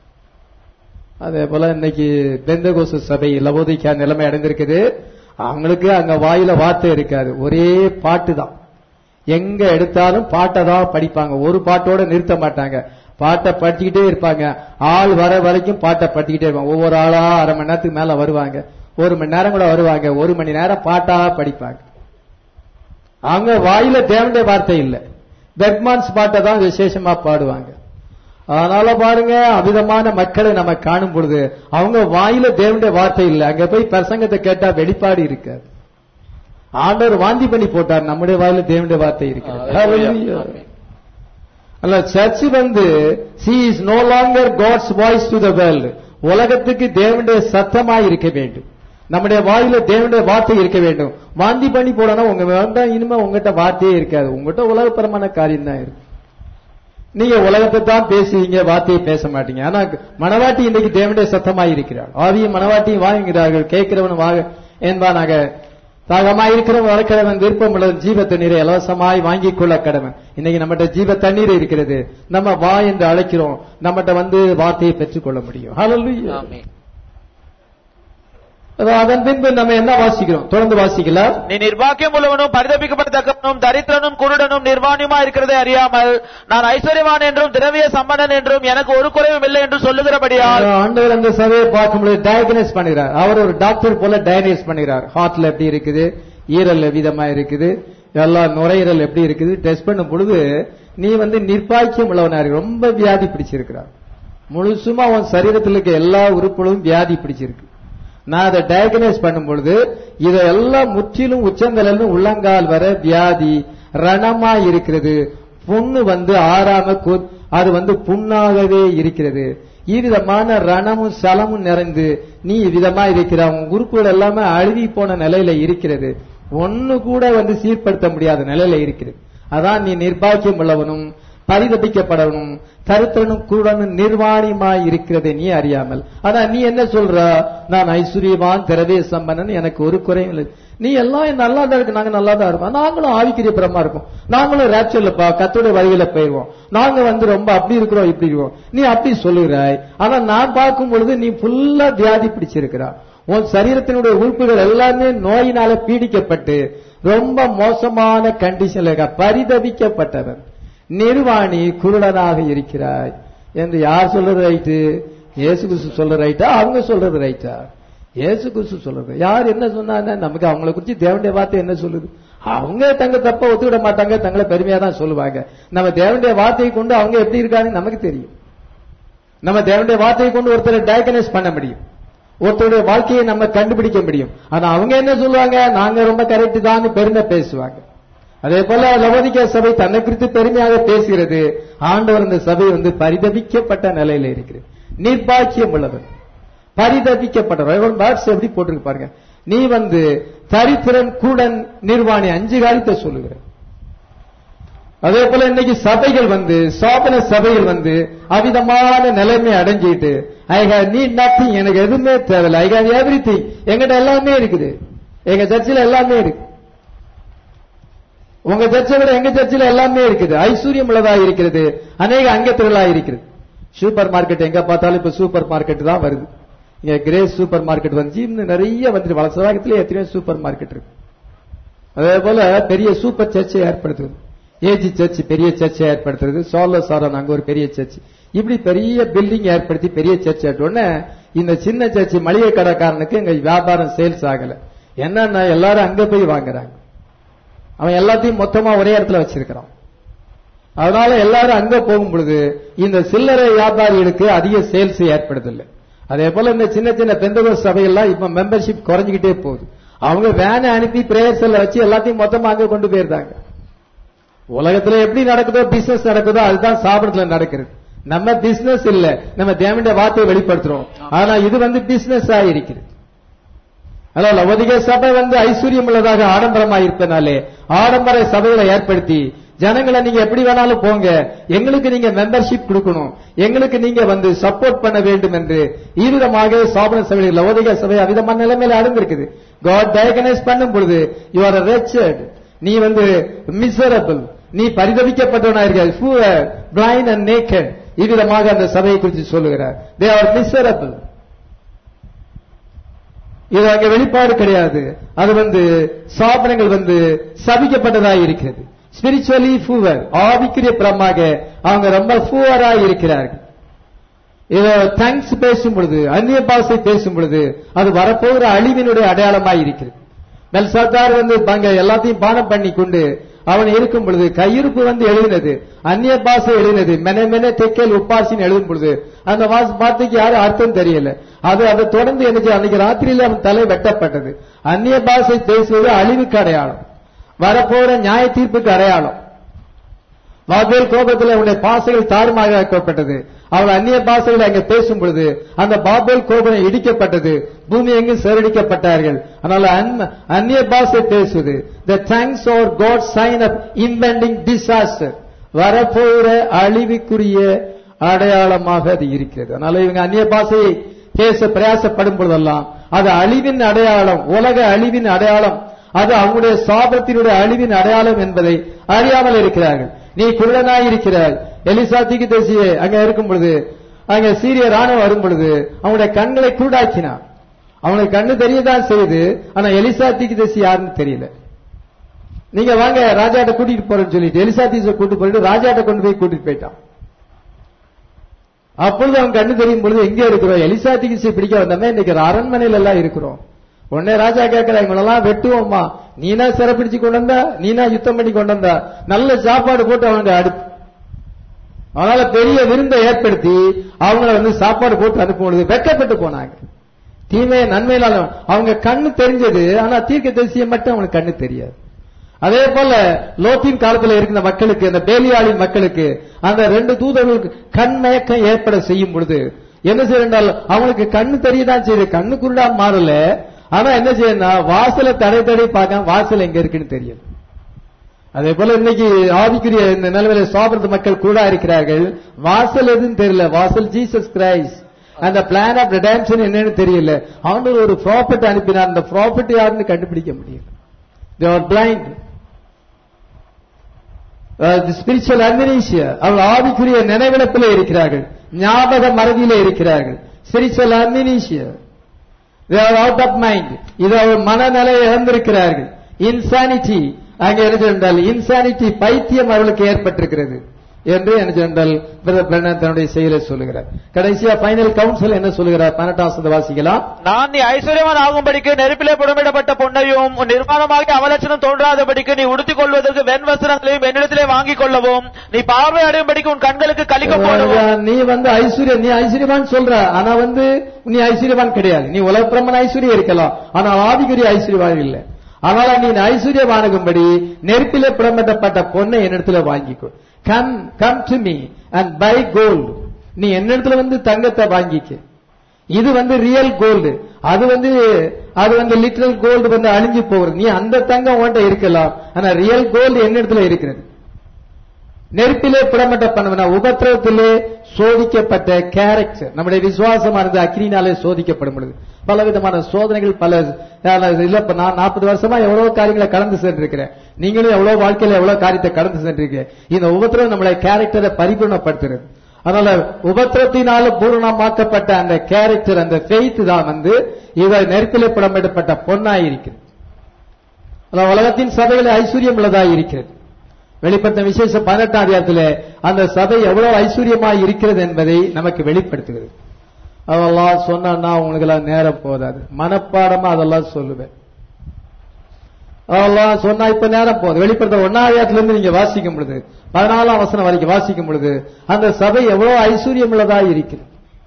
அதே போல இன்னைக்கு பெந்தகோஸ்து சபை லவோதிக்கேயா நிலைமை அடைந்திருக்குது. அவங்களுக்கு அங்க வாயில வார்த்தை இருக்காது, ஒரே பாட்டு தான். எங்க எடுத்தாலும் பாட்டை தான் படிப்பாங்க, ஒரு பாட்டோட நிறுத்த மாட்டாங்க. பாட்டை படிச்சுக்கிட்டே இருப்பாங்க. ஆள் வர வரைக்கும் பாட்டை படிச்சுக்கிட்டே இருப்பாங்க. ஒவ்வொரு ஆளா அரை மணி நேரத்துக்கு மேல வருவாங்க, 1 மணி நேரம் கூட வருவாங்க. 1 மணி நேரம் பாட்டா படிப்பாங்க. அவங்க வாயில தேவனுடைய வார்த்தை இல்ல, பெர்க்மான்ஸ் பாட்டை தான் விசேஷமா பாடுவாங்க. அதனால பாருங்க, அவிதமான மக்களை நம்ம காணும் பொழுது அவங்க வாயில தேவனுடைய வார்த்தை இல்லை. அங்க போய் பிரசங்கத்தை கேட்டா வெளிப்பாடு இருக்காது. ஆண்டவர் வாந்தி பண்ணி போட்டார், நம்முடைய வாயில தேவனுடைய வார்த்தை இருக்கிறது. Church she is no longer God's voice to the world. உலகத்துக்கு தேவனுடைய சத்தமாய் இருக்க வேண்டும். நம்முடைய வாயில தேவனுடைய வார்த்தை இருக்க வேண்டும். வாந்தி பண்ணி போடணும் உங்க வேண்டாம், இனிமே உங்ககிட்ட வார்த்தையே இருக்காது. உங்ககிட்ட உலகப்பரமான காரியம் தான் இருக்கு. நீங்க உலகத்தை தான் பேசுவீங்க, வார்த்தையை பேச மாட்டீங்க. ஆனா மனவாட்டி இன்றைக்கு தேவனுடைய சத்தமாய் இருக்கிறார். ஆவியும் மனவாட்டியும் வாங்குகிறார்கள். கேட்கிறவன் வாங்க என்பானாக. தாகமாய் இருக்கிறவன் வளர்க்கிறவன் விருப்பம் உள்ளவன் ஜீவ தண்ணீரை இலவசமாய் வாங்கிக் கொள்ள கடவன். இன்னைக்கு நம்மகிட்ட ஜீவ தண்ணீர் இருக்கிறது. நம்ம வா என்று அழைக்கிறோம், நம்மகிட்ட வார்த்தையை பெற்றுக் கொள்ள முடியும். ஹல்லேலூயா. அதன் பின்பு நம்ம என்ன வாசிக்கிறோம்? தொடர்ந்து வாசிக்கலாம். நீ நிர்வாகியம் உள்ளவனும் பரிதபிக்கப்படத்தக்கவனும் தரித்திரனும் குருடனும் நிர்வாணியுமா இருக்கிறதை அறியாமல் நான் ஐஸ்வர்யவான் என்றும் திரவிய சம்பன்னன் என்றும் எனக்கு ஒரு குறைவும் இல்லை என்று சொல்லுகிறபடியால் ஆண்டவர் அந்த சபையை பார்க்கும்போது டயக்னோஸ் பண்ணுகிறார். அவர் ஒரு டாக்டர் போல டயக்னோஸ் பண்ணுகிறார். ஹார்ட்ல எப்படி இருக்குது, ஈரல் விதமா இருக்குது, எல்லா நுரையீரல் எப்படி இருக்குது டெஸ்ட் பண்ணும் பொழுது நீ நிர்பாக்கியம் உள்ளவனா இருக்கு. ரொம்ப வியாதி பிடிச்சிருக்கிறார். முழுசுமா உன் சரீரத்தில் இருக்க எல்லா உறுப்புகளும் வியாதி பிடிச்சிருக்கு. நான் அதை டயக்னோஸ் பண்ணும் பொழுது இதெல்லாம் முற்றிலும் உச்சந்தலிருந்து உள்ளங்கால் வர வியாதி ரணமா இருக்கிறது. புண்ணு ஆறாம அது புண்ணாகவே இருக்கிறது. இவ்விதமான ரணமும் சலமும் நிறைந்து நீ விதமா இருக்கிற உன் உறுப்புகள் எல்லாமே அழுகி போன நிலையில இருக்கிறது. ஒன்னு கூட சீர்படுத்த முடியாத நிலையில இருக்கிறது. அதான் நீ நிர்பாக்கியம் உள்ளவனும் பரிதபிக்கப்படவனும் தரித்திரனும் குருடனும் நிர்வாணியமாய் இருக்கிறதை நீ அறியாமல். ஆனா நீ என்ன சொல்ற, நான் ஐஸ்வர்யவான் திரவிய சம்பன்னன், எனக்கு ஒரு குறையும் இல்லை. நீ எல்லாம் நல்லா தான் இருக்கு, நாங்க நல்லா தான் இருப்போம், நாங்களும் ஆவிக்குரிய பிரமா இருக்கும், நாங்களும் ரேப்சர்ல கர்த்தருடைய வழியில போயிருவோம், நாங்க ரொம்ப அப்படி இருக்கிறோம் இப்படி இருக்கோம். நீ அப்படி சொல்லுகிறாய். ஆனா நான் பார்க்கும் பொழுது நீ ஃபுல்லா வியாதி பிடிச்சிருக்கிறாய். உன் சரீரத்தினுடைய உறுப்புகள் எல்லாமே நோயினால பீடிக்கப்பட்டு ரொம்ப மோசமான கண்டிஷன்ல இருக்க, பரிதபிக்கப்பட்டவன், நிர்வாணி, குருடனாக இருக்கிறாய் என்று யார் சொல்றது ரைட்டு? இயேசு கிறிஸ்து சொல்ற ரைட்டா, அவங்க சொல்றது ரைட்டா? இயேசு கிறிஸ்து சொல்றது. யார் என்ன சொன்னாங்க நமக்கு? அவங்களை குறிச்சு தேவனுடைய வார்த்தை என்ன சொல்லுது? அவங்க தங்க தப்ப ஒத்துக்கிட மாட்டாங்க, தங்களை பெருமையா தான் சொல்லுவாங்க. நம்ம தேவனுடைய வார்த்தையை கொண்டு அவங்க எப்படி இருக்காங்க நமக்கு தெரியும். நம்ம தேவனுடைய வார்த்தையை கொண்டு ஒருத்தரை டயக்னோஸ் பண்ண முடியும், ஒருத்தருடைய வாழ்க்கையை நம்ம கண்டுபிடிக்க முடியும். ஆனா அவங்க என்ன சொல்லுவாங்க, நாங்க ரொம்ப கரெக்ட் தான் பெருமை பேசுவாங்க. அதே போல லவோதிக்கேயா சபை தன்னை குறித்து பெருமையாக பேசுகிறது. ஆண்டவர் இந்த சபை பரிதபிக்கப்பட்ட நிலையில இருக்கிறது. நிர்பாக்கியம் உள்ளவர், பரிதபிக்கப்பட்டவர். பேர்ட்ஸ் எப்படி போட்டிருக்கு பாருங்க. நீ தரித்திரன், கூடன், நிர்வாணி 5 காரியத்தை சொல்லுகிற. அதே போல இன்னைக்கு சபைகள் சோபன சபைகள் அவிதமான நிலைமை அடைஞ்சிட்டு ஐ ஹேவ் நீட் நத்திங், எனக்கு எதுவுமே தேவையில்லை, ஐ ஹேவ் எவ்ரிதிங், எங்கிட்ட எல்லாமே இருக்குது, எங்க சர்ச்சில் எல்லாமே இருக்கு, உங்க சர்ச்சை விட எங்க சர்ச்சில் எல்லாமே இருக்குது, ஐஸ்வர்யம் உள்ளதா இருக்கிறது, அநேக அங்கத்திகளா இருக்கிறது. சூப்பர் மார்க்கெட் எங்க பார்த்தாலும் இப்ப சூப்பர் மார்க்கெட் தான் வருது. இங்க கிரேஸ் சூப்பர் மார்க்கெட் இன்னும் நிறைய வந்துட்டு வளசவாகத்திலே எத்தனையோ சூப்பர் மார்க்கெட் இருக்கு. அதே போல பெரிய சூப்பர் சர்ச்சை ஏற்படுத்துது, ஏஜி சர்ச் பெரிய சர்ச்சை ஏற்படுத்துறது, சோலோ சாரன் அங்க ஒரு பெரிய சர்ச், இப்படி பெரிய பில்டிங் ஏற்படுத்தி பெரிய சர்ச் ஆட்டோன்னு இந்த சின்ன சர்ச் மளிகை கடைக்காரனுக்கு இங்க வியாபாரம் சேல்ஸ் ஆகல. என்னன்னா எல்லாரும் அங்க போய் வாங்குறாங்க, அவன் எல்லாத்தையும் மொத்தமா ஒரே இடத்துல வச்சிருக்கிறான். அதனால எல்லாரும் அங்க போகும் பொழுது இந்த சில்லறை வியாபாரிகளுக்கு அதிக சேல்ஸ் ஏற்படுதில்லை. அதே போல இந்த சின்ன சின்ன பெந்தகோஸ்து சபையெல்லாம் இப்ப மெம்பர்ஷிப் குறைஞ்சிக்கிட்டே போகுது. அவங்க வேனை அனுப்பி பிரேயர் செல்ல வச்சு எல்லாத்தையும் மொத்தமா அங்க கொண்டு போயிருந்தாங்க. உலகத்துல எப்படி நடக்குதோ பிசினஸ் நடக்குதோ அதுதான் சாப்பிடத்துல நடக்கிறது. நம்ம பிசினஸ் இல்ல, நம்ம தேவனுடைய வார்த்தையை வெளிப்படுத்துறோம். ஆனா இது பிசினஸ் ஆயிருக்கிறது. அதனால லவோதிகேய சபை ஐஸ்வர்யம் உள்ளதாக ஆடம்பரமா இருப்பதனாலே ஆடம்பர சபைகளை ஏற்படுத்தி ஜனங்களை நீங்க எப்படி வேணாலும் போங்க, எங்களுக்கு நீங்க மெம்பர்ஷிப் கொடுக்கணும், எங்களுக்கு நீங்க சப்போர்ட் பண்ண வேண்டும் என்று ஈவிதமாக சாபன சபை லவோதிகேய சபை அவிதமான நிலைமையில அடங்கிருக்குது. காட் டயக்னைஸ் பண்ணும் பொழுது யூ ஆர் wretched, நீ மிசரபிள், நீ பரிதவிக்கப்பட்டவனா இருக்க, poor, blind and naked, இவ்விதமாக அந்த சபையை குறித்து சொல்லுகிறார். they are miserable. இது அங்க வெளிப்பாடு கிடையாது. அது சாபனங்கள் சபிக்கப்பட்டதாக இருக்கிறது. ஸ்பிரிச்சுவலி பூவர், ஆவிக்குரிய புறமாக அவங்க ரொம்ப பூவரா இருக்கிறார்கள். இதோ தேங்க்ஸ் பேசும் பொழுது, அந்நிய பாஷை பேசும் பொழுது அது வரப்போகிற அழிவினுடைய அடையாளமாய் இருக்கிறது. பெல்சாத்தார் அங்க எல்லாத்தையும் பானம் பண்ணி கொண்டு அவன் இருக்கும் பொழுது கையிருப்பு எழுதினது, அந்நிய பாஷை எழுதினது, மெனே மெனே தெக்கேல் உப்பாசின்னு எழுதும் பொழுது அந்த வார்த்தைக்கு யாரும் அர்த்தம் தெரியல. அதை தொடர்ந்து அன்னைக்கு ராத்திரியில அவன் தலை வெட்டப்பட்டது. அந்நிய பாஷை பேசுவது அழிவுக்கு அடையாளம், வரப்போற நியாய தீர்ப்புக்கு அடையாளம். பாபேல் கோபத்தில் அவனுடைய பாசைகள் தாறுமாறாக்கப்பட்டது. அவள் அந்நிய பாஷைகளை அங்க பேசும் பொழுது அந்த பாபேல் கோபம் இடிக்கப்பட்டது, பூமி எங்கும் சேரடிக்கப்பட்டார்கள். அதனால அந்நிய பாஷை பேசுவது the thanks or God's sign of impending disaster, வரப்போகிற அழிவுக்குரிய அடையாளமாக அது இருக்கிறது. அதனால இவங்க அந்நிய பாஷையை பேச பிரயாசப்படும் பொழுதெல்லாம் அது அழிவின் அடையாளம், உலக அழிவின் அடையாளம், அது அவங்களுடைய சாபத்தினுடைய அழிவின் அடையாளம் என்பதை அறியாமல் இருக்கிறார்கள். நீ குருடனாய் இருக்கிறாய். எலிசா தீர்க்கதரிசியே அங்க இருக்கும் பொழுது, அங்க சீரிய ராணுவம் வரும் பொழுது அவனுடைய கண்களை குருடாக்கினான். அவனுக்கு கண்ணு தெரியதான் செய்யுது, ஆனா எலிசா தீர்க்கதரிசி யாருன்னு தெரியல. நீங்க வாங்க ராஜாட்ட கூட்டிட்டு போறேன்னு சொல்லிட்டு எலிசா தீர்க்கதரிசியை கூட்டிட்டு போயிட்டு ராஜாட்ட கொண்டு போய் கூட்டிட்டு போயிட்டான். அப்பொழுது அவன் கண்ணு தெரியும் பொழுது எங்க இருக்கிறோம், எலிசா தீர்க்கதரிசியை பிடிக்க வந்தோமே, இன்னைக்கு அரண்மனையில எல்லாம் இருக்கிறோம். உடனே ராஜா கேட்கிறான், இவங்களெல்லாம் வெட்டுவோம்மா, நீனா சிறப்பிடிச்சு கொண்டு வந்தா, நீனா யுத்தம் பண்ணி கொண்டு வந்தா, நல்ல சாப்பாடு போட்டு அவனுக்கு அடுப்பு. அதனால பெரிய விருந்தை ஏற்படுத்தி அவங்கள சாப்பாடு போட்டு அனுப்பும் பொழுது வெட்கப்பட்டு போனாங்க. தீமையை நன்மையினாலும் அவங்க கண்ணு தெரிஞ்சது, ஆனா தீர்க்கதரிசியை மட்டும் அவனுக்கு கண்ணு தெரியாது. அதே போல லோத்தின் காலத்தில் இருக்கிற மக்களுக்கு, அந்த பேலியாளின் மக்களுக்கு அந்த 2 தூதர்களுக்கு கண் மயக்கம் ஏற்பட செய்யும் பொழுது என்ன செய்யறால் அவங்களுக்கு கண்ணு தெரியதான் செய்யுது, கண்ணு குருடா மாறல. ஆனா என்ன செய்யணும், வாசலை தடை பார்க்க வாசல் எங்க இருக்குன்னு தெரியும். அதே போல இன்னைக்கு ஆவிக்குரிய இந்த நிலைமையில சாப்பிடுற மக்கள் கூட இருக்கிறார்கள். வாசல் எதுன்னு தெரியல, வாசல் ஜீசஸ் கிரைஸ்ட். அந்த பிளான் ஆஃப் ரிடெம்ப்ஷன் என்னன்னு தெரியல. ஆண்டவர் ஒரு ப்ராஃபட் அனுப்பினார், அந்த ப்ராஃபட் யாருன்னு கண்டுபிடிக்க முடியல. they are blind. Spiritual amnesia, அவர்கள் ஆவிக்குரிய நினைவிழப்பிலே இருக்கிறார்கள், ஞாபக மறதியிலே இருக்கிறார்கள். Spiritual amnesia, they are out of mind. இது அவர் மனநிலை இழந்திருக்கிறார்கள். இன்சானிட்டி, அங்கே என்ன சொன்னால் இன்சானிட்டி, பைத்தியம் அவர்களுக்கு ஏற்பட்டிருக்கிறது என்று என்ன சொன்னால் தன்னுடைய செயலை சொல்லுகிறார். கடைசியா பைனல் கவுன்சில் என்ன சொல்லுகிறார், 18 வாசிக்கலாம். நான் நீ ஐஸ்வர்யவான் ஆகும்படிக்கு நெருப்பிலே புடமிடப்பட்ட பொன்னையும் உன் நிர்மாணமாக அவலட்சணம் தோன்றாதபடிக்கு நீ உடுத்திக் கொள்வதற்கு வெண் வஸ்திரங்களையும் என்னிடத்திலே வாங்கிக் கொள்ளவும், நீ பார்வை அடையும்படிக்கு உன் கண்களுக்கு கலிக்க போடவும். நீ ஐஸ்வர்யம், நீ ஐஸ்வர்யவான் சொல்ற, ஆனா நீ ஐஸ்வர்யவான் கிடையாது. நீ உலகப்பிரமண ஐஸ்வர்யம் இருக்கலாம், ஆனால் ஆவிக்குரிய ஐஸ்வர்யவான் இல்லை. அதனால நீ ஐஸ்வர்யவானுகும்படி நெருப்பிலே புடமிடப்பட்ட பொன்னை என்னிடத்துல வாங்கிக்கோ. come to me and buy gold. நீ என்னிடத்துல தங்கத்தை வாங்கிக்க. இது ரியல் கோல்டு, அது லிட்டரல் கோல்டு அழிஞ்சு போகிறது. நீ அந்த தங்கம் உன்கிட்ட இருக்கலாம், ஆனா ரியல் கோல்டு என்னிடத்துல இருக்கிறது. நெருப்பிலே புடமிட்ட பண்ண உபத்திரவத்திலே சோதிக்கப்பட்ட கேரக்டர். நம்முடைய விசுவாசமானது அக்னினாலே சோதிக்கப்படும் பொழுது பலவிதமான சோதனைகள் பல இல்ல. இப்ப நான் 40 வருஷமா எவ்வளவு காரியங்களை கடந்து சென்றிருக்கிறேன். நீங்களும் எவ்வளவு வாழ்க்கையில எவ்வளவு காரியத்தை கடந்து சென்றிருக்கீங்க. இந்த உபத்திரவம் நம்முடைய கேரக்டரை பரிபூர்ணப்படுத்துறது. அதனால உபத்திரத்தினால பூர்ணமாக்கப்பட்ட அந்த கேரக்டர், அந்த ஃபெய்த் தான் இதை நெருப்பிலே புடமிடப்பட்ட பொன்னாயிருக்கிறது. உலகத்தின் சபையில ஐஸ்வர்யம் உள்ளதாக இருக்கிறது. வெளிப்படுத்த விசேஷம் 18ஆம் அதிகாரத்தில் அந்த சபை எவ்வளவு ஐஸ்வர்யமாய் இருக்கிறது என்பதை நமக்கு வெளிப்படுத்துகிறது. அதெல்லாம் சொன்னா உங்களுக்கு எல்லாம் நேரம் போதாது, மனப்பாடமா அதெல்லாம் சொல்லுவேன். அதெல்லாம் சொன்னா இப்ப நேரம் போகுது. வெளிப்படுத்த 1ஆம் அதிகாரத்திலிருந்து நீங்க வாசிக்கும் பொழுது 14ஆம் வசனம் வரைக்கும் வாசிக்கும் பொழுது அந்த சபை எவ்வளவு ஐஸ்வர்யம் உள்ளதாக இருக்கிறது.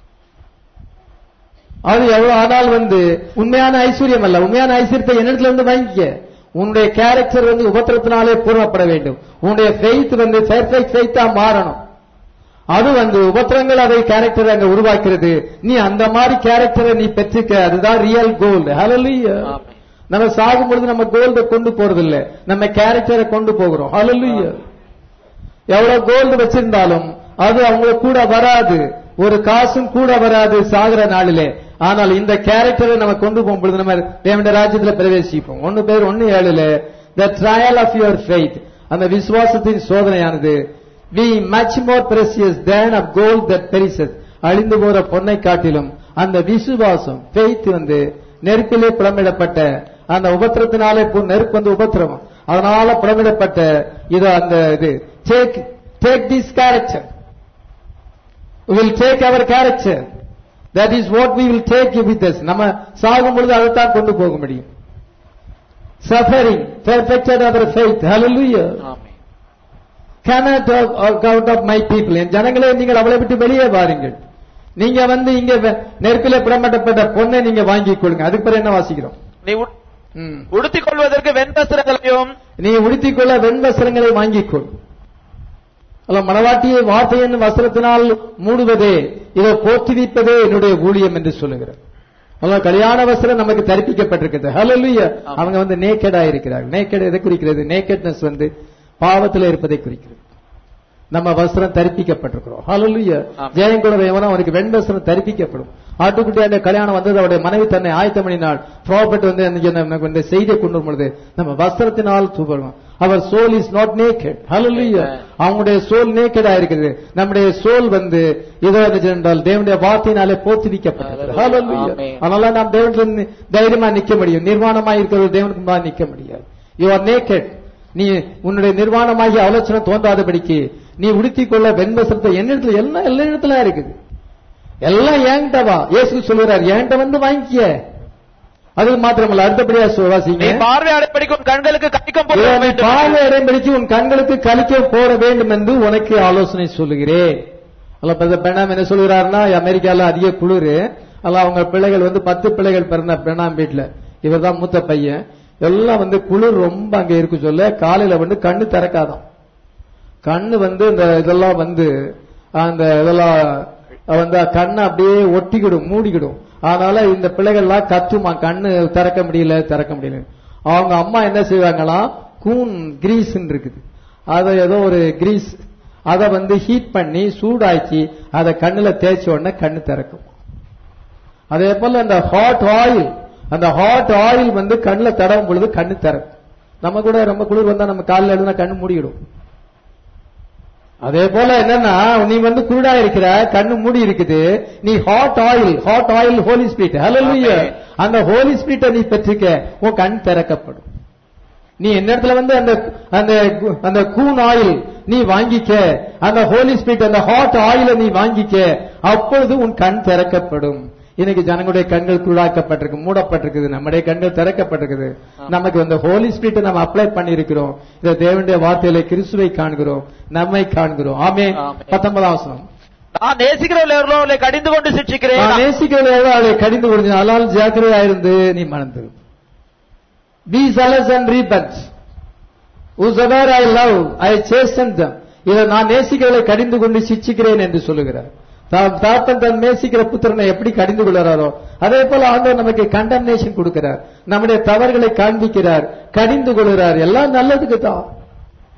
அது எவ்வளவு ஆனால் உண்மையான ஐஸ்வர்யம் அல்ல. உண்மையான ஐஸ்வர்யத்தை என்னிடத்துல இருந்து வாங்கிக்க. உன்னுடைய கேரக்டர் உபத்திரத்தினாலே பூர்ணப்பட வேண்டும். உன்னுடைய ஃபெய்த் பெர்ஃபெக்ட் ஃபெய்த்தா மாறணும். அது உபத்திரங்கள் அதை கேரக்டர் அங்க உருவாக்குறது. நீ அந்த மாதிரி கேரக்டரை நீ பெற்றுக்க. அதுதான் ரியல் கோல்டு. ஹல்லேலூயா. நம்ம சாகும் பொழுது நம்ம கோல்ட கொண்டு போறது இல்ல, நம்ம கேரக்டரை கொண்டு போகிறோம். ஹல்லேலூயா. எவ்வளவு கோல்டு வச்சிருந்தாலும் அது அவங்க கூட வராது, ஒரு காசும் கூட வராது சாகுற நாளிலே. ஆனால் இந்த கேரக்டரை நம்ம கொண்டு போகும்பொழுது நம்ம தேவனுடைய ராஜ்யத்தில் பிரவேசிப்போம். 1 Peter 1:7 the trial of your faith, அந்த விசுவாசத்தின் சோதனையானது be much more precious than of gold that perishes, அழிந்து போற பொன்னை காட்டிலும் அந்த விசுவாசம் faith நெருப்பிலே புடமிடப்பட்ட அந்த உபத்திரத்தினாலே நெருப்பு உபத்திரவம் அதனால புடமிடப்பட்ட இது அந்த இது take this character, we will take our character, that is what we will take with us. நம்ம சாகும் பொழுது அதைத்தான் கொண்டு போக முடியும். Suffering perfected our faith. Hallelujah. Amen. Cannot out of my people, என் ஜனங்களே நீங்கள் அவளை விட்டு வெளியே வாருங்கள். நீங்க இங்க நெருப்பிலே புடமிடப்பட்ட பொன்னை நீங்க வாங்கிக் கொள்ளுங்க. அதுக்கு பிறகு என்ன வாசிக்கிறோம்? நீ உடுத்திக் கொள்வதற்கு வெண்வஸ்திரங்களையும், நீ உடுத்திக் கொள்ள வெண்வஸ்திரங்களை வாங்கிக் கொள். மணவாட்டியை வார்த்தையின் வஸ்திரத்தினால் மூடுவதே, இதை போற்றுவிப்பதே என்னுடைய ஊழியம் என்று சொல்லுகிறார். கல்யாண வஸ்திரம் நமக்கு தரிப்பிக்கப்பட்டிருக்கிறது. ஹல்லேலூயா. அவங்க நேக்கடா இருக்கிறார்கள். நேக்கட் எதை குறிக்கிறது? நேக்கட்னஸ் பாவத்தில் இருப்பதை குறிக்கிறது. நம்ம வஸ்திரம் தரிப்பிக்கப்பட்டிருக்கிறோம். ஹல்லேலூயா. ஜெயம் கொள்றவன் அவனுக்கு வெண்வஸ்திரம் தரிப்பிக்கப்படும். ஆட்டுக்குட்டியான கல்யாணம் அவருடைய மனைவி தன்னை ஆயத்தம் பண்ணினாள். ப்ராபர்ட் இந்த செய்தியை கொண்டு வரும்பொழுது நம்ம வஸ்திரத்தினால் தூபம். Our soul is not naked. ஹல்லேலூயா. அவங்களுடைய சோல் நேக்கடா இருக்குது. நம்முடைய சோல் இதோ என்றால் தேவனுடைய வார்த்தையினாலே போற்றுவிக்கப்பட்டது. ஹல்லேலூயா. அதனால நாம் தேவனுக்கு தைரியமா நிக்க முடியும். நிர்வாணமாக இருக்கிறது தேவனுக்கு முன்பாக நிக்க முடியாது. You are naked. நீ உன்னுடைய நிர்வாணமாகிய ஆலோசனை தோன்றாதபடிக்கு நீ உடுத்திக் கொள்ள வெண்வஸ்திரத்தை என்னிடத்துல எல்லா இடத்துல இருக்குது. எல்லாம் என்கிட்ட வா. இயேசு சொல்கிறார், என்கிட்ட வாங்கிக்க. அது மாத்திரமல்ல, அடுத்தபடியா வாசிங்க. பார்வை அடைபடிக்கு உன் கண்களுக்கு கலிக்கம் போட வேண்டும். பார்வை அடைபடிக்கு உன் கண்களுக்கு கலிக்கம் போட வேண்டும் என்று உனக்கு ஆலோசனை சொல்லுகிறேன். பெண்ணாம் என்ன சொல்கிறார்னா, அமெரிக்கால அதிக குளிர். அவங்க பிள்ளைகள் 10 பிள்ளைகள் பிறந்த பெண்ணாம் வீட்டுல இவர் தான் மூத்த பையன். எல்லாம் குளிர் ரொம்ப அங்க இருக்கு சொல்ல காலையில கண்ணு திறக்காதான். கண்ணு இந்த இதெல்லாம் அந்த இதெல்லாம் கண்ணை அப்படியே ஒட்டிக்கிடும், மூடிக்கிடும். அதனால இந்த பிள்ளைகள்லாம் கத்துமா, கண்ணு திறக்க முடியல. அவங்க அம்மா என்ன செய்வாங்களாம், கூன் கிரீஸ் இருக்குது, அதை ஏதோ ஒரு கிரீஸ் அதை ஹீட் பண்ணி சூடாக்கி அதை கண்ணுல தேய்ச்ச உடனே கண்ணு திறக்கும். அதே போல அந்த ஹாட் ஆயில் கண்ணுல தடவும் பொழுது கண்ணு திறக்கும். நம்ம கூட ரொம்ப குளிர் வந்தா நம்ம காலில் எழுதுனா கண்ணு மூடிடும். அதே போல என்னன்னா, நீ குருடா இருக்கிற, கண்ணு மூடி இருக்குது. நீ ஹாட் ஆயில் ஹோலி ஸ்பிரிட். ஹல்லேலூயா. அந்த ஹோலி ஸ்பிரிட்டை நீ பெற்றுக்க, உன் கண் திறக்கப்படும். நீ என்ன இடத்துல அந்த கூன் ஆயில் நீ வாங்கிக்க, அந்த ஹோலி ஸ்பிரிட் அந்த ஹாட் ஆயில நீ வாங்கிக்க, அப்பொழுது உன் கண் திறக்கப்படும். இன்னைக்கு ஜனங்களுடைய கண்கள் குருடாக்கப்பட்டிருக்கு, மூடப்பட்டிருக்குது. நம்முடைய கண்கள் திறக்கப்பட்டிருக்குது. நமக்கு ஹோலி ஸ்பிரிட்டை நம்ம அப்ளை பண்ணி இருக்கிறோம். இந்த தேவனுடைய வார்த்தையில கிறிஸ்துவை காண்கிறோம், நம்மை காண்கிறோம். ஆமென். 19ஆம் வசனம். நான் நேசிக்கிறவர்களோ அவளை கடிந்து கொண்டு சிட்சிக்கிறேன். நான் நேசிக்கிறவர்களோ அவளை கடிந்து கொண்டு, ஆனால் ஜாக்கிரதையாயிருந்து நீ மணந்து. Be zealous and repent. Whosoever I love, I chasten them. இதை நான் நேசிக்கிறவர்களை கடிந்து கொண்டு சிட்சிக்கிறேன் என்று சொல்லுகிறார். தாத்தன் தன் நேசிக்கிற புத்திரனை எப்படி கடிந்து கொள்கிறாரோ அதே போல ஆண்டவர் நமக்கு கண்டம்னேஷன் கொடுக்கிறார். நம்முடைய தவறுகளை காண்பிக்கிறார், கடிந்து கொள்கிறார். எல்லாம் நல்லதுக்கு தான்.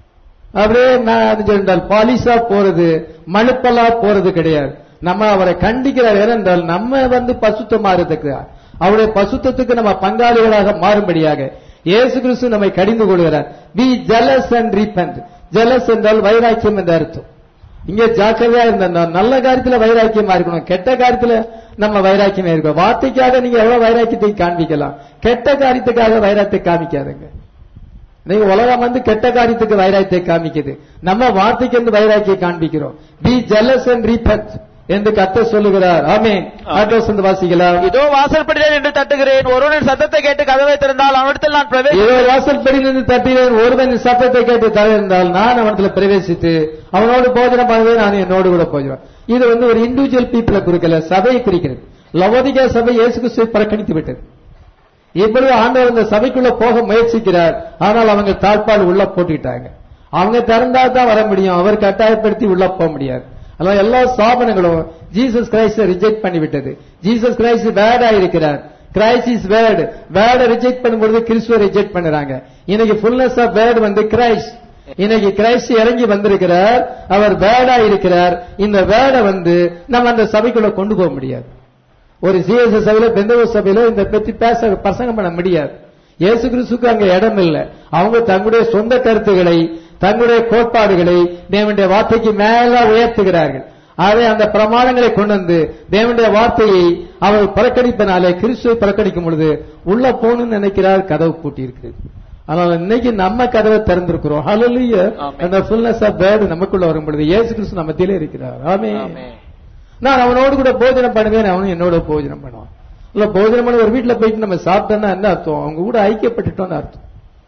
அப்படியே என்றால் பாலிஷா போறது, மழுப்பலா போறது கிடையாது. நம்ம அவரை கண்டிக்கிறார். ஏனென்றால் நம்ம பசுத்தமா இருக்கிறதுக்கு, அவருடைய பசுத்தத்துக்கு நம்ம பங்காளிகளாக மாறும்படியாக இயேசு கிறிஸ்து நம்மை கடிந்து கொள்கிறார். Be jealous and repent. Jealous என்றால் வைராக்கியம் என்ற அர்த்தம். இங்க ஜாக்கிரதையா இருந்தா நல்ல காரியத்துல வைராக்கியமா இருக்கணும், கெட்ட காரியத்துல நம்ம வைராக்கியமா இருக்கணும். வார்த்தைக்காக நீங்க எவ்வளவு வைராக்கியத்தை காண்பிக்கலாம், கெட்ட காரியத்துக்காக வைராக்கியத்தை காமிக்காதுங்க. நீங்க உலகம் கெட்ட காரியத்துக்கு வைராக்கியத்தை காமிக்குது, நம்ம வார்த்தைக்கு வைராக்கியம் காண்பிக்கிறோம். பி ஜெலஸ் அண்ட் ரீபென்ட் என்று கர்த்தர் சொல்லுகிறார். ஆமென். ஆண்டவர் வாசிக்கலாம். இதோ வாசற்படியில் நின்று தட்டுகிறேன், ஒருவனின் சத்தத்தை கேட்டு கதவை திறந்தால் அவனிடத்தில் நான் பிரவேசித்து. இதோ வாசற்படியில் நின்று தட்டுகிறேன், ஒருவனின் சத்தத்தை கேட்டு திறந்தால் நான் அவனிடத்தில் பிரவேசித்து அவனோடு போஜனம் பண்ணுவேன், நான் என்னோடு கூட போஜனம். இது ஒரு இண்டிவிஜுவல் பீப்புளை குறிக்கல, சபையை குறிக்கிறது. லவோதிகா சபை இயேசு கிறிஸ்துவை புறக்கணித்து விட்டது. இப்பொழுது ஆண்டவர் இந்த சபைக்குள்ள போக முயற்சிக்கிறார். ஆனால் அவங்க தாழ்பால் உள்ள போட்டுக்கிட்டாங்க. அவங்க திறந்தா தான் வர முடியும், அவர் கட்டாயப்படுத்தி உள்ள போக முடியாது. அதனால எல்லா ஸ்தாபனங்களும் ஜீசஸ் கிரைஸ்ட ரிஜெக்ட் பண்ணிவிட்டது. ஜீசஸ் கிரைஸ்ட் வேர்டா இருக்கிறார். Christ is word. வேர்டை ரிஜெக்ட் பண்ணும்போது கிறிஸ்துவை ரிஜெக்ட் பண்ணுறாங்க. இன்னைக்கு ஃபுல்னஸ் ஆஃப் வேர்ட் கிரைஸ்ட். இன்னைக்கு கிரைஸ்ட் இறங்கி வந்திருக்கிறார், அவர் வேர்டா இருக்கிறார். இந்த வேர்டை நம்ம அந்த சபைக்குள்ள கொண்டு போக முடியாது. ஒரு சிஎஸ்எஸ் சபையில, பெந்தகோஸ்து சபையில இந்த பத்தி பிரசங்கம் பண்ண முடியாது. இயேசு கிறிஸ்துக்கு அங்க இடம் இல்லை. அவங்க தங்களுடைய சொந்த கருத்துக்களை, தங்களுடைய கோட்பாடுகளை தேவனுடைய வார்த்தைக்கு மேல உயர்த்துகிறார்கள். அதை அந்த பிரமாணங்களை கொண்டு தேவனுடைய வார்த்தையை அவர் புறக்கணிப்பனாலே கிறிஸ்துவை புறக்கணிக்கும் பொழுது உள்ள போகணும்னு நினைக்கிறார், கதவு பூட்டி இருக்குது. ஆனால் இன்னைக்கு நம்ம கதவை திறந்திருக்கிறோம். ஹல்லேலூயா. அந்த ஃபுல்னஸ் ஆஃப் வேர்ட் நமக்குள்ள வரும் பொழுது இயேசு கிறிஸ்து நம்ம மத்தியிலே இருக்கிறார். ஆமென். நான் அவனோடு கூட போஜனம் பண்ணுவேன், அவனும் என்னோட போஜனம் பண்ணுவான். இல்ல போஜனம் பண்ண ஒரு வீட்டுல போயிட்டு நம்ம சாப்பிட்டோம்னா என்ன அர்த்தம்? அவங்க கூட ஐக்கியப்பட்டுட்டோம்னு அர்த்தம்.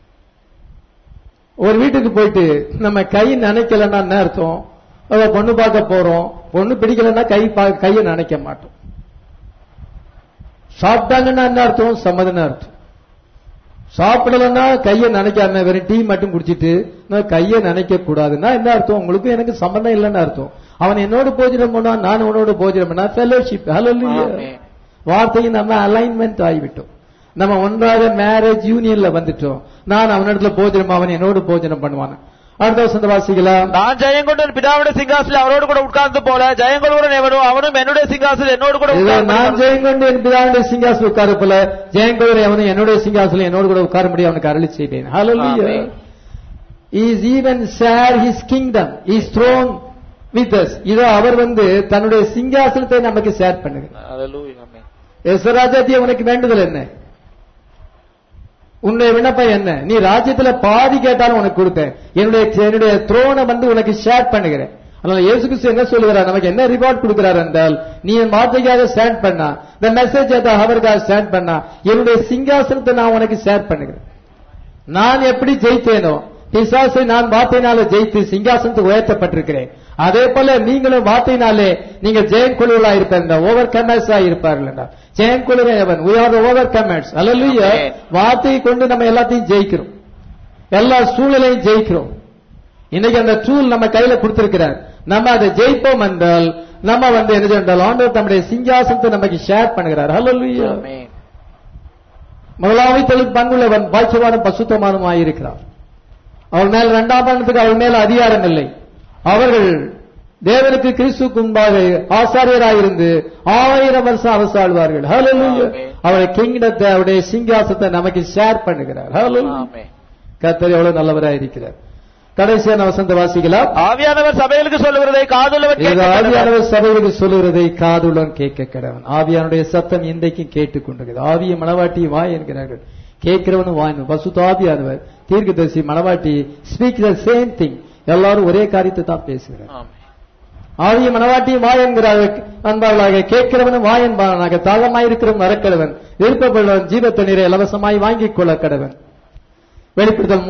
ஒரு வீட்டுக்கு போயிட்டு நம்ம கை நினைக்கலன்னா என்ன அர்த்தம்? பொண்ணு பார்க்க போறோம், பொண்ணு பிடிக்கலன்னா கையை நினைக்க மாட்டோம். சாப்பிட்டாங்கன்னா என்ன அர்த்தம்? சம்மதம்னு அர்த்தம். சாப்பிடலன்னா கையை நினைக்காம வெறும் டீ மட்டும் குடிச்சிட்டு கையை நினைக்க கூடாதுன்னா என்ன அர்த்தம்? உங்களுக்கு எனக்கு சம்பந்தம் இல்லைன்னு அர்த்தம். அவன் என்னோட போஜனம் பண்ணா, நான் உன்னோட போஜனம் பண்ணா ஃபெலோஷிப். ஹல்லேலூயா. வார்த்தையும் நம்ம அலைன்மெண்ட் ஆகிவிட்டோம். நம்ம ஒன்றாக மேரேஜ் யூனியன்ல வந்துட்டோம். நான் அவனிடத்துல போஜனம், அவன் என்னோடு போஜனம் பண்ணுவான். அடுத்த வசந்த வாசிக்கலாம். நான் ஜெயங்கொண்டு பிதாவுடைய சிங்காசனத்தில் அவரோடு கூட உட்கார்ந்து போல ஜெயங்கொள்வன் எவனும் அவனும் என்னுடைய சிங்காசனத்தில் என்னோடு கூட. நான் ஜெயங்கொண்டு என் பிதாவுடைய சிங்காசனம் உட்கார போல ஜெயங்கொள்வன் எவனும் என்னுடைய சிங்காசனம் என்னோடு கூட உட்கார முடியும் அவனுக்கு அருளி செய்தேன். ஹல்லேலூயா. He is even share his kingdom, his throne with us. இதோ அவர் தன்னுடைய சிங்காசனத்தை நமக்கு ஷேர் பண்ணுகிறார். ஹல்லேலூயா. எஸ்ராஜாத்தி உனக்கு வேண்டுதல் என்ன? உன்னுடைய விண்ணப்பம் என்ன? நீ ராஜ்யத்துல பாதி கேட்டாலும் உனக்கு கொடுத்தேன். என்னுடைய த்ரோனை உனக்கு ஷேர் பண்ணுகிறேன். அதனால இயேசு கிறிஸ்து என்ன சொல்லுகிறார்? நமக்கு என்ன ரிவார்ட் கொடுக்கிறார் என்றால், நீ என் வார்த்தைக்காக ஸ்டாண்ட் பண்ணா, இந்த மெசேஜ் அவருக்காக ஸ்டாண்ட் பண்ணா, என்னுடைய சிங்காசனத்தை நான் உனக்கு ஷேர் பண்ணுகிறேன். நான் எப்படி ஜெயித்தேனோ, பிசாசை நான் வார்த்தையினால ஜெயித்து சிங்காசனத்தை உயர்த்தப்பட்டிருக்கிறேன். அதே போல நீங்களும் வார்த்தையினாலே நீங்க ஜெயம் கொள்வர்களா இருப்பார், ஓவர் கமர்ஸா இருப்பார்கள் என்றால் ஜெயம் கொள்கிறவன் we are the overcomers. ஹல்லேலூயா. வார்த்தையை கொண்டு நம்ம எல்லாத்தையும் ஜெயிக்கிறோம், எல்லா சூழலையும் ஜெயிக்கிறோம். இன்னைக்கு அந்த டூல் நம்ம கையில கொடுத்திருக்கிறார். நம்ம அதை ஜெயிப்போம் என்றால் நம்ம என்ன சொன்னால் ஆண்டவர் தம்முடைய சிங்காசனத்தை நமக்கு ஷேர் பண்ணுகிறார். ஹல்லேலூயா. முதலாவது பங்குள்ளவன் பாக்கியவானும் பசுத்தமானுமாய் இருக்கிறார். அவள் மேல் இரண்டாம் பணத்துக்கு அவள் மேல் அதிகாரம் இல்லை. அவர்கள் தேவனுக்கு கிறிஸ்துக்கு முன்பாக ஆசாரியராயிருந்து 1000 வருஷம் அரசாழ்வார்கள். ஹல்லேலூயா. அவருடைய கிங்டத்தை, அவருடைய சிங்காசனத்தை நமக்கு ஷேர் பண்ணுகிறார். ஹல்லேலூயா. கர்த்தர் எவ்வளவு நல்லவராய் இருக்கிறார். கடைசியான வசந்த வாசிக்கலாம். ஆவியானவர் சபைகளுக்கு சொல்லுகிறதை காதுள்ளவன் கேட்க கடவன். ஆவியானவர் சபைகளுக்கு சொல்லுகிறதை காதுள்ளவன் கேட்க கடவன். ஆவியானுடைய சத்தம் இன்றைக்கும் கேட்டுக் கொண்டிருக்கிறது. ஆவிய மணவாட்டி வாய் என்கிறார்கள், கேட்கிறவனும் வாய். பசுத்தாவியானவர் தீர்க்கதரிசி மணவாட்டி ஸ்பீக் த சேம் திங். எல்லாரும் ஒரே காரியத்தை தான் பேசுகிறார். ஆவிய மணவாட்டியும் வாய் என்கிறார்கள். அன்பார்களாக கேட்கிறவனும் வாய் என்பானாக, தாகமாயிருக்கிறவன் வரக்கடவன், விருப்பப்படுவன் ஜீவ தண்ணீரை இலவசமாய் வாங்கிக் கொள்ள கடவன். வெளிப்படுத்தல்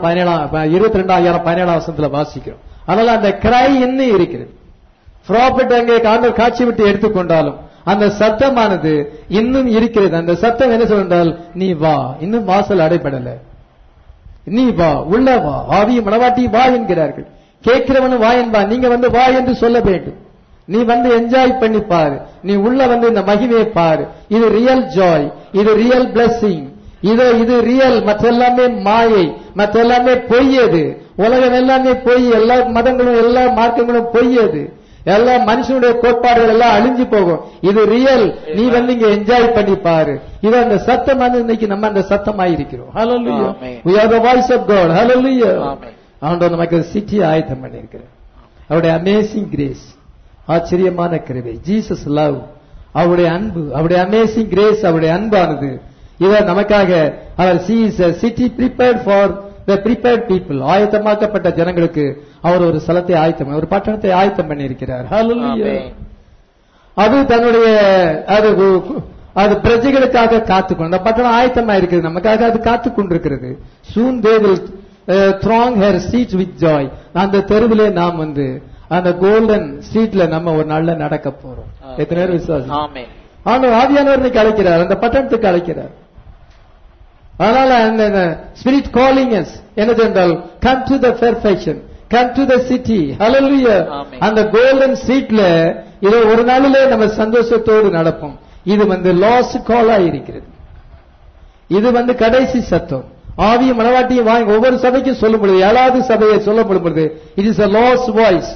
3:22 வாசிக்கிறோம். அதனால அந்த கிரை இன்னும் இருக்கிறது. ப்ராஃபட் அங்கே ஆண்டவர் காட்சி விட்டு எடுத்துக்கொண்டாலும் அந்த சத்தமானது இன்னும் இருக்கிறது. அந்த சத்தம் என்ன சொல்றால், நீ வா, இன்னும் வாசல் அடைபடல, நீ வா, உள்ள வா, ஆவிய மணவாட்டி வா என்கிறார்கள். கேட்கிறவனும் வா என்பா. நீங்க வா என்று சொல்ல வேண்டும். நீ என்ஜாய் பண்ணி பாரு, நீ உள்ள இந்த மகிமையை பாரு. இது ரியல் ஜாய், இது ரியல் பிளஸிங், இது ரியல். மற்ற எல்லாமே மாயை, மற்ற எல்லாமே பொய்யது. உலகம் எல்லாமே பொய், எல்லா மதங்களும் எல்லா மார்க்கங்களும் பொய். அது எல்லா மனுஷனுடைய கோட்பாடுகள் எல்லாம் அழிஞ்சு போகும். இது ரியல். நீ வந்து இங்க என்ஜாய் பண்ணி பாரு. இது அந்த சத்தம் வந்து இன்னைக்கு நம்ம அந்த சத்தமாயிருக்கிறோம். ஹல்லேலூயா. we are the voice of God. ஹல்லேலூயா. ஆண்டவர் நமக்கு சிட்டி ஆயத்தம் பண்ணியிருக்கிறார். அவருடைய அமேசிங் கிரேஸ், ஆச்சரியமான கிருபை, ஜீசஸ் லவ், அவருடைய அன்பு, அவருடைய அமேசிங் கிரேஸ், அவருடைய அன்பானது இவர் நமக்காக அவர் city prepared for the prepared people, ஆயத்தமாக்கப்பட்ட ஜனங்களுக்கு அவர் ஒரு ஸ்தலத்தை ஆயத்தம், ஒரு பட்டணத்தை ஆயத்தம் பண்ணியிருக்கிறார். ஹல்லேலூயா. அது தன்னுடைய அது பிரஜைகளுக்காக காத்துக்கொண்டு அந்த பட்டணம் ஆயத்தமா இருக்குது, நமக்காக அது காத்துக் கொண்டிருக்கிறது. soon they will throng her streets with joy. அந்த தெருவிலே நாம் வந்து அந்த கோல்டன் ஸ்ட்ரீட்ல நம்ம ஒரு நாள்ல நடக்க போறோம். எத்தனை பேர் விசுவாசி? ஆமென். ஆண்டவர் ஆவியானவர் இன்னைக்கு அழைக்கிறார், அந்த பட்டணத்துக்கு அழைக்கிறார். அதனால அந்த ஸ்பிரிட் காலிங் us என்னது என்றால் come to the perfection, come to the city. hallelujah. அந்த கோல்டன் ஸ்ட்ரீட்ல இதை ஒரு நாளிலே நம்ம சந்தோஷத்தோடு நடப்போம். இது வந்து லாஸ்ட் காலா இருக்கிறது. இது வந்து கடைசி சத்தம். ஆவியும் மனவாட்டியும் வாங்கி ஒவ்வொரு சபைக்கும் சொல்லும் பொழுது, 7வது சபையை சொல்லப்படும் பொழுது it is a lost voice.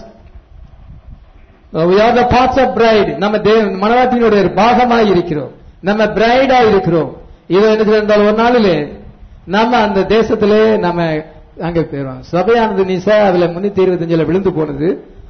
we are the parts of bride. நம்ம மனவாட்டியினுடைய பாகமாய் இருக்கிறோம், நம்ம பிரைடா இருக்கிறோம். இது என்ன என்றால் ஒரு நாளிலே நம்ம அந்த தேசத்திலே நம்ம அங்க போயிடும். சபையானது நிசாயாவில 325 விழுந்து போனது.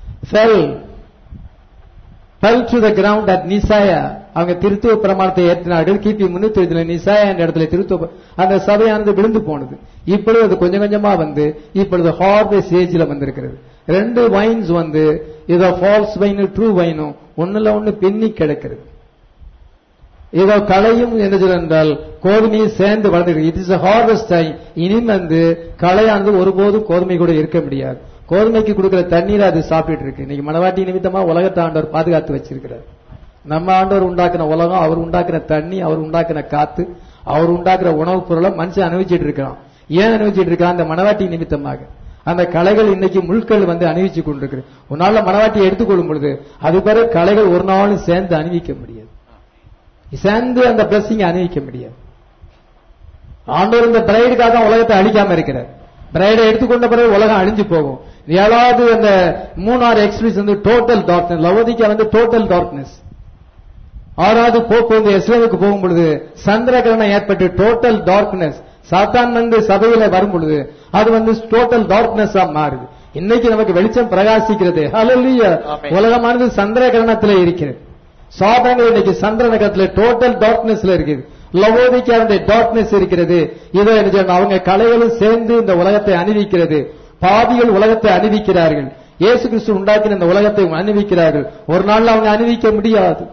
fell to the ground at நிசாயா. அவங்க திருத்துவ பிரமாணத்தை ஏற்றினார்கள். கிபி 325 நிசாயா என்ற இடத்துல திருத்துவ அந்த சபையானது விழுந்து போனது. இப்பொழுது அது கொஞ்சம் கொஞ்சமா வந்து இப்பொழுது ஹார்வெஸ்ட் ஏஜ்ல வந்திருக்கிறது. 2 வைன்ஸ் வந்து இதோ ஃபால்ஸ் வைன், ட்ரூ வைனும் ஒண்ணுல ஒண்ணு பின்னி கிடக்கிறது. இதோ களையும் என்ன என்றால் கோதுமையும் சேர்ந்து வளர்ந்து it is a harvest time. இனி வந்து களையானது ஒருபோதும் கோதுமை கூட இருக்க முடியாது. கோதுமைக்கு கொடுக்கிற தண்ணீரை அது சாப்பிட்டு இருக்கு. இன்னைக்கு மனவாட்டி நிமித்தமா உலகத்தை ஆண்டவர் பாதுகாத்து வச்சிருக்கிறார். நம்ம ஆண்டவர் உண்டாக்குன உலகம், அவர் உண்டாக்குன தண்ணி, அவர் உண்டாக்குன காத்து, அவர் உண்டாக்குற உணவுப் பொருளை மனுஷன் அனுபவிச்சுட்டு இருக்கான். ஏன் அனுபவிச்சுட்டு இருக்கான்? அந்த மனவாட்டி நிமித்தமாக. அந்த களைகள் இன்னைக்கு முள்கள் வந்து அணிவிச்சு கொண்டிருக்கு. ஒரு நாள்ல மனவாட்டியை எடுத்துக்கொள்ளும் பொழுது அது பிறகு களைகள் ஒரு நாளும் சேர்ந்து அணிவிக்க முடியாது, சேர்ந்து அந்த பிளஸிங் அணிவிக்க முடியாது. ஆண்டவர் இந்த பிரைடுக்காக உலகத்தை அழிக்காம இருக்கிறார். பிரைடை எடுத்துக்கொண்ட பிறகு உலகம் அழிஞ்சு போகும். 7வது அந்த 3 எக்ஸ்பிரஸ் வந்து டோட்டல் டார்க்னஸ், லவோதிக்கா வந்து டோட்டல் டார்க்னஸ். 6வது போப்பு வந்து எஸ்ரேலுக்கு போகும் பொழுது சந்திரகிரகணம் ஏற்பட்டு டோட்டல் டார்க்னஸ். சாத்தான் வந்து சபையில வரும் பொழுது அது வந்து டோட்டல் டார்க்னஸ் மாறுது. இன்னைக்கு நமக்கு வெளிச்சம் பிரகாசிக்கிறது. ஹல்லேலூயா. உலகமானது சந்திரகிரகணத்திலே இருக்கிறது. சாதாரண இன்னைக்கு சந்திரகிரகத்திலே டோட்டல் டார்க்னஸ்ல இருக்குது. லவோதிக்காவுடைய டார்க்னஸ் இருக்கிறது. இதோ அவங்க கலைகளும் சேர்ந்து இந்த உலகத்தை அணிவிக்கிறது. பாவிகள் உலகத்தை அணிவிக்கிறார்கள். இயேசு கிறிஸ்து உண்டாக்கின இந்த உலகத்தை அணிவிக்கிறார்கள். ஒரு நாள்ல அவங்க அணிவிக்க முடியாது.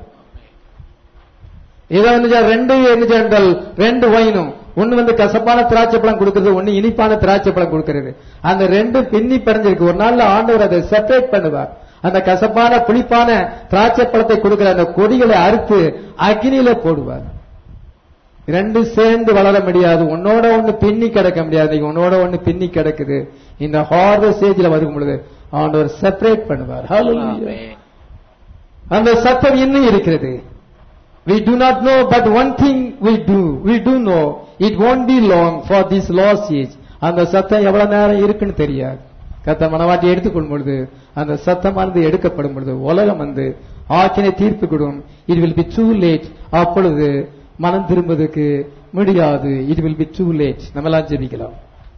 இதை என்றால் 2 வைனும், ஒன்னு வந்து கசப்பான திராட்சை பழம் கொடுக்கிறது, ஒன்னு இனிப்பான திராட்சை பழம் கொடுக்கிறது. அந்த 2 பின்னி பறிஞ்சிருக்கு. ஒரு நாள்ல ஆண்டவர் அதை செப்பரேட் பண்ணுவார். அந்த கசப்பான புளிப்பான திராட்சை பழத்தை கொடுக்கிற அந்த கொடிகளை அறுத்து அக்னியில போடுவார். 2 சேர்ந்து வளர முடியாது, ஒன்னோட ஒண்ணு பின்னி கிடக்க முடியாது. ஒன்னோட ஒண்ணு பின்னி கிடக்குது. இந்த ஹார்வெஸ்ட் ஸ்டேஜ்ல வரும் பொழுது ஆண்டவர் செப்பரேட் பண்ணுவார். ஹல்லேலூயா. அந்த சத்தம் இன்னும் இருக்கிறது. We do not know, but one thing we do know, it won't be long for this lost age. அந்த சத்தம் எவ்வளவு நேரம் இருக்குன்னு தெரியாது. கர்த்தர் மனவாட்டி எடுத்துக்கொள்ளும் பொழுது அந்த சத்தமானது எடுக்கப்படும் பொழுது உலகம் வந்து ஆக்கினை தீர்ப்பு கொடுக்கும். It will be too late. அப்பொழுது மனம் திரும்புவதற்கு முடியாது. It will be too late. நம்ம எல்லாம் ஜெபிக்கலாம்.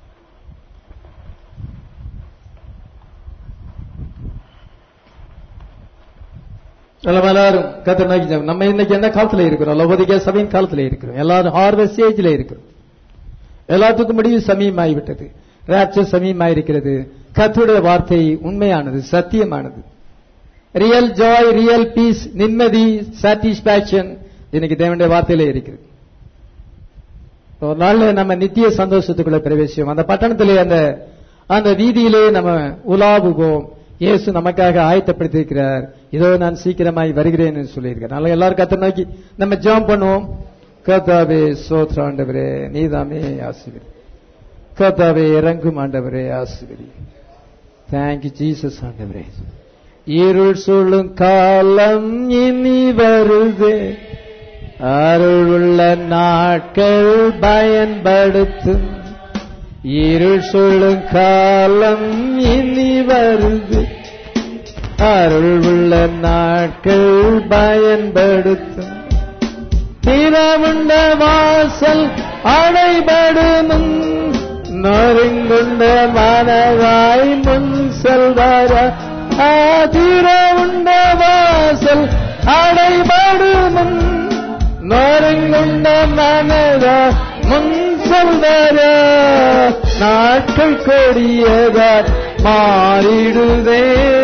எல்லாரும் கர்த்தர் நோக்கி நம்ம இன்னைக்கு என்ன காலத்துல இருக்கிறோம்? லவோதிக்கா சபையின் காலத்துல இருக்கிறோம். எல்லாரும் ஹார்வெஸ்ட் ஸ்டேஜ்ல இருக்கிறோம். எல்லாத்துக்கும் முடிவு சமீபமாகிவிட்டது. ராப்சர் சமீபமாயிருக்கிறது. கர்த்தருடைய வார்த்தை உண்மையானது, சத்தியமானது. ரியல் ஜாய், ரியல் பீஸ், நிம்மதி, சாட்டிஸ்பாக்சன் இன்னைக்கு தேவனுடைய வார்த்தையிலே இருக்கிறது. ஒரு நாள் நம்ம நித்திய சந்தோஷத்துக்குள்ள பிரவேசிப்போம். அந்த பட்டணத்திலே அந்த வீதியிலே நம்ம உலாவுவோம். இயேசு நமக்காக ஆயத்தப்படுத்தியிருக்கிறார். இதோ நான் சீக்கிரமாய் வருகிறேன் என்று சொல்லியிருக்கிறார். அதனால எல்லாரும் கர்த்தரை நோக்கி நம்ம ஜெபம் பண்ணுவோம். கர்த்தாவே ஸ்தோத்திரம் ஆண்டவரே, நீதாமே ஆசீர்வதி. கர்த்தாவே இறங்கும் ஆண்டவரே, ஆசீர்வதி. தேங்க்யூ ஜீசஸ் ஆண்டவரே. இருள் சொல்லும் காலம் இனி வருது, அருளுள்ள நாட்கள் பயன்படுத்தும். இருள் சொல்லும் காலம் இனி வருது, அருள் உள்ள நாட்கள் பயன்படுத்தும். திறவுண்ட வாசல் அடைபடும், நொறுங்குண்ட மனதாய் முன் செல்வார. திறவுண்ட வாசல் அடைபடும், நொறுங்குண்ட மனதாய் முன் செல்வார. நாட்கள் கொடியதார் மாறிடுதே,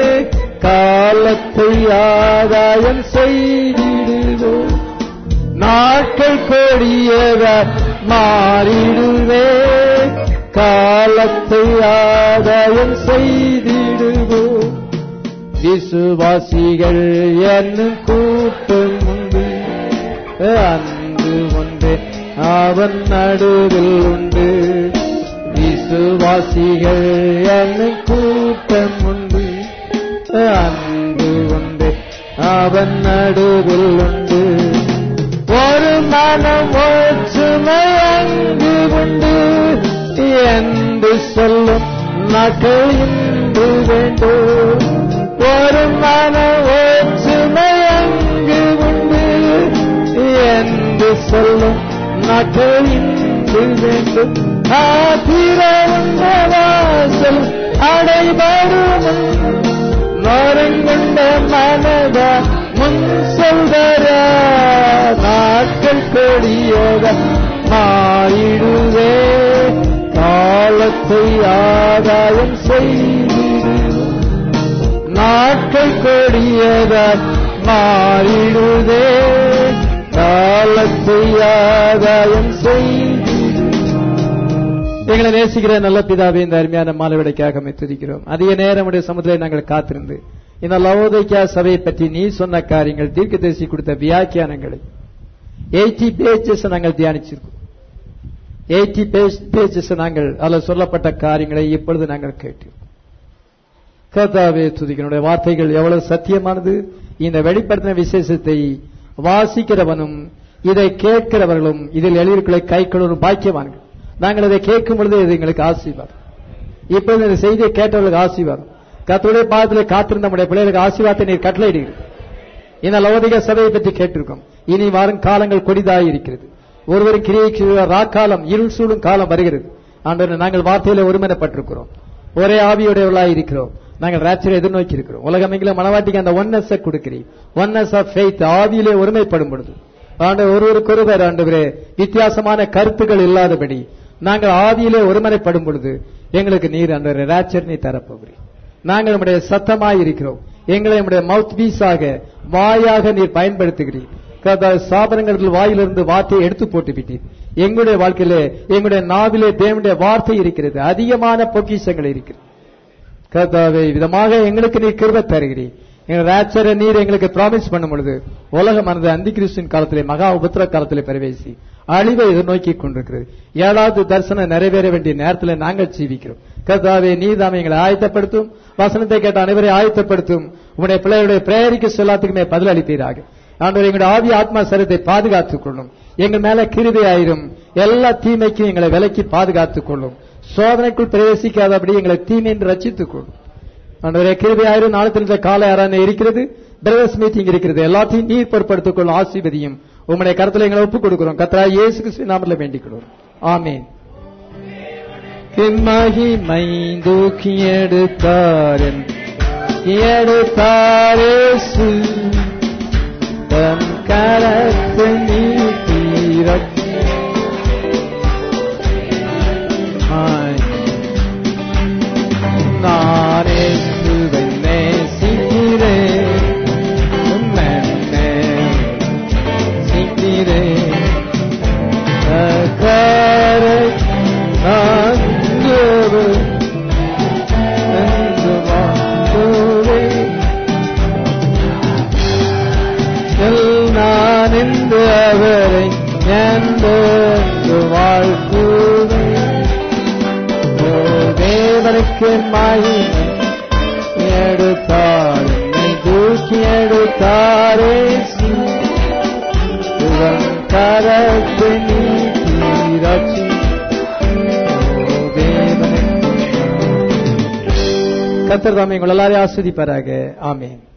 காலத்தை ஆதாயம் செய்திடுவோம். நாட்கள் கொடியதார் மாறிடுவே, காலத்தை ஆதாயம் செய்திடுவோம். விசுவாசிகள் என்னும் கூட்டம் உண்டு, அன்பு ஒன்று அவன் நடுவில் உண்டு. விசுவாசிகள் என்னும் கூட்டம் உண்டு, அன்பு ஒன்று அவன் நடுவில் உண்டு. ஒரு மனம் ஒற்றுமை அங்கு உண்டு என்று சொல்லும் நாட்கள் இன்று வேண்டும். ஒரு மனம் ஒற்றுமை அங்கு உண்டு என்று சொல்லும் நாட்கள் இன்று வேண்டும். திறவுண்ட வாசல் அடைபடும், நொறுங்குண்ட மனதா முன் செல்வர. நாட்கள் கொடியத மாறிடுவே, காலத்தை ஆதாயம் செய்திடுவோம். நாட்கள் கொடியத மாறிடுவே, காலத்தை ஆதாயம் செய்திடுவோம். எங்களை நேசிக்கிற நல்ல பிதாவே, இந்த அருமையான மாலைவிடைக்காக துதிக்கிறோம். அதிக நேரம் உடைய சமுதிரை நாங்கள் காத்திருந்து இந்த லவோதிக்கா சபையை பற்றி நீ சொன்ன காரியங்கள், தீர்க்கதரிசி கொடுத்த வியாக்கியானங்களை 80 பேஜஸ் நாங்கள் தியானிச்சிருக்கோம். 80 பேஜஸ் நாங்கள் அதில் சொல்லப்பட்ட காரியங்களை இப்பொழுது நாங்கள் கேட்டோம். கர்த்தாவே துதிக்கிறோம். வார்த்தைகள் எவ்வளவு சத்தியமானது. இந்த வெளிப்படுத்தின விசேஷத்தை வாசிக்கிறவனும் இதை கேட்கிறவர்களும் இதில் எழுதியிருக்கிற கைக்கொள்ளும் பாக்கியவான்கள். நாங்கள் அதை கேட்கும் பொழுது இது எங்களுக்கு ஆசீர்வாதம். இப்பொழுது இந்த செய்தியை கேட்டவர்களுக்கு ஆசீர்வாதம். கர்த்தருடைய பாதத்தில் காத்திருந்த நம்முடைய பிள்ளைகளுக்கு ஆசீர்வாதத்தை நீர் கட்டளையிடுகிறீர். இந்த லவோதிக்கா சபையை பற்றி கேட்டிருக்கோம். இனி வரும் காலங்கள் கொடிதாய் இருக்கிறது. ஒருவரும் கிரியை ராக்காலம், இருள் சூழும் காலம் வருகிறது. ஆண்டவரே, நாங்கள் வார்த்தையில ஒருமனப்பட்டிருக்கிறோம், ஒரே ஆவியுடையவர்களாய் இருக்கிறோம். நாங்கள் ராட்சரை எதிர்நோக்கி இருக்கிறோம். உலகமெங்கிலும் மனவாட்டிக்கு அந்த ஒன்னஸ் கொடுக்கிறீர். ஒன்னஸ் ஆஃப் ஃபெய்த், ஆவியிலே ஒருமைப்படும் பொழுது ஆண்டவர் ஒருவருக்கொருவர் ஆண்டவரே வித்தியாசமான கருத்துக்கள் இல்லாதபடி நாங்கள் ஆவியிலே ஒருமனைப்படும் பொழுது எங்களுக்கு நீர் ஆண்டவரே ராட்சர் நீ தரப்போகிறீர். நாங்கள் நம்முடைய சத்தமாய் இருக்கிறோம். எங்களை நம்முடைய மவுத் பீஸாக, வாயாக நீர் பயன்படுத்துகிறீர். சாபனங்கள் வாயிலிருந்து வார்த்தையை எடுத்து போட்டு விட்டீர். எங்களுடைய வாழ்க்கையிலே, எங்களுடைய நாவிலே தேவனுடைய வார்த்தை இருக்கிறது. அதிகமான பொக்கிஷங்கள் இருக்கிறது. கர்த்தாவே, விதமாக எங்களுக்கு நீர் கிருபை தருகிறீர். எங்கள் ராட்சர நீர் எங்களுக்கு ப்ராமிஸ் பண்ணும் பொழுது உலகமானது அந்தி கிறிஸ்துவின் காலத்திலே, மகா உபத்திர காலத்திலே பிரவேசி அழிவை எதிர்நோக்கி கொண்டிருக்கிறது. 7வது தரிசனம் நிறைவேற வேண்டிய நேரத்தில் நாங்கள் ஜீவிக்கிறோம். கர்த்தாவே, நீதாமே எங்களை ஆயத்தப்படுத்தும். வசனத்தை கேட்ட அனைவரை ஆயத்தப்படுத்தும். உங்களுடைய பிள்ளைகளுடைய பிரேரிக்கு சொல்லாத்துக்குமே பதில் அளிப்பீராக. ஆண்டவர், எங்களுடைய ஆவி ஆத்மா சரீரத்தை பாதுகாத்துக் கொள்ளும். எங்கள் மேல கிருபை ஆயிரும். எல்லா தீமைக்கும் எங்களை விலக்கி பாதுகாத்துக் கொள்ளும். சோதனைக்குள் பிரவேசிக்காதபடி எங்களை தீமை என்று ரட்சித்துக் கொள்ளும். ஆண்டவரே, கிருபை ஆயிரும். நாளத்தில் காலை ஆராதனை இருக்கிறது, பிரதர்ஸ் மீட்டிங் இருக்கிறது. எல்லாத்தையும் நீர் பொறுப்படுத்திக் கொள்ளும். ஆசீர்வதியும். உம்முடைய கருத்துல எங்களை ஒப்புக் கொடுக்கிறோம். கர்த்தராகிய இயேசு கிறிஸ்துவின் நாமத்தில் வேண்டிக் கொள்கிறோம். ஆமென். மகிமை தூக்கி எடுத்தாரேசு, தன் கரத்தை நீட்டி நான் இயேசுவை நேசிக்கிறேன், நேசிக்கிறேன். கரை நான் என்று அவரை வாழ்த்துவேன். தேவனுக்கு மகிமை எடுத்தார், என்னை தூக்கி எடுத்தாரே, கரத்தை நீட்டி ரட்சி. கர்த்தர் தாமே உங்கள் எல்லாரையும் ஆஸ்வதிப்பாராக. ஆமென்.